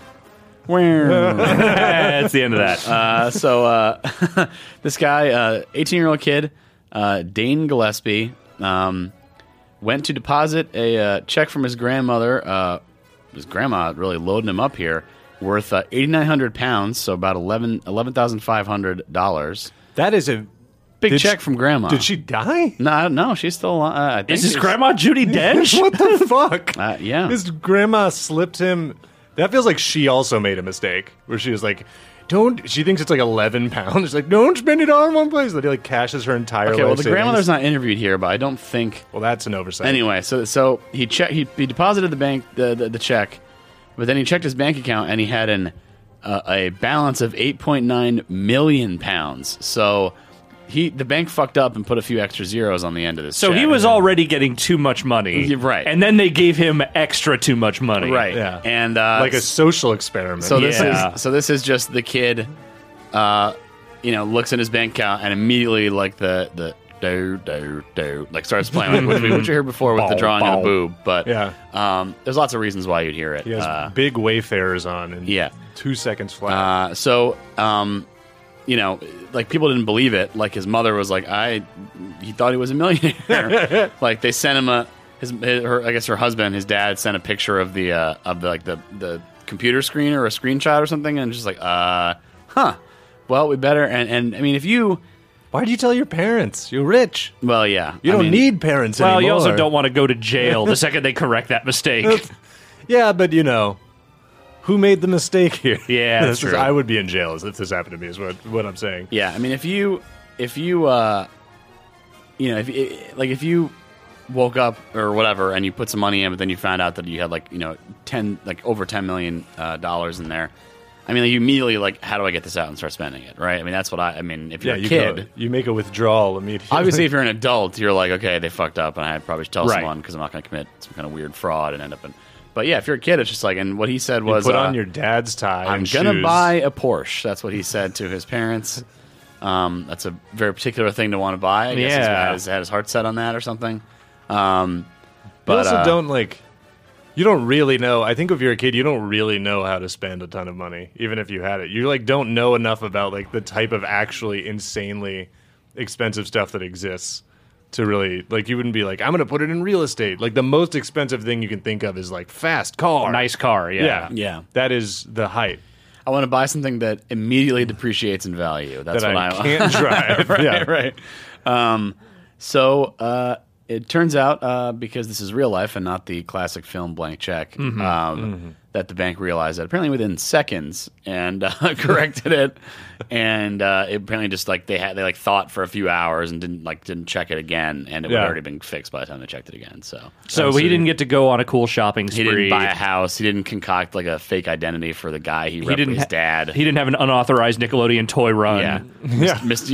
[SPEAKER 5] That's the end of that.
[SPEAKER 3] Uh, so uh, this guy, uh, eighteen-year-old kid, uh, Dane Gillespie, um, went to deposit a uh, check from his grandmother. Uh, his grandma really loading him up here, worth uh, eighty-nine hundred pounds, so about eleven thousand five hundred dollars.
[SPEAKER 4] That is a
[SPEAKER 3] Big
[SPEAKER 4] did
[SPEAKER 3] check
[SPEAKER 4] she,
[SPEAKER 3] from grandma.
[SPEAKER 4] Did she die?
[SPEAKER 3] No, I don't know. She's still alive. Uh, I think
[SPEAKER 5] Is his
[SPEAKER 3] she's-
[SPEAKER 5] grandma Judi Dench?
[SPEAKER 4] What the fuck?
[SPEAKER 3] Uh, yeah.
[SPEAKER 4] His grandma slipped him. That feels like she also made a mistake, where she was like, "Don't." She thinks it's like eleven pounds. She's like, "Don't spend it all in one place." That he like cashes her entire.
[SPEAKER 3] Okay,
[SPEAKER 4] life
[SPEAKER 3] well, the
[SPEAKER 4] savings.
[SPEAKER 3] grandmother's not interviewed here, but I don't think.
[SPEAKER 4] Well, that's an oversight.
[SPEAKER 3] Anyway, so so he check he, he deposited the bank the, the the check, but then he checked his bank account and he had an uh, a balance of eight point nine million pounds. So he the bank fucked up and put a few extra zeros on the end of this.
[SPEAKER 5] So
[SPEAKER 3] check.
[SPEAKER 5] he was already getting too much money.
[SPEAKER 3] Yeah, right.
[SPEAKER 5] And then they gave him extra too much money.
[SPEAKER 3] right,
[SPEAKER 4] Yeah.
[SPEAKER 3] and uh,
[SPEAKER 4] like a social experiment.
[SPEAKER 3] So this
[SPEAKER 5] Yeah.
[SPEAKER 3] is so this is just the kid, uh, you know, looks at his bank account and immediately like the the do do do like starts playing, like, which, we, which you heard before with the
[SPEAKER 5] Bow,
[SPEAKER 3] drawing of
[SPEAKER 5] bow.
[SPEAKER 3] the boob. But
[SPEAKER 4] Yeah.
[SPEAKER 3] um, there's lots of reasons why you'd hear it.
[SPEAKER 4] he has
[SPEAKER 3] Uh,
[SPEAKER 4] big wayfarers on, and
[SPEAKER 3] yeah.
[SPEAKER 4] two seconds flat.
[SPEAKER 3] uh, so um, you know, like people didn't believe it. Like his mother was like, I, he thought he was a millionaire. Like they sent him a his, his her, I guess her husband, his dad sent a picture of the uh, of the like the the computer screen or a screenshot or something, and just like, uh, huh. Well, we better. And, and I mean, if you,
[SPEAKER 4] Why do you tell your parents? You're rich.
[SPEAKER 3] well, yeah,
[SPEAKER 4] You
[SPEAKER 3] I
[SPEAKER 4] don't
[SPEAKER 3] mean,
[SPEAKER 4] need parents
[SPEAKER 5] Well,
[SPEAKER 4] anymore.
[SPEAKER 5] you also don't want to go to jail the second they correct that mistake.
[SPEAKER 4] Yeah, but you know, who made the mistake here?
[SPEAKER 5] Yeah, that's
[SPEAKER 4] This is-
[SPEAKER 5] true.
[SPEAKER 4] I would be in jail if this happened to me. Is what what I'm saying.
[SPEAKER 3] Yeah, I mean, if you, if you, uh, you know, if it, like if you woke up or whatever and you put some money in, but then you found out that you had like you know ten, like over ten million uh, dollars in there. I mean, like, you immediately like, how do I get this out and start spending it? Right? I mean, that's what I. I mean, if you're
[SPEAKER 4] Yeah,
[SPEAKER 3] a
[SPEAKER 4] you
[SPEAKER 3] kid,
[SPEAKER 4] go- you make a withdrawal immediately.
[SPEAKER 3] obviously, if you're an adult, you're like, okay, they fucked up, and I probably should tell
[SPEAKER 5] Right.
[SPEAKER 3] someone because I'm not going to commit some kind of weird fraud and end up in. But yeah, if you're a kid, it's just like, and what he said
[SPEAKER 4] You
[SPEAKER 3] was,
[SPEAKER 4] put
[SPEAKER 3] uh,
[SPEAKER 4] on your dad's tie.
[SPEAKER 3] I'm
[SPEAKER 4] and
[SPEAKER 3] gonna
[SPEAKER 4] shoes.
[SPEAKER 3] buy a Porsche. That's what he said to his parents. Um, that's a very particular thing to want to buy. I guess he's
[SPEAKER 5] Yeah.
[SPEAKER 3] had his, had his heart set on that or something. Um,
[SPEAKER 4] You
[SPEAKER 3] but
[SPEAKER 4] also
[SPEAKER 3] uh,
[SPEAKER 4] don't like. You don't really know. I think if you're a kid, you don't really know how to spend a ton of money, even if you had it. You like don't know enough about like the type of actually insanely expensive stuff that exists to really like. You wouldn't be like, I'm going to put it in real estate. Like the most expensive thing you can think of is like fast car,
[SPEAKER 5] Nice car, yeah.
[SPEAKER 4] Yeah,
[SPEAKER 3] Yeah.
[SPEAKER 4] That is the height
[SPEAKER 3] I want to buy something that immediately depreciates in value. That's
[SPEAKER 4] that
[SPEAKER 3] what
[SPEAKER 4] I
[SPEAKER 3] I,
[SPEAKER 4] can't drive.
[SPEAKER 3] right,
[SPEAKER 4] yeah,
[SPEAKER 3] right. Um, so uh, it turns out uh, because this is real life and not the classic film Blank Check,
[SPEAKER 4] Mm-hmm.
[SPEAKER 3] um, that the bank realized that apparently within seconds and uh, corrected it, and uh, it apparently just like they had they like thought for a few hours and didn't like didn't check it again, and it
[SPEAKER 4] Yeah.
[SPEAKER 3] had already been fixed by the time they checked it again. So.
[SPEAKER 5] So he didn't get to go on a cool shopping
[SPEAKER 3] He
[SPEAKER 5] spree.
[SPEAKER 3] didn't buy a house. He didn't concoct like a fake identity for the guy he,
[SPEAKER 5] He
[SPEAKER 3] repped
[SPEAKER 5] didn't
[SPEAKER 3] his
[SPEAKER 5] ha-
[SPEAKER 3] dad.
[SPEAKER 5] He didn't have an unauthorized Nickelodeon toy run.
[SPEAKER 3] Yeah.
[SPEAKER 4] Yeah.
[SPEAKER 3] Mister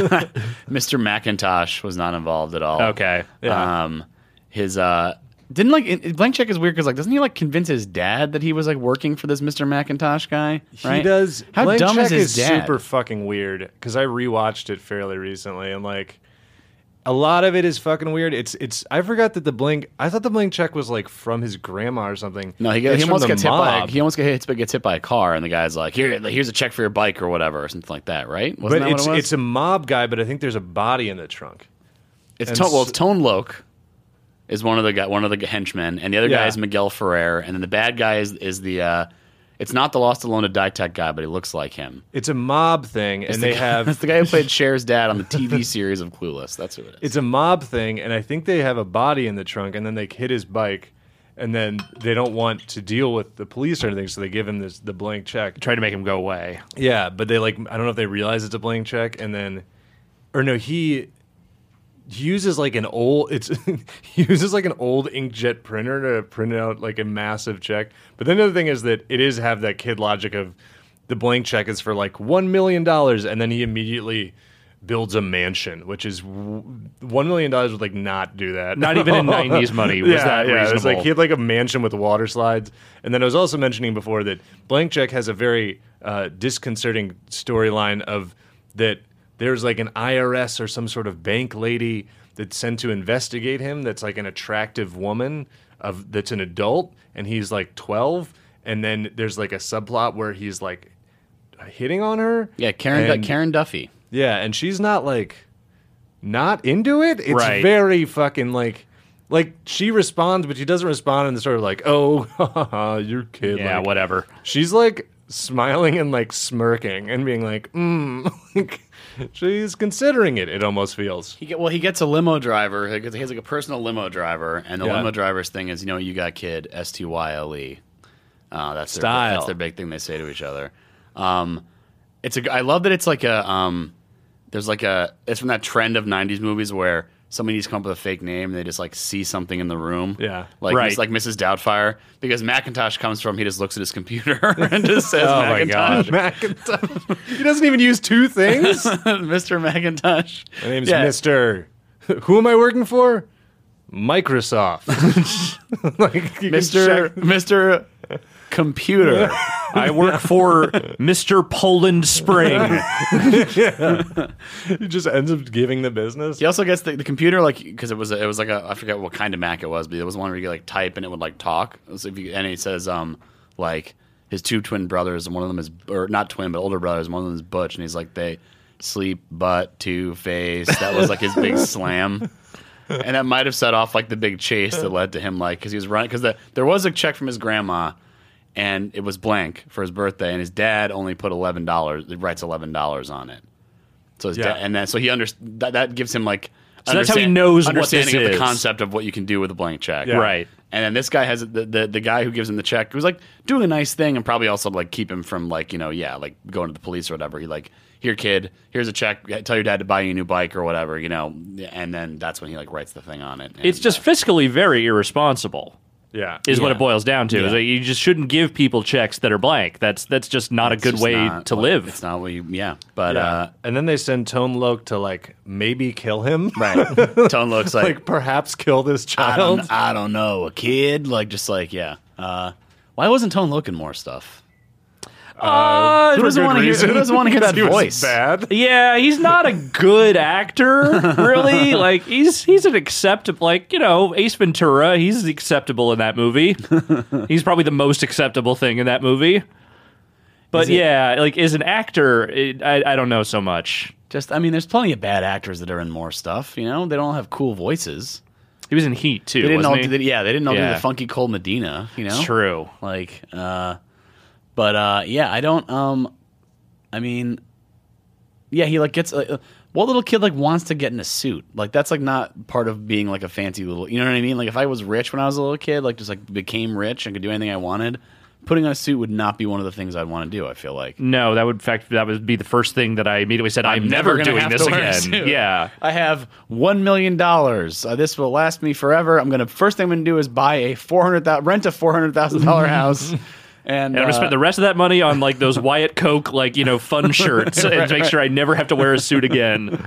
[SPEAKER 3] Mister McIntosh was not involved at all.
[SPEAKER 5] Okay.
[SPEAKER 4] Yeah.
[SPEAKER 3] Um, his uh, didn't like it, Blank Check is weird because like doesn't he like convince his dad that he was like working for this Mister McIntosh guy? Right?
[SPEAKER 4] He does.
[SPEAKER 3] How
[SPEAKER 4] Blank
[SPEAKER 3] dumb
[SPEAKER 4] Check
[SPEAKER 3] is his
[SPEAKER 4] is
[SPEAKER 3] dad?
[SPEAKER 4] super fucking weird because I rewatched it fairly recently and like a lot of it is fucking weird. It's it's. I forgot that the Blink. I thought the Blank Check was like from his grandma or something.
[SPEAKER 3] No, he, gets,
[SPEAKER 4] It's
[SPEAKER 3] he
[SPEAKER 4] from
[SPEAKER 3] almost
[SPEAKER 4] the
[SPEAKER 3] gets hit by
[SPEAKER 4] mob.
[SPEAKER 3] he almost gets hit, gets hit by a car, and the guy's like, "Here, here's a check for your bike or whatever," or something like that, right? Wasn't
[SPEAKER 4] But
[SPEAKER 3] that
[SPEAKER 4] it's
[SPEAKER 3] what it was?
[SPEAKER 4] it's a mob guy, but I think there's a body in the trunk.
[SPEAKER 3] It's
[SPEAKER 4] and
[SPEAKER 3] Tone, well,
[SPEAKER 4] s-
[SPEAKER 3] it's Tone Loc is one of the guy, one of the henchmen, and the other guy
[SPEAKER 4] Yeah.
[SPEAKER 3] is Miguel Ferrer, and then the bad guy is is the. Uh, it's not the Lost Alone to Die Tech guy, but he looks like him.
[SPEAKER 4] It's a mob thing, and
[SPEAKER 3] It's
[SPEAKER 4] they
[SPEAKER 3] the,
[SPEAKER 4] have
[SPEAKER 3] That's the guy who played Cher's dad on the T V series of Clueless. That's who it is.
[SPEAKER 4] it's a mob thing, and I think they have a body in the trunk, and then they hit his bike, and then they don't want to deal with the police or anything, so they give him this the blank check.
[SPEAKER 5] Try to make him go away.
[SPEAKER 4] Yeah, but they like I don't know if they realize it's a blank check, and then or no, he uses like an old it's he uses like an old inkjet printer to print out like a massive check. But then the other thing is that it is have that kid logic of the blank check is for like one million dollars, and then he immediately builds a mansion, which is w- one million dollars would like not do that.
[SPEAKER 5] Not even in nineties money was
[SPEAKER 4] yeah,
[SPEAKER 5] that
[SPEAKER 4] yeah. It was
[SPEAKER 5] reasonable.
[SPEAKER 4] like he had like a mansion with water slides, and then I was also mentioning before that Blank Check has a very uh, disconcerting storyline of that. There's like an I R S or some sort of bank lady that's sent to investigate him. That's like an attractive woman of that's an adult, and he's like twelve. And then there's like a subplot where he's like hitting on her.
[SPEAKER 3] yeah, Karen
[SPEAKER 4] and-
[SPEAKER 3] Karen Duffy.
[SPEAKER 4] Yeah, and she's not like not into it. It's
[SPEAKER 5] Right.
[SPEAKER 4] very fucking like like she responds, but she doesn't respond in the sort of like, oh, your kid.
[SPEAKER 5] Yeah,
[SPEAKER 4] like,
[SPEAKER 5] whatever.
[SPEAKER 4] She's like smiling and like smirking and being like, mm. like, she's considering it. It almost feels.
[SPEAKER 3] He get, well, he gets a limo driver. He, gets, he has like a personal limo driver, and the
[SPEAKER 4] Yeah.
[SPEAKER 3] limo driver's thing is, you know, you got kid, S T Y L E. Uh, that's their,
[SPEAKER 4] Style.
[SPEAKER 3] That's their big thing they say to each other. Um, it's a. I love that it's like a. Um, there's like a. It's from that trend of nineties movies where somebody needs to come up with a fake name and they just like see something in the room.
[SPEAKER 4] Yeah.
[SPEAKER 3] Like
[SPEAKER 5] Right.
[SPEAKER 3] Miss- like Missus Doubtfire, because Macintosh comes from, he just looks at his computer and just says
[SPEAKER 4] Oh my
[SPEAKER 3] Macintosh.
[SPEAKER 4] god, Macintosh! He doesn't even use two things.
[SPEAKER 3] Mister Macintosh.
[SPEAKER 4] My name's
[SPEAKER 3] Yeah.
[SPEAKER 4] Mister Who am I working for? Microsoft. like, you can
[SPEAKER 3] Mister
[SPEAKER 4] check-
[SPEAKER 3] Mister Computer.
[SPEAKER 5] I work for Mister Poland Spring.
[SPEAKER 4] He just ends up giving the business.
[SPEAKER 3] He also gets the, the computer, like, because it was a, it was like a, I forget what kind of Mac it was, but it was one where you could like type and it would like talk. So if you, and it says um like his two twin brothers, and one of them is, or not twin but older brothers, one of them is Butch, and he's like, they sleep butt two face. That was like his big slam. And that might have set off like the big chase that led to him, like, because he was running, because the, there was a check from his grandma, and it was blank for his birthday, and his dad only put eleven dollars. It writes eleven dollars on it. So his
[SPEAKER 4] Yeah.
[SPEAKER 3] dad, and then so he under that, that gives him like
[SPEAKER 5] So that's how he
[SPEAKER 3] understand-
[SPEAKER 5] knows what
[SPEAKER 3] understanding
[SPEAKER 5] this
[SPEAKER 3] of the
[SPEAKER 5] is.
[SPEAKER 3] concept of what you can do with a blank check.
[SPEAKER 4] Yeah.
[SPEAKER 5] Right.
[SPEAKER 3] And then this guy has the, the the guy who gives him the check who's like doing a nice thing and probably also like keep him from like, you know, yeah, like going to the police or whatever. He like, here kid, here's a check. Tell your dad to buy you a new bike or whatever, you know. And then that's when he like writes the thing on it. And,
[SPEAKER 5] It's just
[SPEAKER 3] uh,
[SPEAKER 5] fiscally very irresponsible.
[SPEAKER 4] Yeah.
[SPEAKER 5] Is what
[SPEAKER 3] Yeah.
[SPEAKER 5] it boils down to. Is
[SPEAKER 3] Yeah.
[SPEAKER 5] that you just shouldn't give people checks that are blank. That's that's just not
[SPEAKER 3] it's
[SPEAKER 5] a good
[SPEAKER 3] just
[SPEAKER 5] way
[SPEAKER 3] not
[SPEAKER 5] to
[SPEAKER 3] what-
[SPEAKER 5] live.
[SPEAKER 3] It's not what you, yeah. But
[SPEAKER 4] Yeah.
[SPEAKER 3] uh,
[SPEAKER 4] and then they send Tone Loc to like maybe kill him.
[SPEAKER 3] right, Tone looks like,
[SPEAKER 4] like perhaps kill this
[SPEAKER 3] I
[SPEAKER 4] child.
[SPEAKER 3] don't, I don't know, a kid, like just like yeah. Uh, why wasn't Tone looking more stuff?
[SPEAKER 5] Uh,
[SPEAKER 3] Who doesn't
[SPEAKER 4] good
[SPEAKER 3] want to hear?
[SPEAKER 4] reason.
[SPEAKER 3] Who doesn't want to hear that
[SPEAKER 4] He was
[SPEAKER 3] voice?
[SPEAKER 4] bad.
[SPEAKER 5] yeah, he's not a good actor, really. Like he's he's an acceptable, like you know, Ace Ventura. He's acceptable in that movie. He's probably the most acceptable thing in that movie. But
[SPEAKER 3] Is it-
[SPEAKER 5] yeah, like as an actor, it, I I don't know so much.
[SPEAKER 3] Just, I mean, there's plenty of bad actors that are in more stuff. You know, they don't have cool voices.
[SPEAKER 5] He was in Heat too.
[SPEAKER 3] They didn't all,
[SPEAKER 5] wasn't he?
[SPEAKER 3] do, yeah, they didn't all do
[SPEAKER 5] Yeah.
[SPEAKER 3] the funky Cole Medina. You know,
[SPEAKER 5] It's true.
[SPEAKER 3] Like, uh, but uh, yeah, I don't. Um, I mean, yeah, he like gets. Uh, what little kid like wants to get in a suit? Like that's like not part of being like a fancy little. You know what I mean? Like if I was rich when I was a little kid, like just like became rich and could do anything I wanted, putting on a suit would not be one of the things I'd want to do. I feel like.
[SPEAKER 5] No, that would in fact that would be the first thing that I immediately said. I'm,
[SPEAKER 3] I'm
[SPEAKER 5] never,
[SPEAKER 3] never gonna
[SPEAKER 5] doing
[SPEAKER 3] have
[SPEAKER 5] this
[SPEAKER 3] to wear a
[SPEAKER 5] again.
[SPEAKER 3] suit.
[SPEAKER 5] Yeah.
[SPEAKER 3] I have one million dollars. Uh, this will last me forever. I'm gonna first thing I'm gonna do is buy a four hundred thousand rent a four hundred thousand dollar house, and,
[SPEAKER 5] And I'm gonna
[SPEAKER 3] uh,
[SPEAKER 5] spend the rest of that money on like those Wyatt Coke, like you know, fun shirts, and make sure I never have to wear a suit again.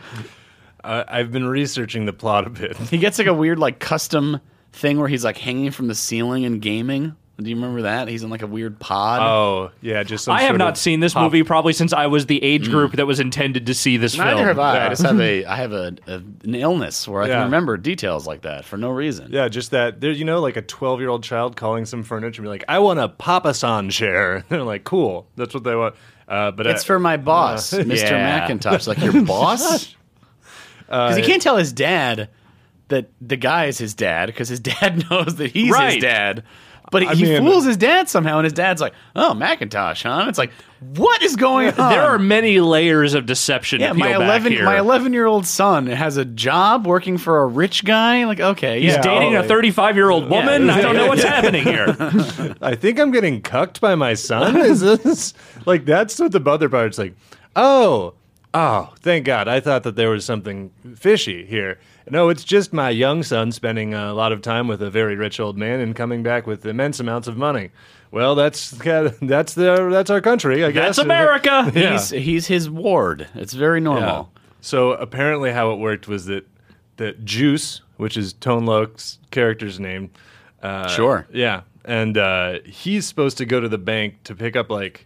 [SPEAKER 4] Uh, I've been researching the plot a bit.
[SPEAKER 3] he gets like a weird like custom thing where he's like hanging from the ceiling and gaming. Do you remember that? He's in like a weird pod.
[SPEAKER 4] Oh yeah, just some
[SPEAKER 5] I have
[SPEAKER 4] sort
[SPEAKER 5] not
[SPEAKER 4] of
[SPEAKER 5] seen this
[SPEAKER 4] pop-
[SPEAKER 5] movie probably since I was the age group that was intended to see this
[SPEAKER 3] Neither
[SPEAKER 5] film.
[SPEAKER 3] have I.
[SPEAKER 4] Yeah.
[SPEAKER 3] I just have a I have a, a an illness where I
[SPEAKER 4] Yeah.
[SPEAKER 3] can remember details like that for no reason.
[SPEAKER 4] Yeah, just that. There, you know, like a twelve-year-old child calling some furniture and be like, "I want a Papasan chair." They're like, "Cool, that's what they want." Uh, but
[SPEAKER 3] It's
[SPEAKER 4] I,
[SPEAKER 3] for my boss, Mister
[SPEAKER 5] Yeah.
[SPEAKER 3] McIntosh. Like your boss? Because he can't tell his dad that the guy is his dad because his dad knows that he's
[SPEAKER 5] Right.
[SPEAKER 3] his dad. But
[SPEAKER 4] I
[SPEAKER 3] he
[SPEAKER 4] mean-
[SPEAKER 3] fools his dad somehow, and his dad's like, "Oh, Macintosh, huh?" And it's like, what is going on?
[SPEAKER 5] There are many layers of deception.
[SPEAKER 3] yeah,
[SPEAKER 5] to peel
[SPEAKER 3] my
[SPEAKER 5] back
[SPEAKER 3] eleven
[SPEAKER 5] here.
[SPEAKER 3] my eleven year old son has a job working for a rich guy. Like, okay,
[SPEAKER 5] He's
[SPEAKER 3] yeah,
[SPEAKER 5] dating
[SPEAKER 3] oh,
[SPEAKER 5] a thirty-five year old woman.
[SPEAKER 3] Yeah.
[SPEAKER 5] I don't know what's happening here.
[SPEAKER 4] I think I'm getting cucked by my son. Is this like that's what the other part's like? Oh, oh, thank God! I thought that there was something fishy here. No, it's just my young son spending a lot of time with a very rich old man and coming back with immense amounts of money. Well, that's that's the that's our country, I guess.
[SPEAKER 5] That's America.
[SPEAKER 4] Yeah.
[SPEAKER 3] He's he's his ward. It's very normal.
[SPEAKER 4] So apparently, how it worked was that that Juice, which is Tone Loc's character's name, uh,
[SPEAKER 3] Sure.
[SPEAKER 4] yeah, and uh, he's supposed to go to the bank to pick up like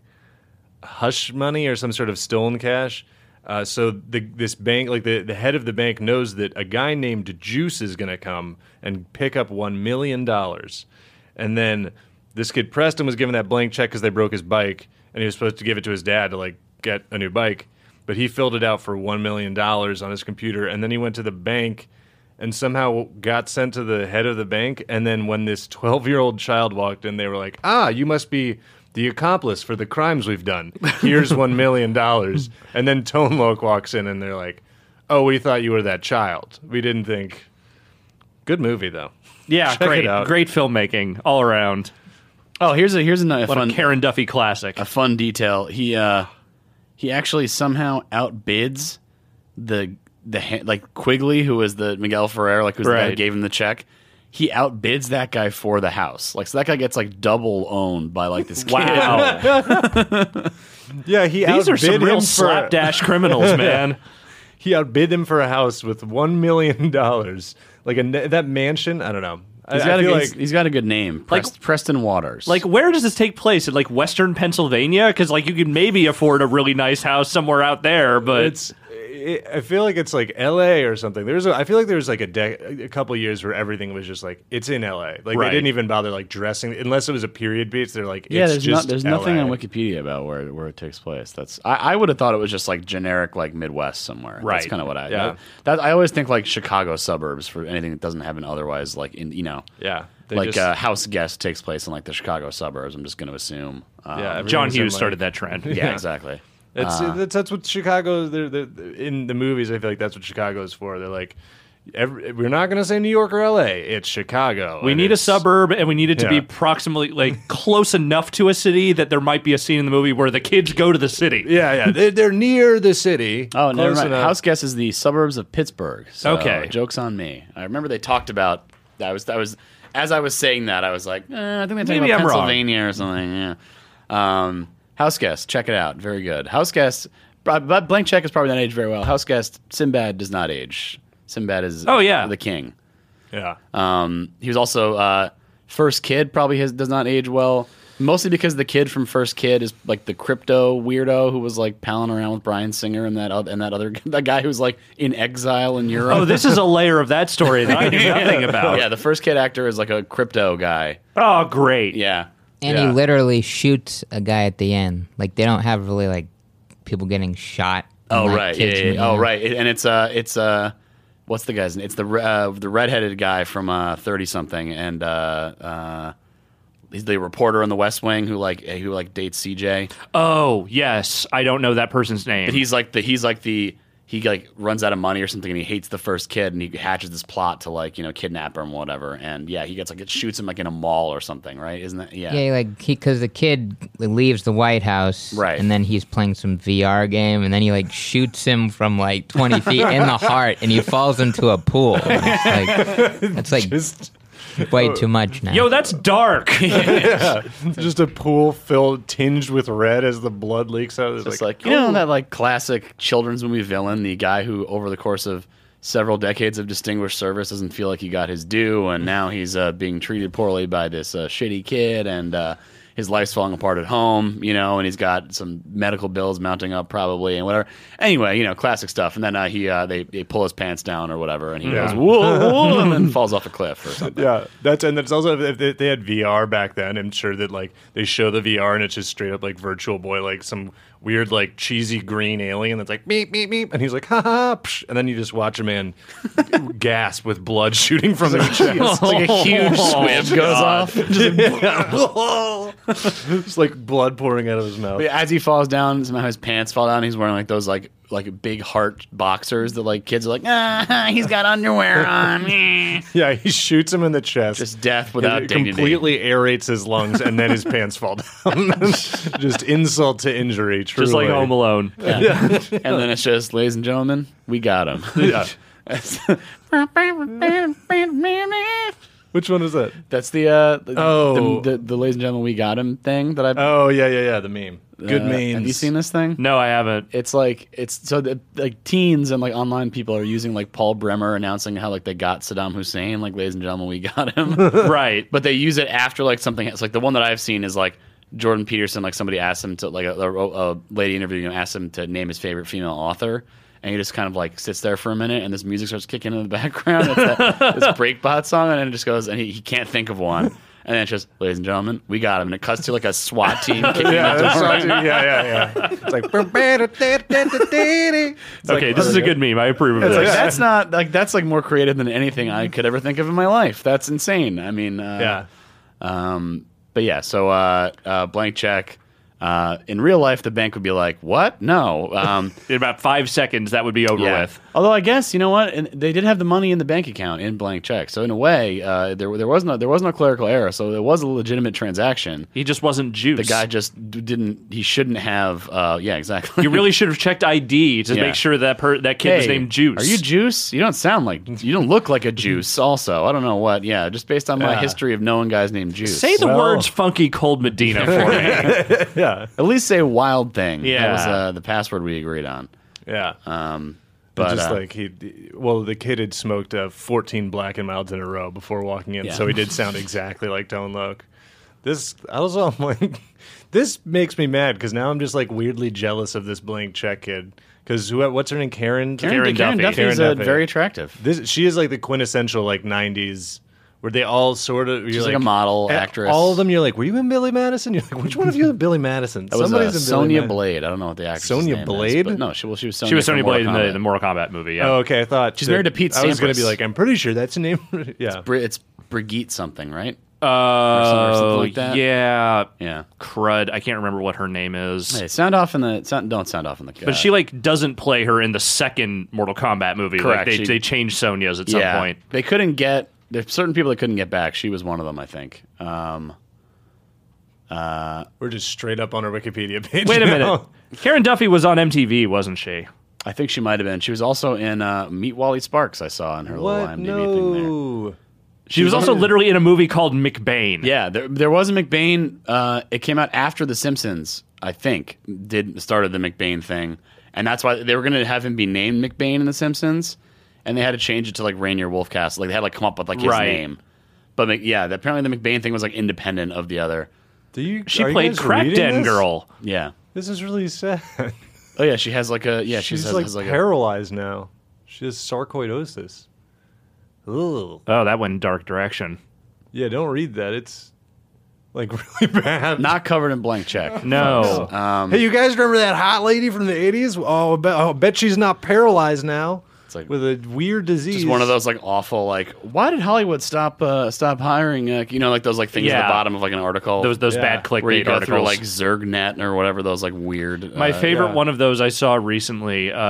[SPEAKER 4] hush money or some sort of stolen cash. Uh, so the, this bank, like the, the head of the bank, knows that a guy named Juice is going to come and pick up one million dollars, and then this kid Preston was given that blank check because they broke his bike, and he was supposed to give it to his dad to like get a new bike, but he filled it out for one million dollars on his computer, and then he went to the bank and somehow got sent to the head of the bank. And then when this twelve-year-old child walked in, they were like, ah, you must be the accomplice for the crimes we've done. Here's one million dollars. And then Tone Loc walks in, and they're like, oh, we thought you were that child. We didn't think. Good movie, though.
[SPEAKER 5] Yeah,
[SPEAKER 4] Check
[SPEAKER 5] great,
[SPEAKER 4] it out.
[SPEAKER 5] great filmmaking all around.
[SPEAKER 3] Oh, here's a here's a, a
[SPEAKER 5] What
[SPEAKER 3] fun
[SPEAKER 5] a Karen Duffy classic.
[SPEAKER 3] a fun detail. He uh, he actually somehow outbids the the ha- like Quigley, who was the Miguel Ferrer, like who's the guy who
[SPEAKER 5] Right.
[SPEAKER 3] gave him the check. He outbids that guy for the house. Like so, that guy gets like double owned by like this kid.
[SPEAKER 5] Wow,
[SPEAKER 4] Yeah, he
[SPEAKER 5] these are
[SPEAKER 4] outbid
[SPEAKER 5] some real
[SPEAKER 4] him for-
[SPEAKER 5] slapdash criminals, man.
[SPEAKER 4] He outbid him for a house with one million dollars. Like a, that mansion, I don't know. I,
[SPEAKER 3] He's
[SPEAKER 4] I
[SPEAKER 3] got, a,
[SPEAKER 4] feel
[SPEAKER 3] he's-
[SPEAKER 4] like
[SPEAKER 3] he's got a good name, Prest,
[SPEAKER 5] Like-
[SPEAKER 3] Preston Waters.
[SPEAKER 5] Like, where does this take place? In like Western Pennsylvania? Because like you could maybe afford a really nice house somewhere out there, but
[SPEAKER 4] it's. It, I feel like it's like L A or something. There's, a, I feel like there was like a de- a couple years where everything was just like it's in L A. Like
[SPEAKER 5] Right.
[SPEAKER 4] they didn't even bother like dressing unless it was a period piece. They're like,
[SPEAKER 3] yeah,
[SPEAKER 4] it's
[SPEAKER 3] there's
[SPEAKER 4] just
[SPEAKER 3] not, there's nothing
[SPEAKER 4] L A.
[SPEAKER 3] on Wikipedia about where where it takes place. That's I, I would have thought it was just like generic like Midwest somewhere. That's
[SPEAKER 5] Right.
[SPEAKER 3] kind of what I
[SPEAKER 4] Yeah.
[SPEAKER 3] that, that I always think like Chicago suburbs for anything that doesn't have an otherwise like in you know
[SPEAKER 4] Yeah, they
[SPEAKER 3] like
[SPEAKER 4] just-
[SPEAKER 3] uh, House Guest takes place in like the Chicago suburbs. I'm just going to assume. Um,
[SPEAKER 4] Yeah,
[SPEAKER 5] John
[SPEAKER 4] everything's in,
[SPEAKER 5] Hughes
[SPEAKER 4] like-
[SPEAKER 5] started that trend.
[SPEAKER 3] yeah, exactly.
[SPEAKER 4] It's,
[SPEAKER 3] Uh,
[SPEAKER 4] that's, that's what Chicago. They're, they're, in the movies, I feel like that's what Chicago is for. They're like, every, we're not going to say New York or L A. It's Chicago.
[SPEAKER 5] We
[SPEAKER 4] and
[SPEAKER 5] need a
[SPEAKER 4] it's-
[SPEAKER 5] suburb, and we need it to be
[SPEAKER 4] Yeah.
[SPEAKER 5] proximately like close enough to a city that there might be a scene in the movie where the kids go to the city.
[SPEAKER 4] Yeah, yeah. They're, they're near the city.
[SPEAKER 3] Oh, never
[SPEAKER 4] Close
[SPEAKER 3] mind.
[SPEAKER 4] enough.
[SPEAKER 3] House Guest is the suburbs of Pittsburgh. So
[SPEAKER 5] Okay.
[SPEAKER 3] jokes on me. I remember they talked about that. Was that was as I was saying that I was like, eh, I think they're talking
[SPEAKER 5] Maybe
[SPEAKER 3] about
[SPEAKER 5] I'm wrong.
[SPEAKER 3] Pennsylvania or something. Yeah. Um, House Guest, check it out. Very good. House Guest, but Blank Check is probably not aged very well. House Guest, Sinbad does not age. Sinbad is
[SPEAKER 5] Oh, yeah.
[SPEAKER 3] the king.
[SPEAKER 4] Yeah.
[SPEAKER 3] Um, he was also uh, First Kid. Probably has, does not age well. Mostly because the kid from First Kid is like the crypto weirdo who was like palling around with Bryan Singer and that oth- and that other that guy who's like in exile in Europe.
[SPEAKER 5] Oh, this is a layer of that story that I knew nothing about.
[SPEAKER 3] yeah, the First Kid actor is like a crypto guy.
[SPEAKER 5] Oh, great.
[SPEAKER 3] Yeah,
[SPEAKER 6] And
[SPEAKER 3] yeah.
[SPEAKER 6] he literally shoots a guy at the end. Like they don't have really like people getting shot. and,
[SPEAKER 3] Oh
[SPEAKER 6] like,
[SPEAKER 3] right, yeah,
[SPEAKER 6] kids
[SPEAKER 3] yeah,
[SPEAKER 6] in
[SPEAKER 3] yeah.
[SPEAKER 6] the
[SPEAKER 3] Oh
[SPEAKER 6] air.
[SPEAKER 3] right, It- and it's uh, it's uh, what's the guy's name? It's the re- uh, the redheaded guy from uh, thirty something, and uh, uh, he's the reporter on The West Wing who like who like dates C J.
[SPEAKER 5] Oh, yes. I don't know that person's name.
[SPEAKER 3] But he's like the he's like the he like runs out of money or something, and he hates the first kid, and he hatches this plot to like you know kidnap him or whatever. And yeah, he gets like it shoots him like in a mall or something, right? Isn't that yeah?
[SPEAKER 6] Yeah, like he because the kid leaves the White House,
[SPEAKER 3] Right.
[SPEAKER 6] And then he's playing some V R game, and then he like shoots him from like twenty feet in the heart, and he falls into a pool. And it's like it's like
[SPEAKER 4] Just,
[SPEAKER 6] way too much now.
[SPEAKER 5] Yo, that's dark.
[SPEAKER 4] just a pool filled, tinged with red as the blood leaks out. It's
[SPEAKER 3] It's
[SPEAKER 4] like,
[SPEAKER 3] like, you know that like classic children's movie villain, the guy who over the course of several decades of distinguished service doesn't feel like he got his due, and now he's uh, being treated poorly by this uh, shitty kid, and uh, his life's falling apart at home, you know, and he's got some medical bills mounting up probably and whatever. Anyway, you know, classic stuff. And then uh, he uh, they they pull his pants down or whatever, and he
[SPEAKER 4] Yeah.
[SPEAKER 3] goes whoa, whoa, and then falls off a cliff or something.
[SPEAKER 4] yeah, that's and that's also if they, they had V R back then. I'm sure that like they show the V R and it's just straight up like Virtual Boy, like some weird like cheesy green alien that's like beep beep beep, and he's like ha ha, psh, and then you just watch a man gasp with blood shooting from his chest.
[SPEAKER 3] It's like a huge squib goes off.
[SPEAKER 4] It's like blood pouring out of his mouth.
[SPEAKER 3] But as he falls down, somehow his pants fall down. He's wearing like those like like big heart boxers that like kids are like, ah, he's got underwear on.
[SPEAKER 4] Yeah, he shoots him in the chest.
[SPEAKER 3] Just death without
[SPEAKER 4] It
[SPEAKER 3] dignity.
[SPEAKER 4] completely aerates his lungs, and then his pants fall down. Just insult to injury. Truly.
[SPEAKER 5] Just like Home Alone.
[SPEAKER 3] Yeah. And then it's just, ladies and gentlemen, we got him.
[SPEAKER 4] Yeah. Which one is that?
[SPEAKER 3] That's the uh, the,
[SPEAKER 4] Oh.
[SPEAKER 3] the, the, the ladies and gentlemen, we got him thing that I.
[SPEAKER 4] Oh yeah, yeah, yeah. The meme. Good
[SPEAKER 3] uh,
[SPEAKER 4] memes.
[SPEAKER 3] Have you seen this thing?
[SPEAKER 5] No, I haven't.
[SPEAKER 3] It's like it's so that like teens and like online people are using like Paul Bremer announcing how like they got Saddam Hussein, like ladies and gentlemen, we got him.
[SPEAKER 5] Right.
[SPEAKER 3] But they use it after like something. It's like the one that I've seen is like Jordan Peterson. Like somebody asked him to like a, a, a lady interviewing him asked him to name his favorite female author, and he just kind of like sits there for a minute, and this music starts kicking in the background. It's that, this breakbot song, and then it just goes, and he, he can't think of one. And then it's just, ladies and gentlemen, we got him. And it cuts to like a SWAT team kicking
[SPEAKER 4] Yeah,
[SPEAKER 3] the
[SPEAKER 4] that's
[SPEAKER 3] door.
[SPEAKER 4] right. yeah, yeah, yeah. It's like. It's
[SPEAKER 5] Okay,
[SPEAKER 4] like-
[SPEAKER 5] this is a good meme. I approve of
[SPEAKER 3] It's like,
[SPEAKER 5] this.
[SPEAKER 3] that's not like that's like more creative than anything I could ever think of in my life. That's insane. I mean, uh,
[SPEAKER 4] Yeah.
[SPEAKER 3] Um, but yeah, so uh, uh, blank check. Uh, in real life, the bank would be like, "What? No." Um,
[SPEAKER 5] In about five seconds, that would be over
[SPEAKER 3] yeah.
[SPEAKER 5] with.
[SPEAKER 3] Although I guess you know what, and they did have the money in the bank account in blank check. So in a way, uh, there there was no there was no clerical error. So it was a legitimate transaction.
[SPEAKER 5] He just wasn't juice.
[SPEAKER 3] The guy just d- didn't. He shouldn't have. Uh, yeah, exactly.
[SPEAKER 5] You really should have checked I D to
[SPEAKER 3] Yeah.
[SPEAKER 5] make sure that per- that kid was
[SPEAKER 3] Hey,
[SPEAKER 5] named Juice.
[SPEAKER 3] Are you Juice? You don't sound like you don't look like a Juice. Also, I don't know what. Yeah, just based on my
[SPEAKER 4] Yeah.
[SPEAKER 3] history of knowing guys named Juice.
[SPEAKER 5] Say the
[SPEAKER 4] Well-
[SPEAKER 5] words "funky cold Medina" for me.
[SPEAKER 4] Yeah.
[SPEAKER 3] At least say Wild Thing.
[SPEAKER 5] Yeah.
[SPEAKER 3] That was uh, the password we agreed on.
[SPEAKER 4] Yeah.
[SPEAKER 3] Um,
[SPEAKER 4] But
[SPEAKER 3] but
[SPEAKER 4] just
[SPEAKER 3] uh,
[SPEAKER 4] like he, well, the kid had smoked uh, fourteen Black and Milds in a row before walking in,
[SPEAKER 3] Yeah.
[SPEAKER 4] so he did sound exactly like Tone Loc. This, I was all like, this makes me mad because now I'm just like weirdly jealous of this blank check kid. Because who? What's her name? Karen.
[SPEAKER 3] Karen,
[SPEAKER 5] Karen
[SPEAKER 3] Karen
[SPEAKER 5] Duffy.
[SPEAKER 3] Duffy is
[SPEAKER 4] Karen
[SPEAKER 3] uh,
[SPEAKER 4] Duffy.
[SPEAKER 3] very attractive.
[SPEAKER 4] This, she is like the quintessential like nineties. Where they all sort of, you're
[SPEAKER 3] She's like a model,
[SPEAKER 4] and
[SPEAKER 3] actress.
[SPEAKER 4] All of them, you're like, were you in Billy Madison? You're like, which one of you is Billy Madison?
[SPEAKER 3] That was uh,
[SPEAKER 4] Somebody's in Billy
[SPEAKER 3] Sonya
[SPEAKER 4] Ma-
[SPEAKER 3] Blade. I don't know what the actress
[SPEAKER 4] Sonya
[SPEAKER 3] name
[SPEAKER 4] Blade?
[SPEAKER 3] is, but no, she well, she was Sonya
[SPEAKER 5] She was
[SPEAKER 3] from
[SPEAKER 5] Sonya
[SPEAKER 3] Mortal
[SPEAKER 5] Blade in the,
[SPEAKER 3] Kombat.
[SPEAKER 5] the Mortal Kombat movie. Yeah.
[SPEAKER 4] Oh, okay. I thought
[SPEAKER 3] She's
[SPEAKER 4] that-
[SPEAKER 3] married to Pete
[SPEAKER 4] I was going to
[SPEAKER 3] Sampras.
[SPEAKER 4] be like, I'm pretty sure that's a name. yeah.
[SPEAKER 3] Bri- It's Brigitte something, right?
[SPEAKER 5] Uh,
[SPEAKER 3] something like that?
[SPEAKER 5] Yeah.
[SPEAKER 3] Yeah.
[SPEAKER 5] Crud. I can't remember what her name is.
[SPEAKER 3] Hey, sound off in the sound, don't sound off in the.
[SPEAKER 5] But she like doesn't play her in the second Mortal Kombat movie.
[SPEAKER 3] Correct.
[SPEAKER 5] Like they,
[SPEAKER 3] She-
[SPEAKER 5] they changed Sonya's at some
[SPEAKER 3] yeah,
[SPEAKER 5] point.
[SPEAKER 3] they couldn't get. There's certain people that couldn't get back. She was one of them, I think. Um,
[SPEAKER 4] We're just straight up on our Wikipedia page.
[SPEAKER 5] Wait a
[SPEAKER 4] now.
[SPEAKER 5] minute. Karen Duffy was on M T V, wasn't she?
[SPEAKER 3] I think she might have been. She was also in uh, Meet Wally Sparks. I saw in her little
[SPEAKER 4] What?
[SPEAKER 3] IMDb thing there.
[SPEAKER 4] No.
[SPEAKER 5] She was also literally in a movie called McBain.
[SPEAKER 3] Yeah, there, there was a McBain. Uh, it came out after The Simpsons, I think, did started the McBain thing, and that's why they were going to have him be named McBain in The Simpsons, and they had to change it to like Rainier Wolfcastle. Like they had to like come up with like his
[SPEAKER 5] Right.
[SPEAKER 3] name. But Mc- yeah, apparently the McBain thing was like independent of the other.
[SPEAKER 4] Do you,
[SPEAKER 5] She
[SPEAKER 4] are you
[SPEAKER 5] played
[SPEAKER 4] guys
[SPEAKER 5] Crack
[SPEAKER 4] reading
[SPEAKER 5] Den
[SPEAKER 4] this?
[SPEAKER 5] Girl.
[SPEAKER 3] Yeah.
[SPEAKER 4] This is really sad.
[SPEAKER 3] Oh yeah, she has like a yeah. She
[SPEAKER 4] She's
[SPEAKER 3] has,
[SPEAKER 4] like,
[SPEAKER 3] has like a,
[SPEAKER 4] paralyzed now. She has sarcoidosis. Ugh.
[SPEAKER 5] Oh, that went in dark direction.
[SPEAKER 4] Yeah, don't read that. It's like really bad.
[SPEAKER 3] not covered in blank check.
[SPEAKER 5] No.
[SPEAKER 3] Um,
[SPEAKER 4] Hey, you guys remember that hot lady from the eighties? Oh, I bet, oh, I bet she's not paralyzed now.
[SPEAKER 3] It's like-
[SPEAKER 4] with a weird disease.
[SPEAKER 3] Just one of those like awful like why did Hollywood stop uh, stop hiring uh, you know like those like things at
[SPEAKER 5] Yeah.
[SPEAKER 3] the bottom of like an article
[SPEAKER 5] Those those
[SPEAKER 4] Yeah.
[SPEAKER 5] bad clickbait
[SPEAKER 3] where you go
[SPEAKER 5] articles.
[SPEAKER 3] through like Zergnet or whatever those like weird
[SPEAKER 5] My
[SPEAKER 3] uh,
[SPEAKER 5] favorite
[SPEAKER 4] yeah.
[SPEAKER 5] one of those I saw recently, uh,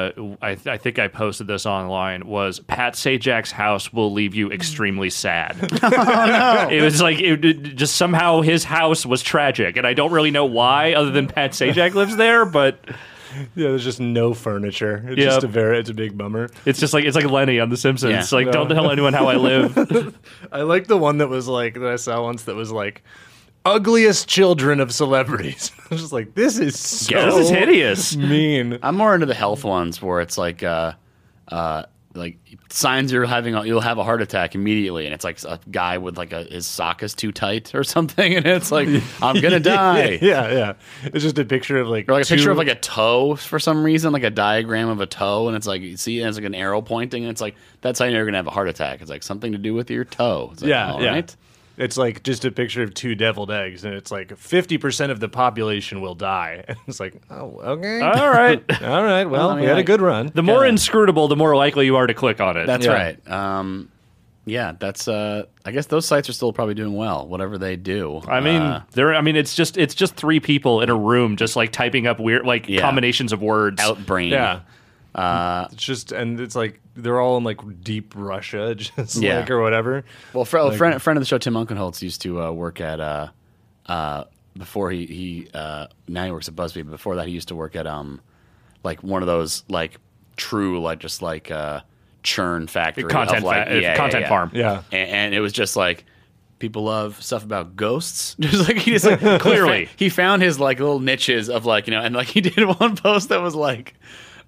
[SPEAKER 5] I, th- I think I posted this online, was Pat Sajak's house will leave you extremely sad. oh, no. It was like, it, it- just somehow his house was tragic, and I don't really know why, other than Pat Sajak lives there, but
[SPEAKER 4] Yeah, there's just no furniture. It's
[SPEAKER 5] Yep.
[SPEAKER 4] just a very, it's a big bummer.
[SPEAKER 5] it's just like, it's like Lenny on The Simpsons.
[SPEAKER 3] Yeah.
[SPEAKER 5] It's like,
[SPEAKER 4] No.
[SPEAKER 5] don't tell anyone how I live.
[SPEAKER 4] I like the one that was like that I saw once that was like ugliest children of celebrities. I was just like, this is so
[SPEAKER 5] Yeah, this is hideous.
[SPEAKER 4] mean.
[SPEAKER 3] I'm more into the health ones where it's like uh uh like signs you're having a, you'll have a heart attack immediately and it's like a guy with like a his sock is too tight or something and it's like I'm gonna die.
[SPEAKER 4] Yeah, yeah. It's just a picture of like
[SPEAKER 3] Or like a picture
[SPEAKER 4] two-
[SPEAKER 3] of like a toe for some reason, like a diagram of a toe, and it's like you see, it has like an arrow pointing, and it's like that's how you're gonna have a heart attack. It's like something to do with your toe. It's like,
[SPEAKER 4] yeah,
[SPEAKER 3] all
[SPEAKER 4] yeah.
[SPEAKER 3] right.
[SPEAKER 4] It's like just a picture of two deviled eggs, and it's like fifty percent of the population will die. And it's like, oh, okay,
[SPEAKER 5] All right.
[SPEAKER 4] all right. Well,
[SPEAKER 3] Well, I mean,
[SPEAKER 4] we had a
[SPEAKER 3] like-
[SPEAKER 4] good run.
[SPEAKER 5] The more
[SPEAKER 3] Yeah.
[SPEAKER 5] inscrutable, the more likely you are to click on it.
[SPEAKER 3] That's
[SPEAKER 4] Yeah.
[SPEAKER 3] right. Um, yeah, that's. Uh, I guess those sites are still probably doing well, whatever they do.
[SPEAKER 5] I mean,
[SPEAKER 3] Uh,
[SPEAKER 5] there. I mean, it's just it's just three people in a room, just like typing up weird, like
[SPEAKER 3] Yeah.
[SPEAKER 5] combinations of words.
[SPEAKER 3] outbrain.
[SPEAKER 4] Yeah,
[SPEAKER 3] Uh,
[SPEAKER 4] it's just, and it's like they're all in like deep Russia, just
[SPEAKER 3] Yeah.
[SPEAKER 4] like or whatever.
[SPEAKER 3] Well, fr- a friend, a friend of the show, Tim Unkenholtz, used to uh, work at uh, uh, before he he uh, now he works at BuzzFeed. But before that, he used to work at um like one of those like true like just like uh, churn factory
[SPEAKER 5] Content
[SPEAKER 3] of, like,
[SPEAKER 5] fa- uh, content farm.
[SPEAKER 4] Yeah.
[SPEAKER 3] and, and it was just like people love stuff about ghosts. Just like he just like
[SPEAKER 5] Clearly.
[SPEAKER 3] he found his like little niches of like you know and like he did one post that was like.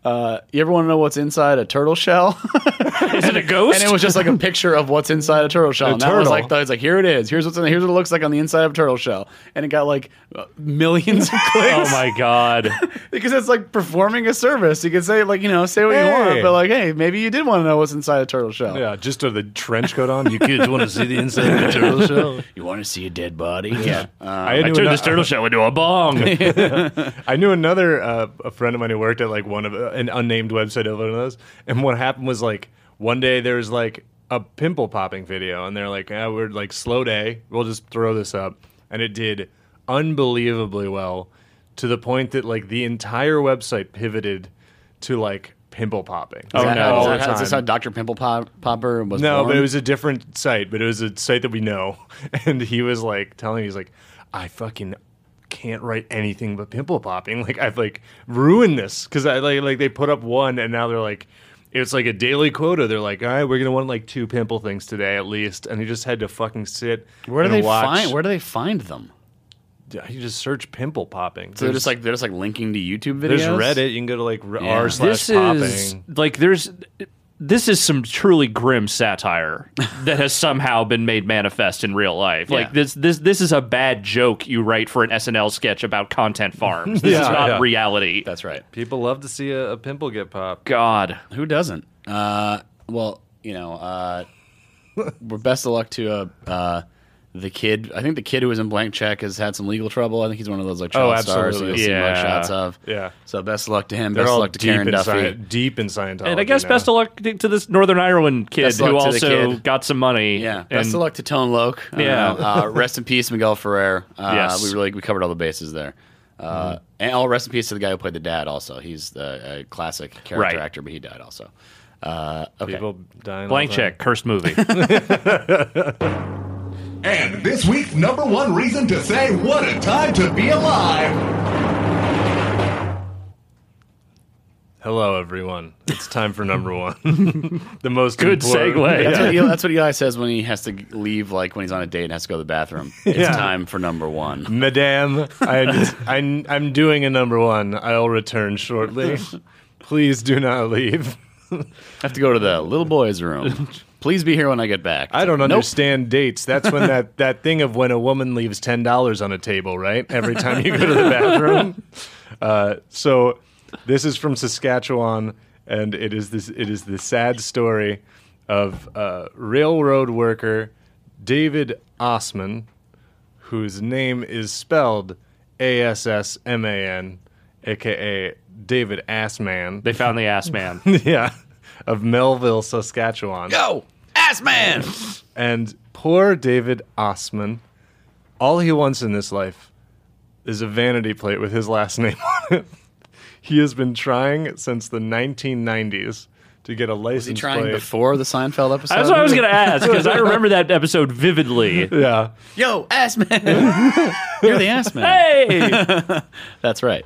[SPEAKER 3] Uh, you ever want to know what's inside a turtle shell?
[SPEAKER 5] Is it a ghost?
[SPEAKER 3] And it was just like a picture of what's inside a turtle shell.
[SPEAKER 4] A
[SPEAKER 3] and that was
[SPEAKER 4] turtle?
[SPEAKER 3] like, it's like, here it is. Here's what's in, here's what it looks like on the inside of a turtle shell. And it got like uh, millions of clicks.
[SPEAKER 5] Oh my god!
[SPEAKER 3] Because it's like performing a service. You can say like, you know, say what
[SPEAKER 4] Hey.
[SPEAKER 3] you want, but like, hey, maybe you did want to know what's inside a turtle shell.
[SPEAKER 4] Yeah, just with the trench coat on. You kids want to see the inside of the turtle shell?
[SPEAKER 3] You want to see a dead body? Yeah. Uh,
[SPEAKER 4] I,
[SPEAKER 5] I
[SPEAKER 4] knew
[SPEAKER 5] turned
[SPEAKER 4] ano-
[SPEAKER 5] this turtle shell into a bong.
[SPEAKER 4] I knew another uh, a friend of mine who worked at like one of uh, an unnamed website of one of those, and what happened was like one day there was like a pimple popping video, and they're like, ah, "We're like slow day, we'll just throw this up," and it did unbelievably well to the point that like the entire website pivoted to like pimple popping.
[SPEAKER 5] Oh,
[SPEAKER 3] Is that,
[SPEAKER 5] no.
[SPEAKER 3] Is,
[SPEAKER 4] all
[SPEAKER 3] that,
[SPEAKER 4] the
[SPEAKER 3] how- is this
[SPEAKER 4] time.
[SPEAKER 3] how Doctor Pimple Pop- Popper was
[SPEAKER 4] No,
[SPEAKER 3] born?
[SPEAKER 4] but it was a different site, but it was a site that we know. And he was like telling me, he's like, I fucking can't write anything but pimple popping. Like I've like ruined this because I like like they put up one and now they're like, it's like a daily quota. They're like, all right, we're gonna want like two pimple things today at least. And he just had to fucking sit.
[SPEAKER 3] Where do
[SPEAKER 4] and
[SPEAKER 3] they
[SPEAKER 4] watch.
[SPEAKER 3] find? Where do they find them?
[SPEAKER 4] You just search pimple popping.
[SPEAKER 3] So they're just like they're just like linking to YouTube videos.
[SPEAKER 4] there's Reddit. You can go to like r
[SPEAKER 3] Yeah.
[SPEAKER 4] r slash
[SPEAKER 5] This
[SPEAKER 4] popping.
[SPEAKER 5] is like there's. This is some truly grim satire that has somehow been made manifest in real life. Like
[SPEAKER 3] Yeah.
[SPEAKER 5] this, this, this is a bad joke you write for an S N L sketch about content farms. This is
[SPEAKER 4] Yeah,
[SPEAKER 5] not
[SPEAKER 4] yeah.
[SPEAKER 5] reality.
[SPEAKER 3] That's right.
[SPEAKER 4] People love to see a, a pimple get popped.
[SPEAKER 5] God.
[SPEAKER 3] Who doesn't? Uh, well, you know, uh, we're best of luck to uh, uh, the kid. I think the kid who was in Blank Check has had some legal trouble. I think he's one of those like child
[SPEAKER 4] Oh,
[SPEAKER 3] stars who
[SPEAKER 4] absolutely.
[SPEAKER 3] you'll see
[SPEAKER 5] Yeah.
[SPEAKER 3] mug shots of.
[SPEAKER 4] Yeah.
[SPEAKER 3] So best of luck to him.
[SPEAKER 4] They're
[SPEAKER 3] best of
[SPEAKER 4] all
[SPEAKER 3] luck to
[SPEAKER 4] deep
[SPEAKER 3] Karen
[SPEAKER 4] in,
[SPEAKER 3] Duffy.
[SPEAKER 4] sci- deep in Scientology.
[SPEAKER 5] And I guess
[SPEAKER 4] now.
[SPEAKER 5] best of luck to this Northern Ireland kid
[SPEAKER 3] Best of
[SPEAKER 5] who
[SPEAKER 3] luck to the
[SPEAKER 5] also
[SPEAKER 3] kid.
[SPEAKER 5] got some money.
[SPEAKER 3] Yeah, best
[SPEAKER 5] and
[SPEAKER 3] of luck to Tone Loc. I don't
[SPEAKER 5] Yeah.
[SPEAKER 3] know. Uh, rest in peace, Miguel Ferrer. Uh,
[SPEAKER 5] Yes.
[SPEAKER 3] we really we covered all the bases there. Uh,
[SPEAKER 4] Mm-hmm.
[SPEAKER 3] And all rest in peace to the guy who played the dad. Also, he's the uh, classic character
[SPEAKER 5] Right.
[SPEAKER 3] actor, but he died also. Uh, okay.
[SPEAKER 4] People dying.
[SPEAKER 5] Blank
[SPEAKER 4] all the time.
[SPEAKER 5] check, cursed movie.
[SPEAKER 2] And this week's number one reason to say what a time to be alive.
[SPEAKER 4] Hello, everyone. It's time for number one. The most
[SPEAKER 5] Good
[SPEAKER 4] important-
[SPEAKER 5] segue.
[SPEAKER 3] That's,
[SPEAKER 4] Yeah.
[SPEAKER 3] what Eli, that's what Eli says when he has to leave, like when he's on a date and has to go to the bathroom. It's
[SPEAKER 4] Yeah.
[SPEAKER 3] time for number one.
[SPEAKER 4] Madame, I, I'm, I'm doing a number one. I'll return shortly. Please do not leave.
[SPEAKER 3] I have to go to the little boy's room. Please be here when I get back.
[SPEAKER 4] I don't
[SPEAKER 3] Nope.
[SPEAKER 4] understand dates. That's when that, that thing of when a woman leaves ten dollars on a table, right? Every time you go to the bathroom. Uh, so this is from Saskatchewan, and it is this it is the sad story of uh, railroad worker David Osman, whose name is spelled A S S M A N, aka David Assman.
[SPEAKER 5] They found the ass man.
[SPEAKER 4] Yeah, of Melville, Saskatchewan.
[SPEAKER 3] Go, ass man.
[SPEAKER 4] And poor David Osman, all he wants in this life is a vanity plate with his last name on it. He has been trying since the nineteen nineties to get a license
[SPEAKER 3] Was he trying
[SPEAKER 4] plate.
[SPEAKER 3] before the Seinfeld episode?
[SPEAKER 5] That's what I was going to ask because I remember that episode vividly.
[SPEAKER 4] Yeah.
[SPEAKER 3] Yo, ass man. You're the ass man.
[SPEAKER 5] Hey,
[SPEAKER 3] That's right.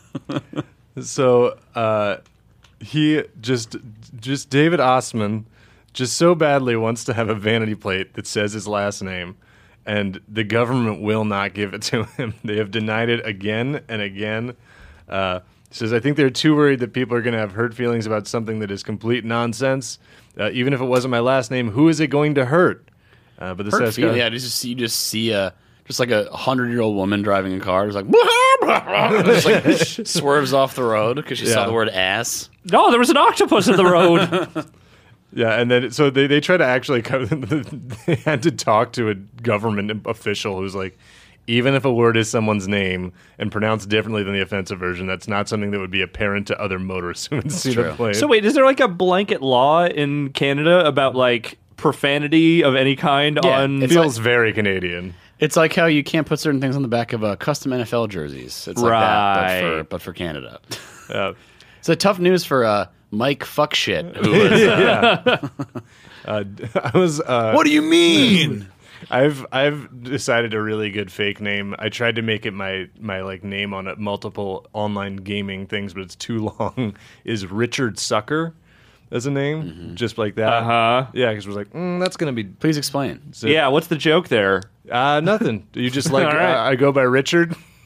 [SPEAKER 4] So uh, he just, just David Osman, just so badly wants to have a vanity plate that says his last name, and the government will not give it to him. They have denied it again and again. Uh, he says, I think they're too worried that people are going to have hurt feelings about something that is complete nonsense. Uh, even if it wasn't my last name, who is it going to hurt? Uh, but the
[SPEAKER 3] Hurt
[SPEAKER 4] Sask-
[SPEAKER 3] feel- yeah, you just you just see a just like a hundred year old woman driving a car, just like, just like swerves off the road because she saw
[SPEAKER 4] Yeah.
[SPEAKER 3] the word ass.
[SPEAKER 5] no, there was an octopus in the road.
[SPEAKER 4] Yeah, and then so they, they try to actually come, they had to talk to a government official who's like, even if a word is someone's name and pronounced differently than the offensive version, that's not something that would be apparent to other motorists who would see the
[SPEAKER 3] true.
[SPEAKER 4] plate.
[SPEAKER 5] So wait, is there like a blanket law in Canada about like profanity of any kind
[SPEAKER 3] Yeah,
[SPEAKER 5] on?
[SPEAKER 4] it
[SPEAKER 3] it's
[SPEAKER 4] feels very Canadian.
[SPEAKER 3] It's like how you can't put certain things on the back of uh, custom N F L jerseys. It's like that, but for,
[SPEAKER 5] Right.
[SPEAKER 3] but for Canada.
[SPEAKER 4] Uh,
[SPEAKER 3] It's a tough news for uh, Mike Fuckshit. Who was, uh,
[SPEAKER 4] uh, I was. Uh,
[SPEAKER 3] what do you mean?
[SPEAKER 4] I've I've decided a really good fake name. I tried to make it my my like name on a, multiple online gaming things, but it's too long. Is Richard Sucker as a name, just like that?
[SPEAKER 5] Uh-huh.
[SPEAKER 4] Yeah, because we're like, mm, that's gonna be
[SPEAKER 3] Please explain.
[SPEAKER 4] so-
[SPEAKER 5] Yeah, what's the joke there?
[SPEAKER 4] Uh, nothing. You just like
[SPEAKER 5] All right.
[SPEAKER 4] uh, I go by Richard.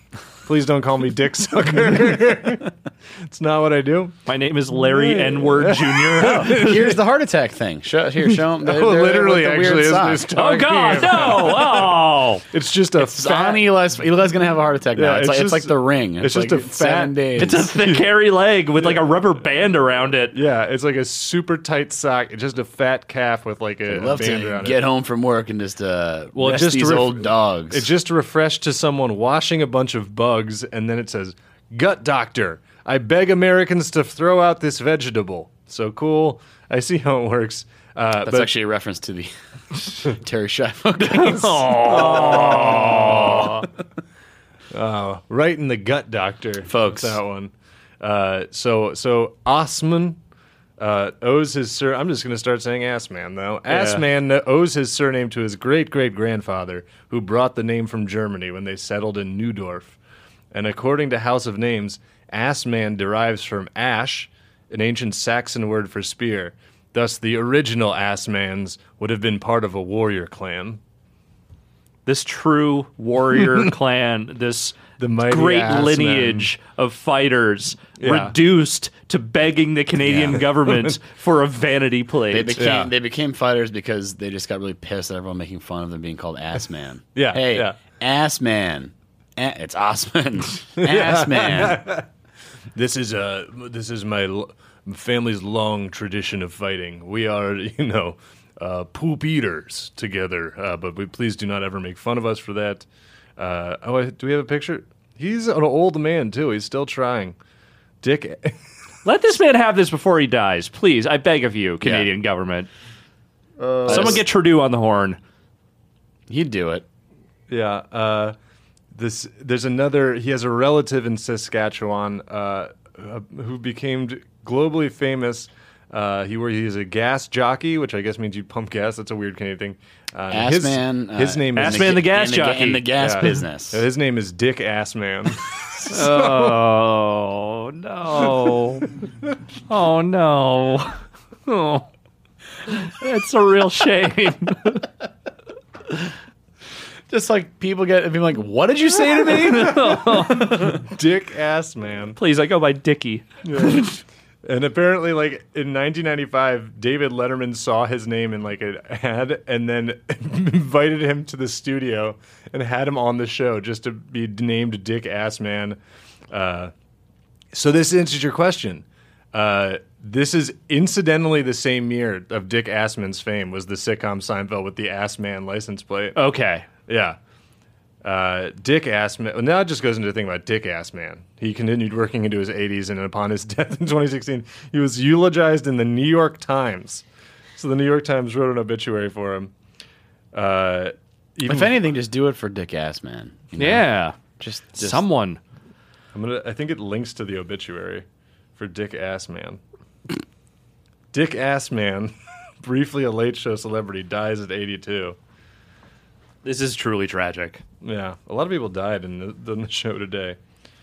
[SPEAKER 4] Please don't call me Dick Sucker. It's not what I do.
[SPEAKER 5] My name is Larry N-word Junior
[SPEAKER 3] Here's the heart attack thing. Show, here, show them.
[SPEAKER 4] Oh, literally, actually, is
[SPEAKER 3] sock.
[SPEAKER 4] this
[SPEAKER 5] Oh
[SPEAKER 4] talking
[SPEAKER 5] God,
[SPEAKER 4] about-
[SPEAKER 5] no! Oh,
[SPEAKER 4] It's just a
[SPEAKER 3] It's
[SPEAKER 4] fat.
[SPEAKER 3] on Eli's. Eli's gonna have a heart attack now.
[SPEAKER 4] Yeah,
[SPEAKER 3] it's,
[SPEAKER 4] it's
[SPEAKER 3] like, it's
[SPEAKER 4] just-
[SPEAKER 3] like the ring.
[SPEAKER 4] it's just
[SPEAKER 3] like
[SPEAKER 4] a
[SPEAKER 3] seven
[SPEAKER 4] fat-
[SPEAKER 3] days.
[SPEAKER 5] it's a thick, hairy leg with like a rubber band around it.
[SPEAKER 4] Yeah, it's like a super tight sock. It's just a fat calf with like a,
[SPEAKER 3] I'd
[SPEAKER 4] a
[SPEAKER 3] love
[SPEAKER 4] band
[SPEAKER 3] to
[SPEAKER 4] around
[SPEAKER 3] get
[SPEAKER 4] it.
[SPEAKER 3] home from work and just uh,
[SPEAKER 4] Well,
[SPEAKER 3] rest
[SPEAKER 4] just
[SPEAKER 3] these
[SPEAKER 4] ref-
[SPEAKER 3] old dogs.
[SPEAKER 4] It's just refreshed to someone washing a bunch of bugs, and then it says, "Gut doctor, I beg Americans to throw out this vegetable." So cool. I see how it works. Uh,
[SPEAKER 3] That's
[SPEAKER 4] but
[SPEAKER 3] actually a reference to the Terry Schiavo case.
[SPEAKER 4] uh, right in the gut doctor,
[SPEAKER 3] Folks.
[SPEAKER 4] That one. Uh, so so Osman uh, owes his sur. I'm just going to start saying Assman though. Assman owes his surname to his great great grandfather, who brought the name from Germany when they settled in Neudorf. And according to House of Names, Assman derives from ash, an ancient Saxon word for spear. Thus, the original Assmans would have been part of a warrior clan.
[SPEAKER 5] This true warrior clan, this
[SPEAKER 4] The mighty
[SPEAKER 5] great
[SPEAKER 4] Assmen.
[SPEAKER 5] lineage of fighters,
[SPEAKER 4] Yeah.
[SPEAKER 5] reduced to begging the Canadian
[SPEAKER 3] Yeah.
[SPEAKER 5] government for a vanity
[SPEAKER 3] They
[SPEAKER 5] plate.
[SPEAKER 3] became
[SPEAKER 4] Yeah.
[SPEAKER 3] they became fighters because they just got really pissed at everyone making fun of them being called ass man.
[SPEAKER 4] Yeah,
[SPEAKER 3] Hey,
[SPEAKER 4] yeah.
[SPEAKER 3] ass man. A- it's Osman. Ass man.
[SPEAKER 4] This is uh this is my l- family's long tradition of fighting. We are, you know, uh, poop eaters together. Uh, but we please do not ever make fun of us for that. Uh, oh, I- do we have a picture? He's an old man too. He's still trying. Dick.
[SPEAKER 5] Let this man have this before he dies, please. I beg of you, Canadian government. Someone get Trudeau on the horn.
[SPEAKER 3] He'd do it.
[SPEAKER 4] Yeah. Uh, this there's another. He has a relative in Saskatchewan uh, uh, who became globally famous. Uh, he were he's a gas jockey, which I guess means you pump gas. That's a weird Canadian thing. Uh,
[SPEAKER 3] Ass
[SPEAKER 4] his,
[SPEAKER 3] man. uh,
[SPEAKER 4] His name is
[SPEAKER 5] Ass man the gas
[SPEAKER 3] in the, ga-
[SPEAKER 5] jockey.
[SPEAKER 3] in the gas
[SPEAKER 4] Yeah.
[SPEAKER 3] business.
[SPEAKER 4] Uh, His name is Dick Assman.
[SPEAKER 5] Oh, no. Oh, no. Oh. It's a real shame.
[SPEAKER 3] Just like people get being like, "What did you say to me?"
[SPEAKER 4] Dick Assman.
[SPEAKER 5] Please, I go by Dickie.
[SPEAKER 4] And apparently, like in nineteen ninety-five, David Letterman saw his name in like an ad, and then invited him to the studio and had him on the show just to be named Dick Assman. Uh, so this answers your question. Uh, this is incidentally the same year of Dick Assman's fame was the sitcom Seinfeld with the Assman license plate.
[SPEAKER 5] Okay.
[SPEAKER 4] Yeah. Uh, Dick Assman. Well, now it just goes into the thing about Dick Assman. He continued working into his eighties, and upon his death in twenty sixteen, he was eulogized in the New York Times. So the New York Times wrote an obituary for him. Uh, even,
[SPEAKER 3] If anything, just do it for Dick Ass Man. you know?
[SPEAKER 5] Yeah.
[SPEAKER 3] Just, just
[SPEAKER 5] Someone.
[SPEAKER 4] I'm gonna. I think it links to the obituary for Dick Assman. Dick Assman, briefly a late show celebrity, dies at eighty-two.
[SPEAKER 5] This is truly tragic.
[SPEAKER 4] Yeah, a lot of people died in the, in the show today.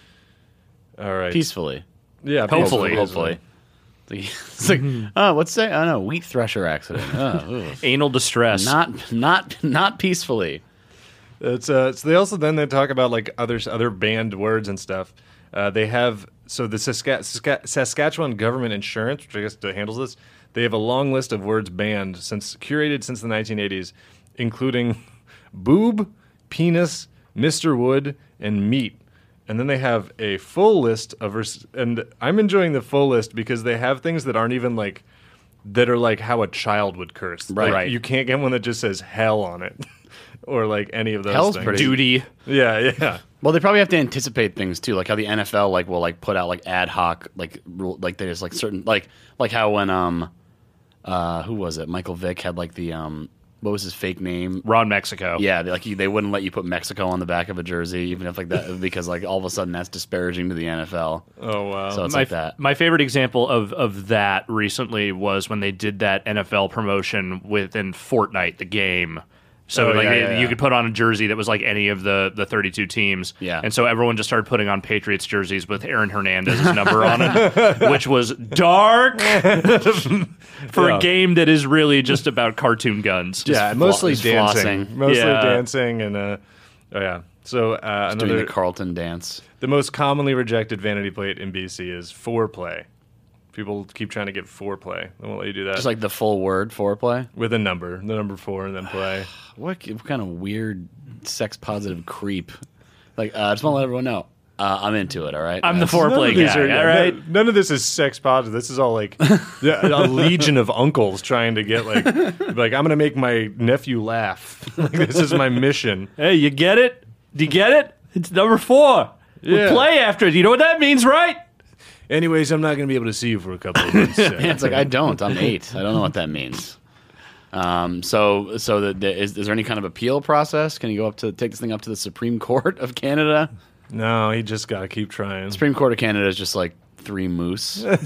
[SPEAKER 4] All right.
[SPEAKER 3] peacefully.
[SPEAKER 4] Yeah,
[SPEAKER 5] Hopefully.
[SPEAKER 4] peacefully.
[SPEAKER 3] Hopefully. It's like, oh, what's that? I don't know, wheat thresher accident. Oh, ugh.
[SPEAKER 5] Anal distress.
[SPEAKER 3] not, not, not peacefully.
[SPEAKER 4] It's uh. So they also then they talk about like other other banned words and stuff. Uh, they have so the Saska- Saska- Saskatchewan Government Insurance, which I guess handles this. They have a long list of words banned since curated since the nineteen eighties, including boob, penis, Mister Wood, and meat. And then they have a full list of res- and I'm enjoying the full list because they have things that aren't even like that are like how a child would curse.
[SPEAKER 3] Right.
[SPEAKER 4] Like,
[SPEAKER 3] Right.
[SPEAKER 4] You can't get one that just says hell on it. Or like any of those
[SPEAKER 3] Hell's
[SPEAKER 4] things.
[SPEAKER 3] pretty-
[SPEAKER 5] Duty.
[SPEAKER 4] Yeah, yeah.
[SPEAKER 3] Well, they probably have to anticipate things too, like how the N F L like will like put out like ad hoc like rule, like there's like certain like like how when um uh who was it Michael Vick had like the um what was his fake name?
[SPEAKER 5] Ron Mexico.
[SPEAKER 3] Yeah, they, like you, they wouldn't let you put Mexico on the back of a jersey, even if like that, because like all of a sudden that's disparaging to the N F L.
[SPEAKER 4] Oh wow.
[SPEAKER 3] So it's
[SPEAKER 5] my,
[SPEAKER 3] like that.
[SPEAKER 5] my favorite example of, of that recently was when they did that N F L promotion within Fortnite, the game. So
[SPEAKER 3] Oh,
[SPEAKER 5] like
[SPEAKER 3] yeah,
[SPEAKER 5] they-
[SPEAKER 3] yeah,
[SPEAKER 5] you
[SPEAKER 3] yeah.
[SPEAKER 5] could put on a jersey that was like any of the, the thirty-two teams.
[SPEAKER 3] Yeah.
[SPEAKER 5] And so everyone just started putting on Patriots jerseys with Aaron Hernandez's number on it, which was dark for
[SPEAKER 4] Yeah.
[SPEAKER 5] a game that is really just about cartoon guns.
[SPEAKER 4] yeah,
[SPEAKER 3] flo-
[SPEAKER 4] mostly
[SPEAKER 3] just
[SPEAKER 4] dancing.
[SPEAKER 3] flossing.
[SPEAKER 4] Mostly
[SPEAKER 5] Yeah.
[SPEAKER 4] dancing and uh oh yeah. So uh,
[SPEAKER 3] Doing
[SPEAKER 4] another
[SPEAKER 3] the Carlton dance.
[SPEAKER 4] the most commonly rejected vanity plate in B C is foreplay. People keep trying to get foreplay. They won't let you do that.
[SPEAKER 3] Just like the full word foreplay.
[SPEAKER 4] with a number, the number four, and then play.
[SPEAKER 3] What, what kind of weird sex positive creep? Like, uh, I just want to let everyone know. Uh, I'm into it, all right?
[SPEAKER 5] I'm the
[SPEAKER 3] That's-
[SPEAKER 5] foreplay
[SPEAKER 4] of these
[SPEAKER 5] guy,
[SPEAKER 4] are- yeah,
[SPEAKER 5] all right?
[SPEAKER 4] None, none of this is sex positive. This is all like yeah, a legion of uncles trying to get like, like I'm gonna make my nephew laugh. Like, this is my mission.
[SPEAKER 5] Hey, you get it? Do you get it? It's number four. We
[SPEAKER 4] Yeah.
[SPEAKER 5] play after it. You know what that means, right?
[SPEAKER 4] Anyways, I'm not gonna be able to see you for a couple of months.
[SPEAKER 3] Yeah, it's like I don't. I'm eight. I don't know what that means. Um, so, so the, the, is, is there any kind of appeal process? Can you go up to take this thing up to the Supreme Court of Canada?
[SPEAKER 4] No, he just gotta keep trying.
[SPEAKER 3] Supreme Court of Canada is just like three moose.
[SPEAKER 5] And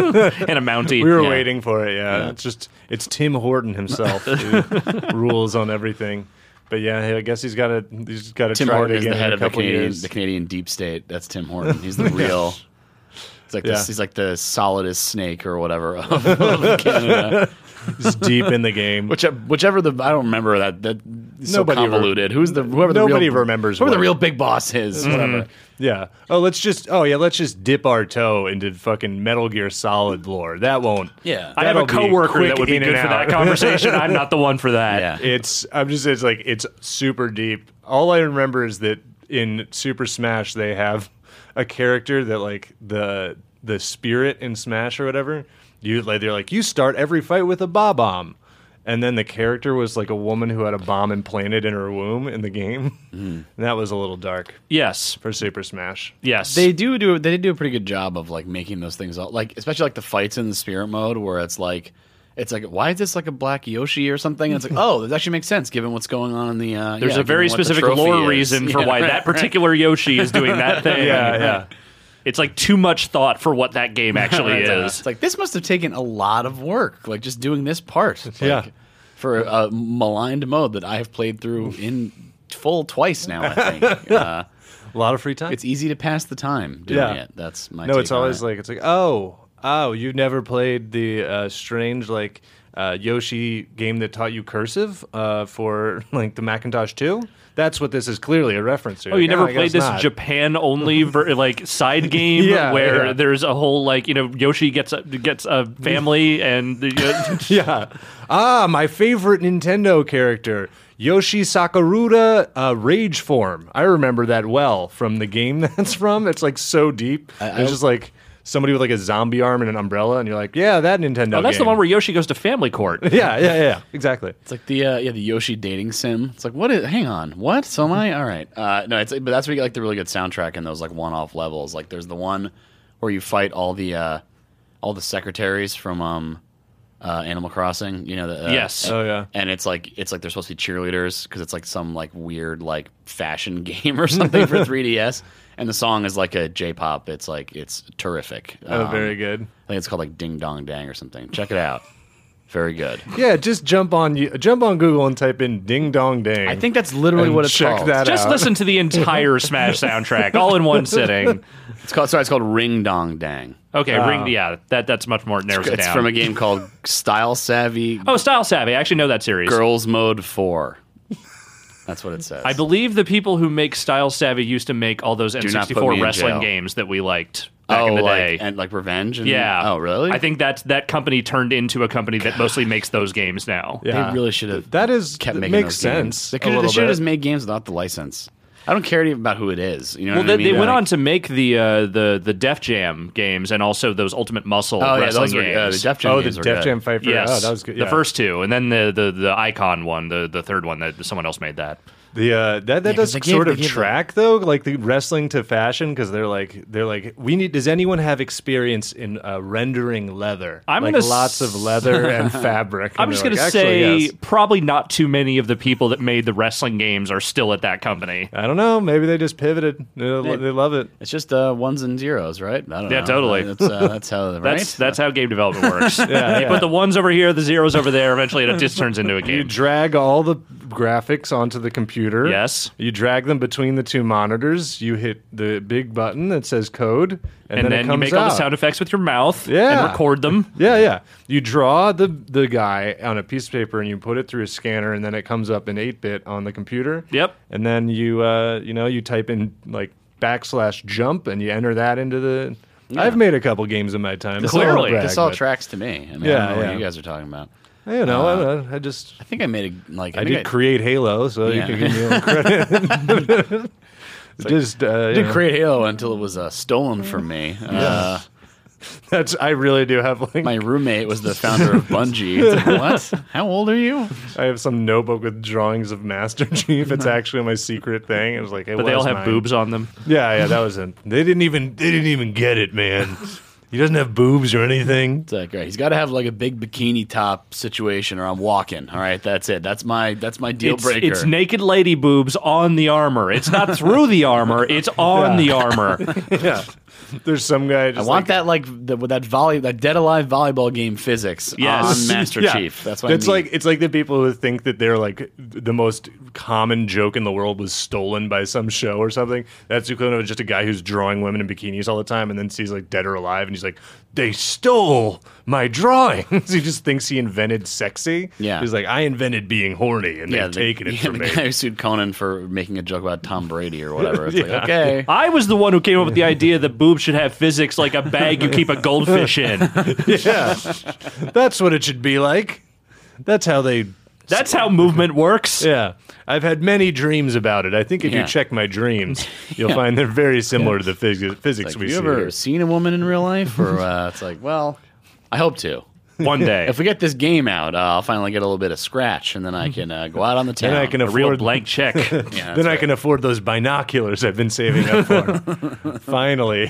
[SPEAKER 5] a Mountie.
[SPEAKER 4] We were
[SPEAKER 3] Yeah.
[SPEAKER 4] waiting for it. Yeah.
[SPEAKER 3] Yeah.
[SPEAKER 4] It's just it's Tim Horton himself who rules on everything. But yeah, I guess he's got to he's got to
[SPEAKER 3] Tim
[SPEAKER 4] try
[SPEAKER 3] Horton
[SPEAKER 4] it
[SPEAKER 3] is
[SPEAKER 4] again
[SPEAKER 3] the head
[SPEAKER 4] in a
[SPEAKER 3] of the
[SPEAKER 4] couple
[SPEAKER 3] Canadian,
[SPEAKER 4] years.
[SPEAKER 3] the Canadian deep state. That's Tim Horton. He's the real. He's like
[SPEAKER 4] Yeah.
[SPEAKER 3] the, he's like the solidest snake or whatever of, of Canada.
[SPEAKER 4] He's deep in the game.
[SPEAKER 3] Which, whichever the I don't remember that that is so
[SPEAKER 4] Nobody re-
[SPEAKER 3] convoluted. Who's the whoever the
[SPEAKER 4] Nobody
[SPEAKER 3] real,
[SPEAKER 4] remembers
[SPEAKER 3] whoever the
[SPEAKER 4] what-
[SPEAKER 3] real big boss is. Whatever.
[SPEAKER 4] Yeah. Oh, let's just. Oh, yeah. Let's just dip our toe into fucking Metal Gear Solid lore. That won't.
[SPEAKER 3] Yeah.
[SPEAKER 5] I have a
[SPEAKER 4] that'll be
[SPEAKER 5] coworker
[SPEAKER 4] quick
[SPEAKER 5] that would be
[SPEAKER 4] in
[SPEAKER 5] good
[SPEAKER 4] and
[SPEAKER 5] for that
[SPEAKER 4] out.
[SPEAKER 5] conversation. I'm not the one for that.
[SPEAKER 3] Yeah.
[SPEAKER 4] It's. I'm just. It's like it's super deep. All I remember is that in Super Smash they have a character that like the the spirit in Smash or whatever. You like they're like you start every fight with a ba bomb. And then the character was like a woman who had a bomb implanted in her womb in the game. And that was a little dark
[SPEAKER 5] Yes.
[SPEAKER 4] for Super Smash.
[SPEAKER 5] Yes.
[SPEAKER 3] They do do they do a pretty good job of like making those things all like especially like the fights in the spirit mode where it's like it's like why is this like a black Yoshi or something? And it's like oh this actually makes sense given what's going on in the uh,
[SPEAKER 5] There's
[SPEAKER 3] yeah,
[SPEAKER 5] a very
[SPEAKER 3] given what the
[SPEAKER 5] specific
[SPEAKER 3] trophy
[SPEAKER 5] lore
[SPEAKER 3] is.
[SPEAKER 5] reason for
[SPEAKER 3] Yeah,
[SPEAKER 5] why
[SPEAKER 3] right,
[SPEAKER 5] that particular Yoshi is doing that thing.
[SPEAKER 4] Yeah, yeah.
[SPEAKER 5] It's like too much thought for what that game actually
[SPEAKER 3] right.
[SPEAKER 5] is.
[SPEAKER 3] It's like this must have taken a lot of work like just doing this part. It's like,
[SPEAKER 4] Yeah.
[SPEAKER 3] for a maligned mode that I have played through in full twice now. I think uh,
[SPEAKER 4] A lot of free time.
[SPEAKER 3] it's easy to pass the time doing
[SPEAKER 4] Yeah.
[SPEAKER 3] it. That's my
[SPEAKER 4] No,
[SPEAKER 3] take
[SPEAKER 4] it's
[SPEAKER 3] on
[SPEAKER 4] always
[SPEAKER 3] it.
[SPEAKER 4] like it's like oh oh you've never played the uh, strange like uh, Yoshi game that taught you cursive uh, for like the Macintosh two. That's what this is clearly a reference to.
[SPEAKER 5] Oh, you
[SPEAKER 4] Like,
[SPEAKER 5] never
[SPEAKER 4] I
[SPEAKER 5] played
[SPEAKER 4] guess
[SPEAKER 5] this
[SPEAKER 4] not.
[SPEAKER 5] Japan only ver- like side game
[SPEAKER 4] Yeah,
[SPEAKER 5] where
[SPEAKER 4] yeah.
[SPEAKER 5] there's a whole like you know Yoshi gets a, gets a family and the,
[SPEAKER 4] Yeah. Ah, my favorite Nintendo character. Yoshi Sakuruda, uh, Rage Form. I remember that well from the game that's from. It's like so deep.
[SPEAKER 3] I-
[SPEAKER 4] it's just like somebody with like a zombie arm and an umbrella, and you're like, yeah, that Nintendo
[SPEAKER 5] oh, that's the
[SPEAKER 4] game.
[SPEAKER 5] one where Yoshi goes to family court.
[SPEAKER 4] Yeah, yeah, yeah, exactly.
[SPEAKER 3] It's like the uh, yeah the Yoshi dating sim. It's like what is? Hang on, what? So am I? All right. Uh, no, it's but that's where you get like the really good soundtrack in those like one-off levels. Like there's the one where you fight all the uh, all the secretaries from um, uh, Animal Crossing. You know the uh,
[SPEAKER 5] Yes.
[SPEAKER 4] Oh, yeah.
[SPEAKER 3] And it's like it's like they're supposed to be cheerleaders because it's like some like weird like fashion game or something for three D S. And the song is like a J-pop. It's like it's terrific.
[SPEAKER 4] Oh,
[SPEAKER 3] Um,
[SPEAKER 4] very good.
[SPEAKER 3] I think it's called like Ding Dong Dang or something. Check it out. Very good.
[SPEAKER 4] Yeah, just jump on you jump on Google and type in "ding dong dang."
[SPEAKER 3] I think that's literally
[SPEAKER 4] and
[SPEAKER 3] what it's
[SPEAKER 4] check
[SPEAKER 3] called.
[SPEAKER 4] that
[SPEAKER 5] Just
[SPEAKER 4] out.
[SPEAKER 5] listen to the entire Smash soundtrack all in one sitting.
[SPEAKER 3] It's called sorry. It's called Ring Dong Dang.
[SPEAKER 5] Okay, ring. Yeah, that that's much more narrows it
[SPEAKER 3] It's
[SPEAKER 5] down.
[SPEAKER 3] from a game called Style Savvy
[SPEAKER 5] oh, Style Savvy. I actually know that series.
[SPEAKER 3] Girls Mode Four. That's what it says.
[SPEAKER 5] I believe the people who make Style Savvy used to make all those N
[SPEAKER 3] not put
[SPEAKER 5] sixty-four
[SPEAKER 3] me in
[SPEAKER 5] wrestling
[SPEAKER 3] jail.
[SPEAKER 5] games that we liked back
[SPEAKER 3] oh,
[SPEAKER 5] in the
[SPEAKER 3] like
[SPEAKER 5] day.
[SPEAKER 3] and like Revenge. And,
[SPEAKER 5] Yeah.
[SPEAKER 3] Oh, really?
[SPEAKER 5] I think that that company turned into a company that mostly makes those games now.
[SPEAKER 4] Yeah.
[SPEAKER 3] they really should have.
[SPEAKER 4] That is
[SPEAKER 3] kept
[SPEAKER 4] that
[SPEAKER 3] making
[SPEAKER 4] makes
[SPEAKER 3] those
[SPEAKER 4] sense.
[SPEAKER 3] Games. They
[SPEAKER 4] a
[SPEAKER 3] could have
[SPEAKER 4] little
[SPEAKER 3] just
[SPEAKER 4] bit.
[SPEAKER 3] made games without the license. I don't care even about who it is. You know
[SPEAKER 5] Well,
[SPEAKER 3] what
[SPEAKER 5] they,
[SPEAKER 3] I mean?
[SPEAKER 5] they went
[SPEAKER 3] Like-
[SPEAKER 5] on to make the uh, the the Def Jam games and also those Ultimate Muscle
[SPEAKER 3] Oh yeah,
[SPEAKER 5] wrestling
[SPEAKER 3] those were
[SPEAKER 5] games.
[SPEAKER 3] uh, the Def Jam
[SPEAKER 4] Oh, the
[SPEAKER 3] games were
[SPEAKER 4] Def
[SPEAKER 3] good.
[SPEAKER 4] Jam Fight for
[SPEAKER 5] Yes,
[SPEAKER 4] Oh, that was good.
[SPEAKER 5] the
[SPEAKER 4] yeah.
[SPEAKER 5] first two, and then the, the the Icon one, the the third one that someone else made that.
[SPEAKER 4] The uh, that that
[SPEAKER 3] 'cause
[SPEAKER 4] does
[SPEAKER 3] they gave-
[SPEAKER 4] sort
[SPEAKER 3] they
[SPEAKER 4] of
[SPEAKER 3] gave the-
[SPEAKER 4] track though, like the wrestling to fashion, because they're like they're like we need. Does anyone have experience in uh, rendering leather?
[SPEAKER 5] I'm
[SPEAKER 4] like
[SPEAKER 5] gonna
[SPEAKER 4] lots
[SPEAKER 5] s-
[SPEAKER 4] of leather and fabric.
[SPEAKER 5] I'm
[SPEAKER 4] And
[SPEAKER 5] just
[SPEAKER 4] they're
[SPEAKER 5] gonna
[SPEAKER 4] like,
[SPEAKER 5] say
[SPEAKER 4] "Actually, yes."
[SPEAKER 5] probably not too many of the people that made the wrestling games are still at that company.
[SPEAKER 4] I don't know. Maybe they just pivoted. They, they love it.
[SPEAKER 3] It's just uh, ones and zeros, right? I don't
[SPEAKER 5] Yeah,
[SPEAKER 3] know.
[SPEAKER 5] totally.
[SPEAKER 3] That's, uh, that's how. Right?
[SPEAKER 5] That's that's how game development works.
[SPEAKER 4] Yeah,
[SPEAKER 5] You
[SPEAKER 4] yeah.
[SPEAKER 5] put the ones over here, the zeros over there. Eventually, it just turns into a
[SPEAKER 4] You
[SPEAKER 5] game.
[SPEAKER 4] drag all the graphics onto the computer.
[SPEAKER 5] Yes.
[SPEAKER 4] You drag them between the two monitors. You hit the big button that says code, and,
[SPEAKER 5] And,
[SPEAKER 4] then,
[SPEAKER 5] then,
[SPEAKER 4] it
[SPEAKER 5] you
[SPEAKER 4] comes
[SPEAKER 5] make
[SPEAKER 4] out.
[SPEAKER 5] all the sound effects with your mouth
[SPEAKER 4] Yeah.
[SPEAKER 5] and record them.
[SPEAKER 4] Yeah, yeah. You draw the the guy on a piece of paper and you put it through a scanner, and then it comes up in eight bit on the computer.
[SPEAKER 5] Yep.
[SPEAKER 4] And then you uh, you know you type in like backslash jump and you enter that into the. I've made a couple games in my time.
[SPEAKER 3] This
[SPEAKER 4] so I don't
[SPEAKER 5] Clearly.
[SPEAKER 4] brag,
[SPEAKER 3] This all
[SPEAKER 4] but-
[SPEAKER 3] tracks to me. I mean,
[SPEAKER 4] Yeah,
[SPEAKER 3] I don't know
[SPEAKER 4] yeah.
[SPEAKER 3] what you guys are talking about.
[SPEAKER 4] You know, I, don't know, I just
[SPEAKER 3] I think I made a like. I,
[SPEAKER 4] I
[SPEAKER 3] think
[SPEAKER 4] did create Halo, so
[SPEAKER 3] Yeah.
[SPEAKER 4] you can give me a little credit. just uh,
[SPEAKER 3] I
[SPEAKER 4] you
[SPEAKER 3] did
[SPEAKER 4] know,
[SPEAKER 3] create Halo until it was uh, stolen from me. Uh,
[SPEAKER 4] that's I really do have like
[SPEAKER 3] my roommate was the founder of Bungie. It's like, what? How old are you?
[SPEAKER 4] I have some notebook with drawings of Master Chief. It's actually my secret thing. It was like, it
[SPEAKER 5] But they
[SPEAKER 4] was
[SPEAKER 5] all have
[SPEAKER 4] mine.
[SPEAKER 5] boobs on them.
[SPEAKER 4] Yeah, yeah, that was it. They didn't even they didn't even get it, man. He doesn't have boobs or anything.
[SPEAKER 3] It's like, right, he's got to have like a big bikini top situation, or I'm walking. All right, that's it. That's my that's my deal
[SPEAKER 5] It's,
[SPEAKER 3] breaker.
[SPEAKER 5] it's naked lady boobs on the armor. It's not through the armor. It's on the armor.
[SPEAKER 4] Yeah. There's some guy
[SPEAKER 3] I
[SPEAKER 4] just
[SPEAKER 3] want
[SPEAKER 4] like,
[SPEAKER 3] that like the, with that volley that Dead Alive volleyball game physics
[SPEAKER 5] Yes.
[SPEAKER 3] on Master
[SPEAKER 4] Yeah.
[SPEAKER 3] Chief. That's what
[SPEAKER 4] it's
[SPEAKER 3] I mean.
[SPEAKER 4] like it's like the people who think that they're like the most common joke in the world was stolen by some show or something. That's equivalent of just a guy who's drawing women in bikinis all the time and then sees like Dead or Alive and he's like, they stole my drawings. He just thinks he invented sexy.
[SPEAKER 3] Yeah.
[SPEAKER 4] He's like, I invented being horny and
[SPEAKER 3] yeah,
[SPEAKER 4] they've
[SPEAKER 3] the,
[SPEAKER 4] taken it
[SPEAKER 3] yeah,
[SPEAKER 4] from
[SPEAKER 3] the
[SPEAKER 4] me.
[SPEAKER 3] guy who sued Conan for making a joke about Tom Brady or whatever. It's
[SPEAKER 4] Yeah.
[SPEAKER 3] like, okay.
[SPEAKER 5] I was the one who came up with the idea that boobs should have physics like a bag you keep a goldfish in.
[SPEAKER 4] Yeah. That's what it should be like. That's how they
[SPEAKER 5] That's how movement works.
[SPEAKER 4] Yeah. I've had many dreams about it. I think if
[SPEAKER 3] Yeah.
[SPEAKER 4] you check my dreams, you'll find they're very similar to the phys- physics
[SPEAKER 3] Like,
[SPEAKER 4] we
[SPEAKER 3] you
[SPEAKER 4] see.
[SPEAKER 3] ever
[SPEAKER 4] here.
[SPEAKER 3] seen a woman in real life? Or uh, it's like, well, I hope to.
[SPEAKER 5] One day.
[SPEAKER 3] If we get this game out, uh, I'll finally get a little bit of scratch, and then I can uh, go out on the town.
[SPEAKER 4] Then I can
[SPEAKER 5] a real
[SPEAKER 4] afford
[SPEAKER 5] blank check.
[SPEAKER 3] Yeah, that's
[SPEAKER 4] then I
[SPEAKER 3] right.
[SPEAKER 4] can afford those binoculars I've been saving up for. Finally.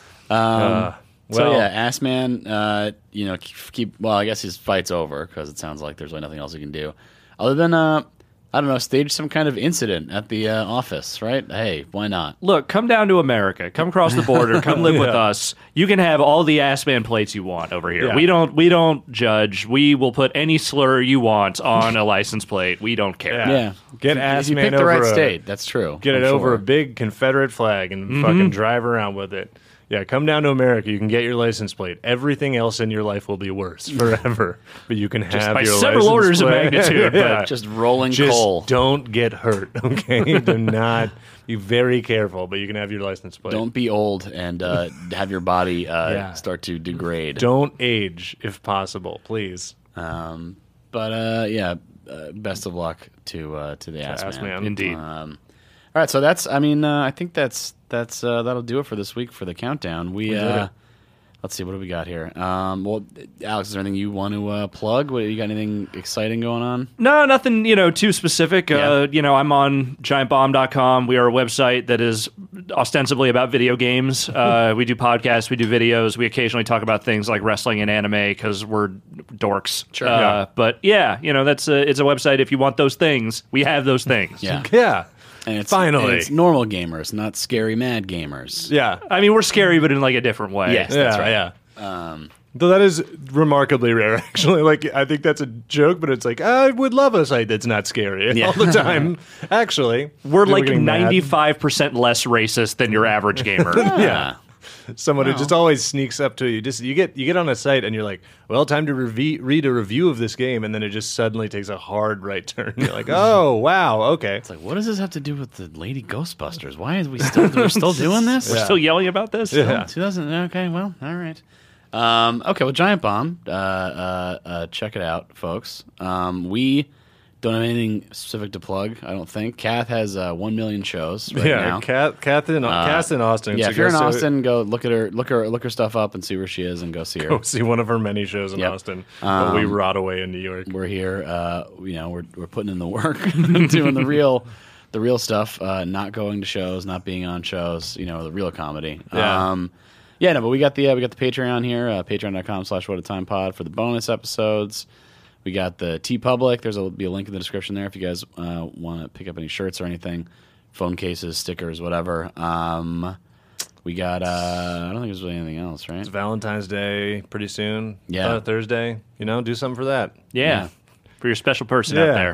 [SPEAKER 4] Uh,
[SPEAKER 3] So
[SPEAKER 4] well,
[SPEAKER 3] yeah, Ass Man, uh, you know, keep, keep. Well, I guess his fight's over because it sounds like there's really nothing else he can do, other than uh, I don't know, stage some kind of incident at the uh, office, right? Hey, why not?
[SPEAKER 5] Look, come down to America. Come across the border. Come live with us. You can have all the ass man plates you want over here.
[SPEAKER 4] Yeah.
[SPEAKER 5] We don't. We don't judge. We will put any slur you want on a license plate. We don't care.
[SPEAKER 4] Yeah.
[SPEAKER 3] Yeah,
[SPEAKER 4] Get
[SPEAKER 3] If
[SPEAKER 4] Ass
[SPEAKER 3] you
[SPEAKER 4] Man
[SPEAKER 3] picked the
[SPEAKER 4] over
[SPEAKER 3] right
[SPEAKER 4] a-
[SPEAKER 3] state. That's true.
[SPEAKER 4] Get it
[SPEAKER 3] I'm
[SPEAKER 4] over
[SPEAKER 3] sure.
[SPEAKER 4] a big Confederate flag and fucking drive around with it. Yeah, come down to America. You can get your license plate. Everything else in your life will be worse forever. But you can have
[SPEAKER 5] by
[SPEAKER 4] your
[SPEAKER 5] several
[SPEAKER 4] license
[SPEAKER 5] orders of
[SPEAKER 4] plate.
[SPEAKER 5] magnitude, but
[SPEAKER 3] Just rolling
[SPEAKER 4] Just
[SPEAKER 3] coal.
[SPEAKER 4] don't get hurt, okay? Do not be very careful, but you can have your license plate.
[SPEAKER 3] Don't be old and uh, have your body uh,
[SPEAKER 4] Yeah.
[SPEAKER 3] start to degrade.
[SPEAKER 4] Don't age if possible, please.
[SPEAKER 3] Um, but uh, yeah, uh, best of luck to uh, to the ass,
[SPEAKER 4] Ass
[SPEAKER 3] man.
[SPEAKER 4] Man.
[SPEAKER 5] Indeed.
[SPEAKER 3] Um, all right, so that's. I mean, uh, I think that's that's uh, that'll do it for this week for the countdown. We,
[SPEAKER 4] did
[SPEAKER 3] uh,
[SPEAKER 4] it.
[SPEAKER 3] let's see, what do we got here? Um, well, Alex, is there anything you want to uh, plug? What, you got anything exciting going on?
[SPEAKER 5] No, nothing, you know, too specific.
[SPEAKER 3] Yeah.
[SPEAKER 5] Uh, you know, I'm on giant bomb dot com. We are a website that is ostensibly about video games. Uh, we do podcasts, we do videos. We occasionally talk about things like wrestling and anime because we're dorks.
[SPEAKER 3] Sure.
[SPEAKER 5] Uh,
[SPEAKER 4] Yeah.
[SPEAKER 5] But yeah, you know, that's a, it's a website. If you want those things, we have those things.
[SPEAKER 3] Yeah,
[SPEAKER 4] Yeah.
[SPEAKER 3] and it's,
[SPEAKER 4] Finally.
[SPEAKER 3] and it's normal gamers, not scary mad gamers.
[SPEAKER 4] Yeah.
[SPEAKER 5] I mean, we're scary, but in like a different way.
[SPEAKER 3] Yes.
[SPEAKER 4] Yeah,
[SPEAKER 3] That's right.
[SPEAKER 4] yeah.
[SPEAKER 3] Um,
[SPEAKER 4] Though that is remarkably rare, actually. Like, I think that's a joke, but it's like, I would love a site that's not scary
[SPEAKER 3] Yeah.
[SPEAKER 4] all the time. Actually,
[SPEAKER 5] We're
[SPEAKER 4] People
[SPEAKER 5] like
[SPEAKER 4] getting mad.
[SPEAKER 5] ninety-five percent less racist than your average gamer.
[SPEAKER 4] Yeah. Someone who just always sneaks up to you. Just you get you get on a site and you're like, well, time to rev- read a review of this game, and then it just suddenly takes a hard right turn. You're like, oh wow, okay.
[SPEAKER 3] it's like, what does this have to do with the Lady Ghostbusters? Why is we still we're still doing this?
[SPEAKER 5] We're still yelling about this?
[SPEAKER 4] Yeah.
[SPEAKER 3] two thousand. Okay, well, all right. Um, okay, well, Giant Bomb. Uh, uh, uh, check it out, folks. Um, we don't have anything specific to plug. I don't think. Kath has uh, one million shows right
[SPEAKER 4] yeah,
[SPEAKER 3] now.
[SPEAKER 4] Kath, Kath in, Kath in Austin.
[SPEAKER 3] yeah,
[SPEAKER 4] so
[SPEAKER 3] if you're in
[SPEAKER 4] go see-
[SPEAKER 3] Austin, go look at her, look her, look her stuff up, and see where she is, and go see her.
[SPEAKER 4] Go see one of her many shows in
[SPEAKER 3] Yep.
[SPEAKER 4] Austin. but we
[SPEAKER 3] Um,
[SPEAKER 4] rot away in New York.
[SPEAKER 3] We're here. Uh, you know, we're we're putting in the work, doing the real, the real stuff. Uh, not going to shows, not being on shows. You know, the real comedy.
[SPEAKER 4] Yeah.
[SPEAKER 3] Um, yeah. No, but we got the uh, we got the Patreon here. Uh, Patreon dot com slash What a Time Pod for the bonus episodes. We got the T Public. There's a be a link in the description there if you guys uh, want to pick up any shirts or anything, phone cases, stickers, whatever. Um, we got. Uh, I don't think there's really anything else, right?
[SPEAKER 4] It's Valentine's Day pretty soon.
[SPEAKER 3] Yeah.
[SPEAKER 4] Uh, Thursday. You know, do something for that.
[SPEAKER 5] Yeah. For your special person
[SPEAKER 4] Yeah.
[SPEAKER 5] out there.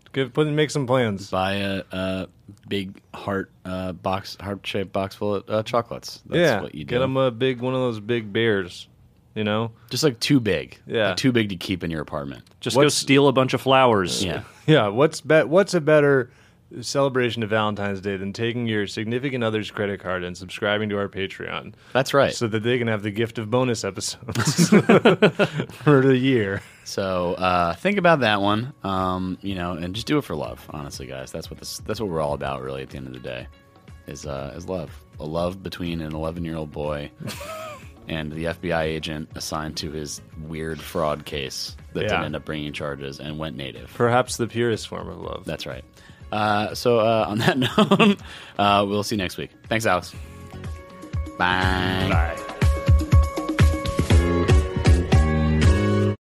[SPEAKER 4] Give, put, make some plans.
[SPEAKER 3] Buy a, a big heart uh, box, heart shaped box full of uh, chocolates. That's
[SPEAKER 4] yeah,
[SPEAKER 3] what you do.
[SPEAKER 4] get them a big one of those big bears. You know,
[SPEAKER 3] just like too big.
[SPEAKER 4] Yeah,
[SPEAKER 3] like too big to keep in your apartment.
[SPEAKER 5] Just what's, go steal a bunch of flowers.
[SPEAKER 3] Yeah,
[SPEAKER 4] yeah. What's be- What's a better celebration of Valentine's Day than taking your significant other's credit card and subscribing to our Patreon?
[SPEAKER 3] That's right.
[SPEAKER 4] So that they can have the gift of bonus episodes for the year.
[SPEAKER 3] So uh, think about that one, um, you know, and just do it for love. Honestly, guys, that's what this. That's what we're all about, really. At the end of the day, is uh, is love. A love between an eleven-year-old boy and the F B I agent assigned to his weird fraud case that
[SPEAKER 4] Yeah.
[SPEAKER 3] didn't end up bringing charges and went native.
[SPEAKER 4] Perhaps the purest form of love.
[SPEAKER 3] That's right. Uh, so uh, on that note, uh, we'll see you next week. Thanks, Alex. Bye.
[SPEAKER 4] Bye.